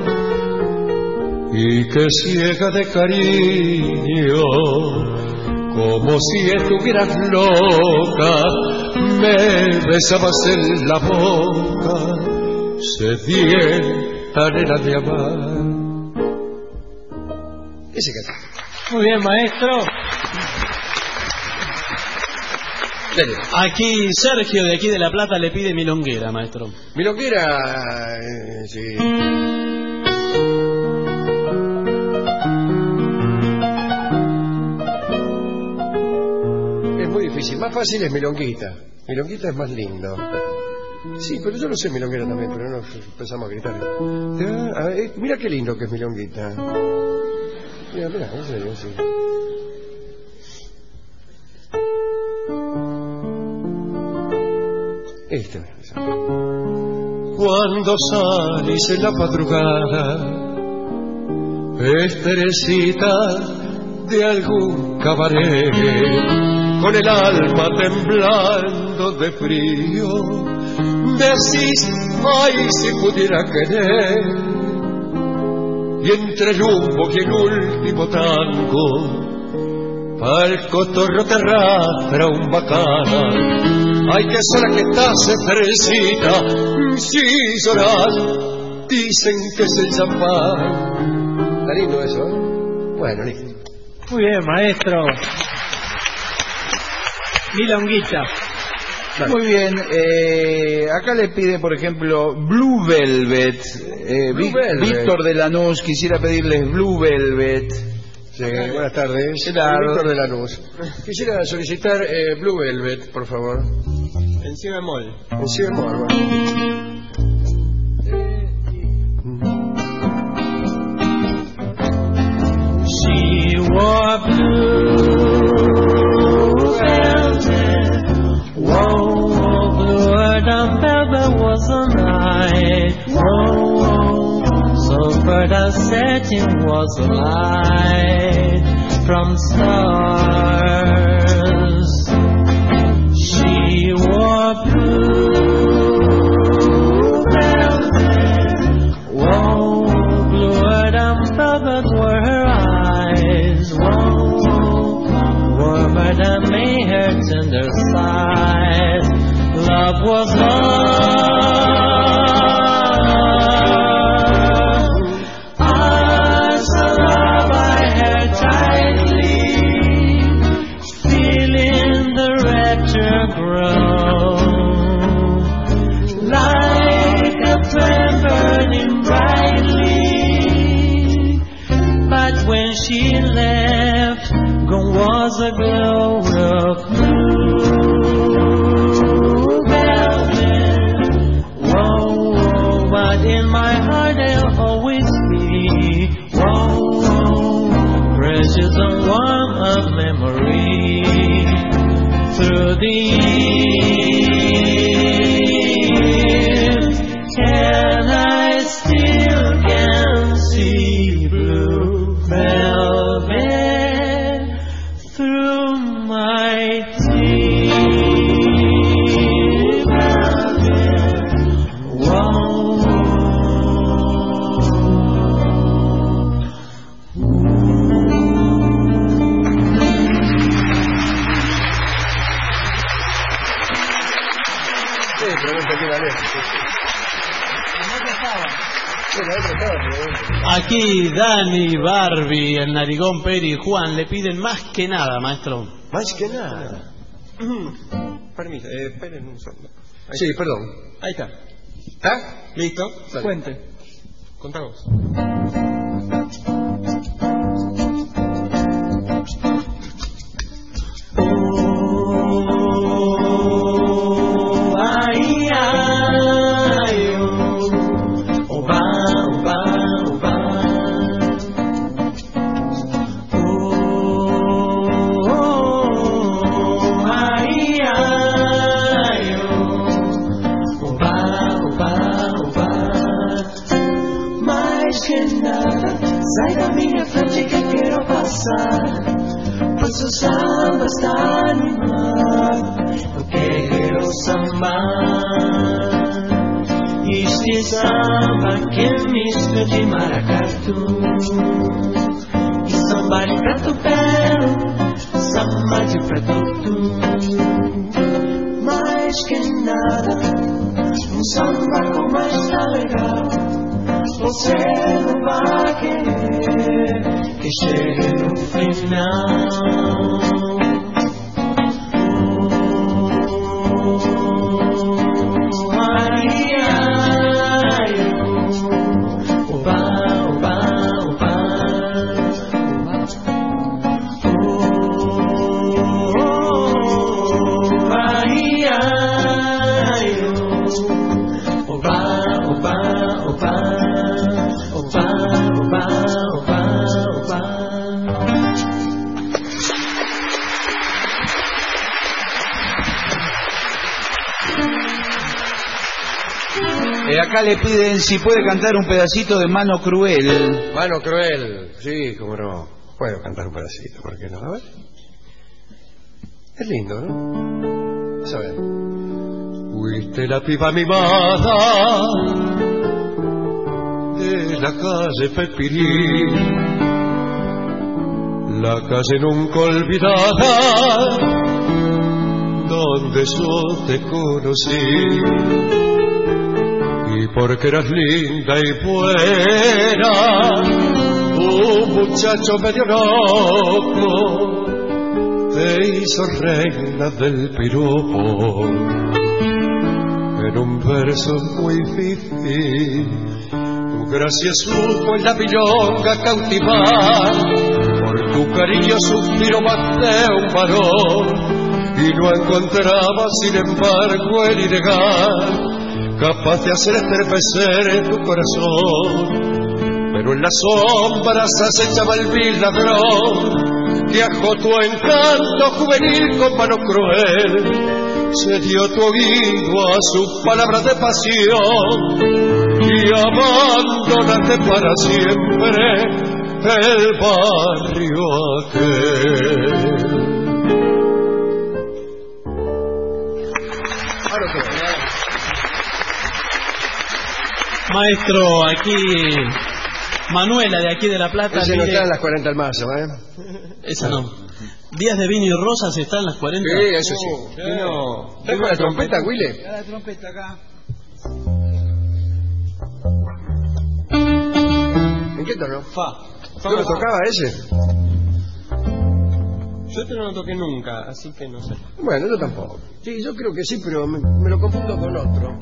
y que ciega de cariño, como si estuvieras loca, me besabas en la boca, sedienta nena de amar. Ese cantante. Muy bien, maestro. Aquí Sergio de aquí de La Plata le pide milonguera, maestro. Milonguera, sí. Es muy difícil. Más fácil es milonguita. Milonguita es más lindo. Sí, pero yo lo sé milonguera también, pero no empezamos a gritar. Mira qué lindo que es milonguita. Mira, en serio, sí. Cuando salís en la madrugada, estercita de algún cabaret, con el alma temblando de frío, decís, ay, si pudiera querer. Y entre el humo y el último tango, al cotorro te arrastra un bacana. Ay, que sola que estás, estercita, si lloras, dicen que es el champán. Está lindo eso, ¿eh? Bueno, listo. Muy bien, maestro. Milonguita. Muy bien, acá le pide, por ejemplo, Blue Velvet. Víctor de Lanús, quisiera pedirles Blue Velvet. Sí, buenas tardes. Claro. Víctor de Lanús. Quisiera solicitar Blue Velvet, por favor. En si bemol. En si bemol, bueno. She wore blue velvet. Whoa, whoa, bluer than velvet was the night. Whoa, whoa, sulfur than satin was the light from stars. She wore blue velvet. Whoa, bluer than velvet were her eyes. Whoa, warmer than May her tender sighs. Love was love. As a love I held tightly, feeling the rapture grow. Like a flame burning brightly. But when she left, gone was the glow of blue velvet. Whoa, whoa, but in my heart they'll always be. Whoa, whoa, precious and warm of memory. Through the years, can I still can see blue velvet through my tears. Whoa. Sí, pregunta aquí la letra. Aquí Dani, Barbie, el Narigón, Peri y Juan le piden más que nada, maestro. Más que nada. Permiso, esperen un segundo. Sí, perdón. Ahí está. ¿Está? ¿Listo? Dale. Cuente. Contamos. Ay, ay, oh, oba, oba, oba. Oh, ay, ay, oh, oba, oba, oba. Mais que nada, sai da minha frente que quero passar. Pois o samba está animado, eu quero sambar. Este samba que é misto de maracatu e samba de preto belo, samba de preto tu. Mais que nada, samba como está legal. Você não vai querer que chegue no final. Acá le piden si puede cantar un pedacito de Mano Cruel. Mano Cruel, sí, cómo no. Puedo cantar un pedacito, ¿por qué no? A ver. Es lindo, ¿no? Vamos a ver. Fuiste la piba mimada de la calle Pepirí, la calle nunca olvidada donde yo te conocí. Y porque eras linda y buena, muchacho medio loco te hizo reina del piropo. En un verso muy fifí, tu gracia supo en la milonga cautivar. Por tu cariño suspiro más de un varón, y no encontraba sin embargo el ideal capaz de hacer estremecer tu corazón. Pero en las sombras acechaba el vil ladrón que ajó tu encanto juvenil con mano cruel. Se dio tu oído a sus palabras de pasión y abandonaste para siempre el barrio aquel. Maestro, aquí Manuela de aquí de La Plata. Ese no está en las 40 al mazo, Esa no. Días de vino y rosas están en las 40. Sí, eso sí. ¿Estás con la trompeta, Willy? La trompeta acá. ¿En qué tono? Fa. ¿Tú lo tocaba ese? Yo este no lo toqué nunca, así que no sé. Bueno, yo tampoco. Sí, yo creo que sí, pero me lo confundo con otro.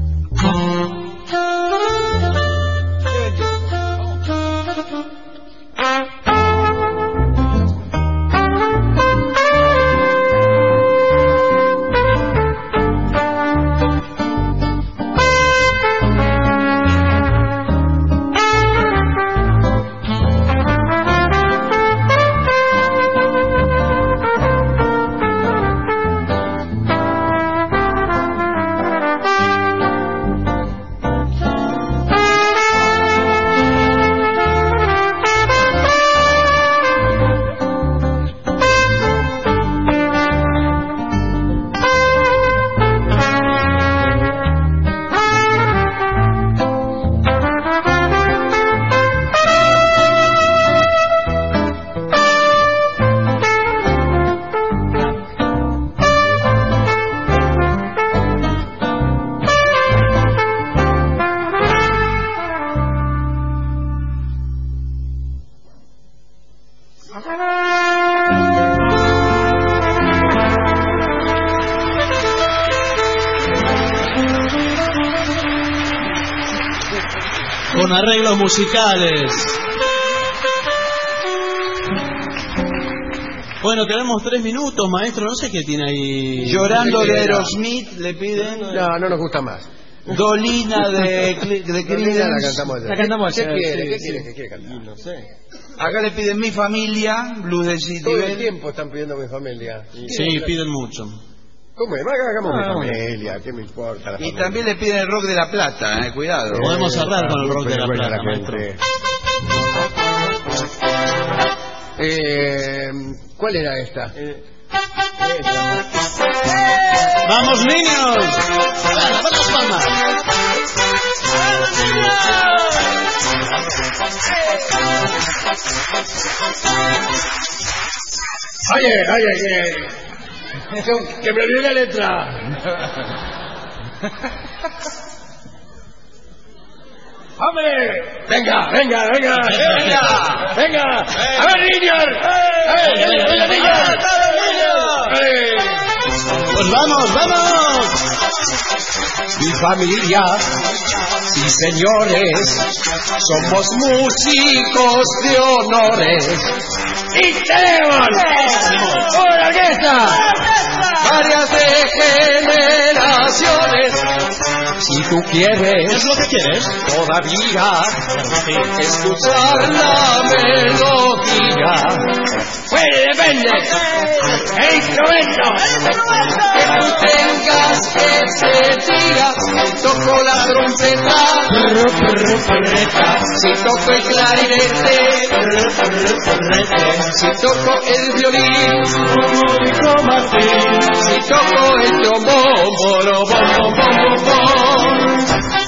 Con arreglos musicales. Bueno, tenemos 3 minutos, maestro. No sé qué tiene ahí. Llorando de Aerosmith le piden. No, no nos gusta más. Dolina de Dolina la cantamos ayer. La cantamos ¿Qué ayer, quiere? sí, ¿Qué sí. quiere? ¿Qué quiere cantar? No sé. Acá le piden Mi Familia, Blues de City. Todo el tiempo están pidiendo Mi Familia. Sí, piden mucho. ¿Cómo es? Hagamos Mi Familia, ¿qué me importa? Y también le piden el Rock de La Plata, cuidado. Podemos cerrar con el Rock de La Buena Plata, la maestro. gente. ¿Cuál era esta? ¡Vamos, niños! ¡Vamos, palmas! Oye, que me olvidé la letra. ¡Hombre! ¡Venga! A ver, niños. ¡Venga, niños! ¡Pues vamos! Mi familia, sí señores, somos músicos de honores. ¡Y tenemos una orquesta! Varias de generaciones. Si tú quieres, ¿Es lo que quieres? todavía escuchar la melodía. Pues depende. ¡El instrumento! Que tú tengas que sentir. Si toco la trompeta, si toco el clarinete, si toco el violín, si toco el trombón, borobón, bom, bom.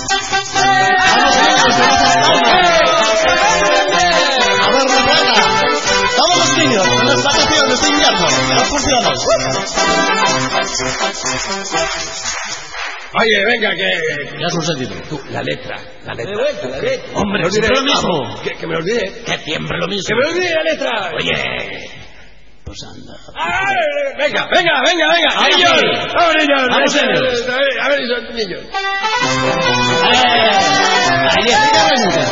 ¡Vamos los niños! ¡En las vacaciones de invierno! ¡Los funcionos! Oye, venga, que... Ya sucedido. Tú, la letra. De vuelta, la letra. Hombre, siempre lo mismo. Que me olvide. Que siempre lo mismo. Que me olvide la letra. Oye. Pues anda. Venga. Ahora Niños. sí. Vamos, niños. Vamos, niños. A ver, esos niños. Ahí está.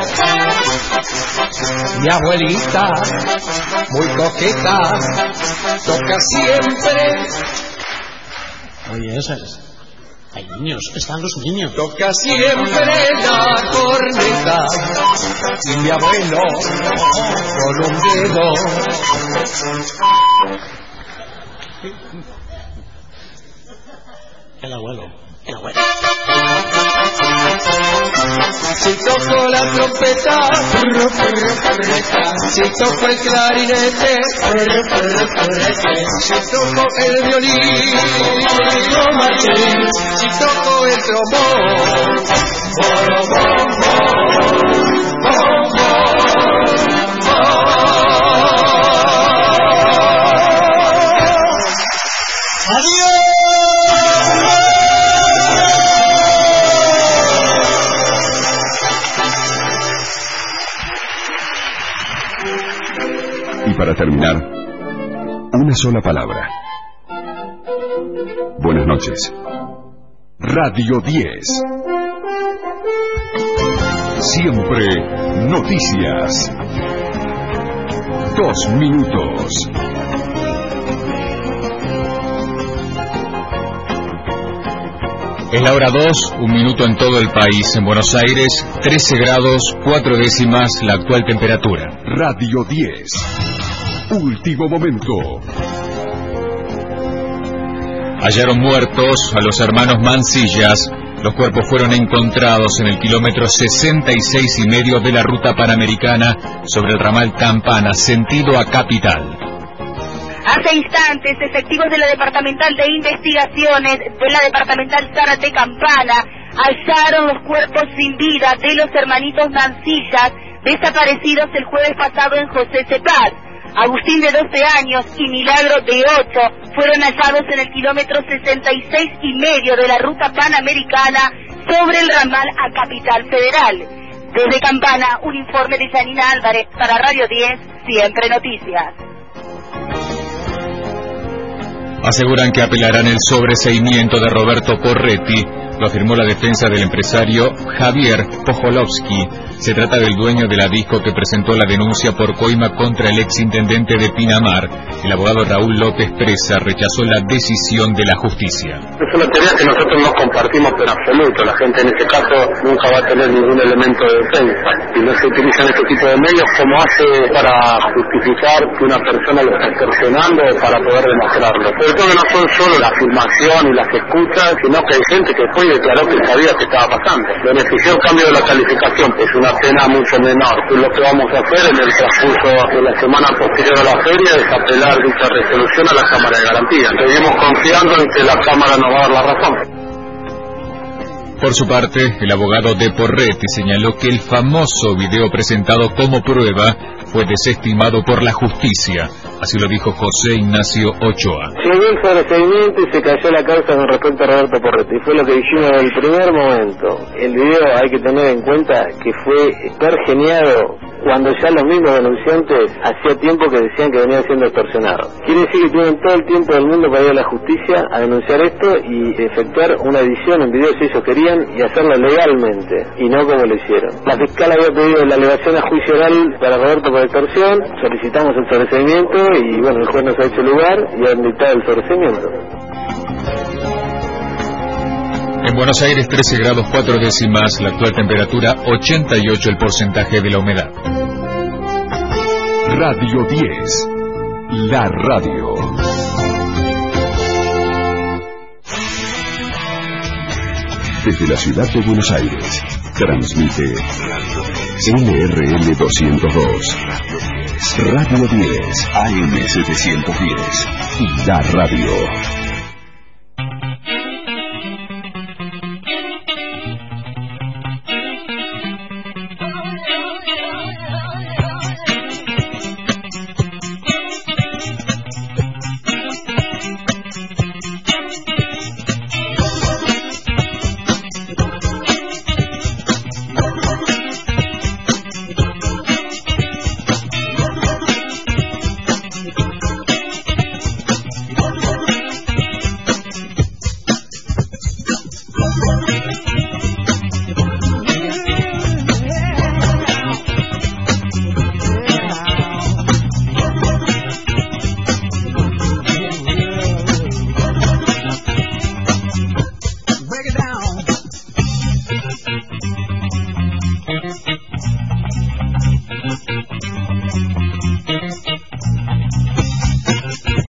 Mi abuelita, muy coqueta, toca siempre. Oye, esa es. Hay niños, están los niños. Toca siempre la corneta. Y mi abuelo, con un dedo. El abuelo. Si toco la trompeta, si toco el clarinete, si toco el violín, si toco el trombón, Y para terminar, una sola palabra. Buenas noches. Radio 10. Siempre noticias. 2 minutos. Es la hora 2, 1 minuto en todo el país. En Buenos Aires, 13 grados, 4 décimas la actual temperatura. Radio 10. Último momento. Hallaron muertos a los hermanos Mancillas. Los cuerpos fueron encontrados en el kilómetro 66,5 de la ruta panamericana sobre el ramal Campana, sentido a Capital. Hace instantes, efectivos de la Departamental de Investigaciones de la Departamental Zárate Campana hallaron los cuerpos sin vida de los hermanitos Mancillas desaparecidos el jueves pasado en José Cepaz. Agustín, de 12 años, y Milagro, de 8, fueron hallados en el kilómetro 66,5 de la ruta panamericana sobre el ramal a Capital Federal. Desde Campana, un informe de Janina Álvarez para Radio 10, Siempre Noticias. Aseguran que apelarán el sobreseimiento de Roberto Porretti. Lo afirmó la defensa del empresario Javier Pojolovsky. Se trata del dueño de la disco que presentó la denuncia por coima contra el exintendente de Pinamar. El abogado Raúl López Presa rechazó la decisión de la justicia. Es una teoría que nosotros no compartimos en absoluto. La gente en este caso nunca va a tener ningún elemento de defensa. Y no se utilizan este tipo de medios como hace para justificar que una persona lo está extorsionando para poder demostrarlo. Sobre todo que no son solo la filmación y las escuchas, sino que hay gente que fue y declaró que sabía que estaba pasando. Benefició el cambio de la calificación, pues una pena mucho menor. Y lo que vamos a hacer en el transcurso de la semana posterior a la feria es apelar dicha resolución a la Cámara de Garantía. Seguimos confiando en que la Cámara nos va a dar la razón. Por su parte, el abogado de Porretti señaló que el famoso video presentado como prueba fue desestimado por la justicia. Así lo dijo José Ignacio Ochoa. Se dio el sobreseimiento y se cayó la causa con respecto a Roberto Porretti. Fue lo que dijimos en el primer momento. El video hay que tener en cuenta que fue pergeniado cuando ya los mismos denunciantes hacía tiempo que decían que venían siendo extorsionados. Quiere decir que tienen todo el tiempo del mundo para ir a la justicia a denunciar esto y efectuar una edición en video si ellos querían y hacerlo legalmente y no como lo hicieron. La fiscal había pedido la elevación a juicio oral para Roberto por extorsión, solicitamos el sobreseimiento y bueno, el juez nos ha hecho lugar y ha dictado el sobreseimiento. En Buenos Aires 13 grados 4 décimas, la actual temperatura 88 el porcentaje de la humedad. Radio 10, la radio. Desde la ciudad de Buenos Aires, transmite LRL 202, Radio 10, AM 710 y la radio.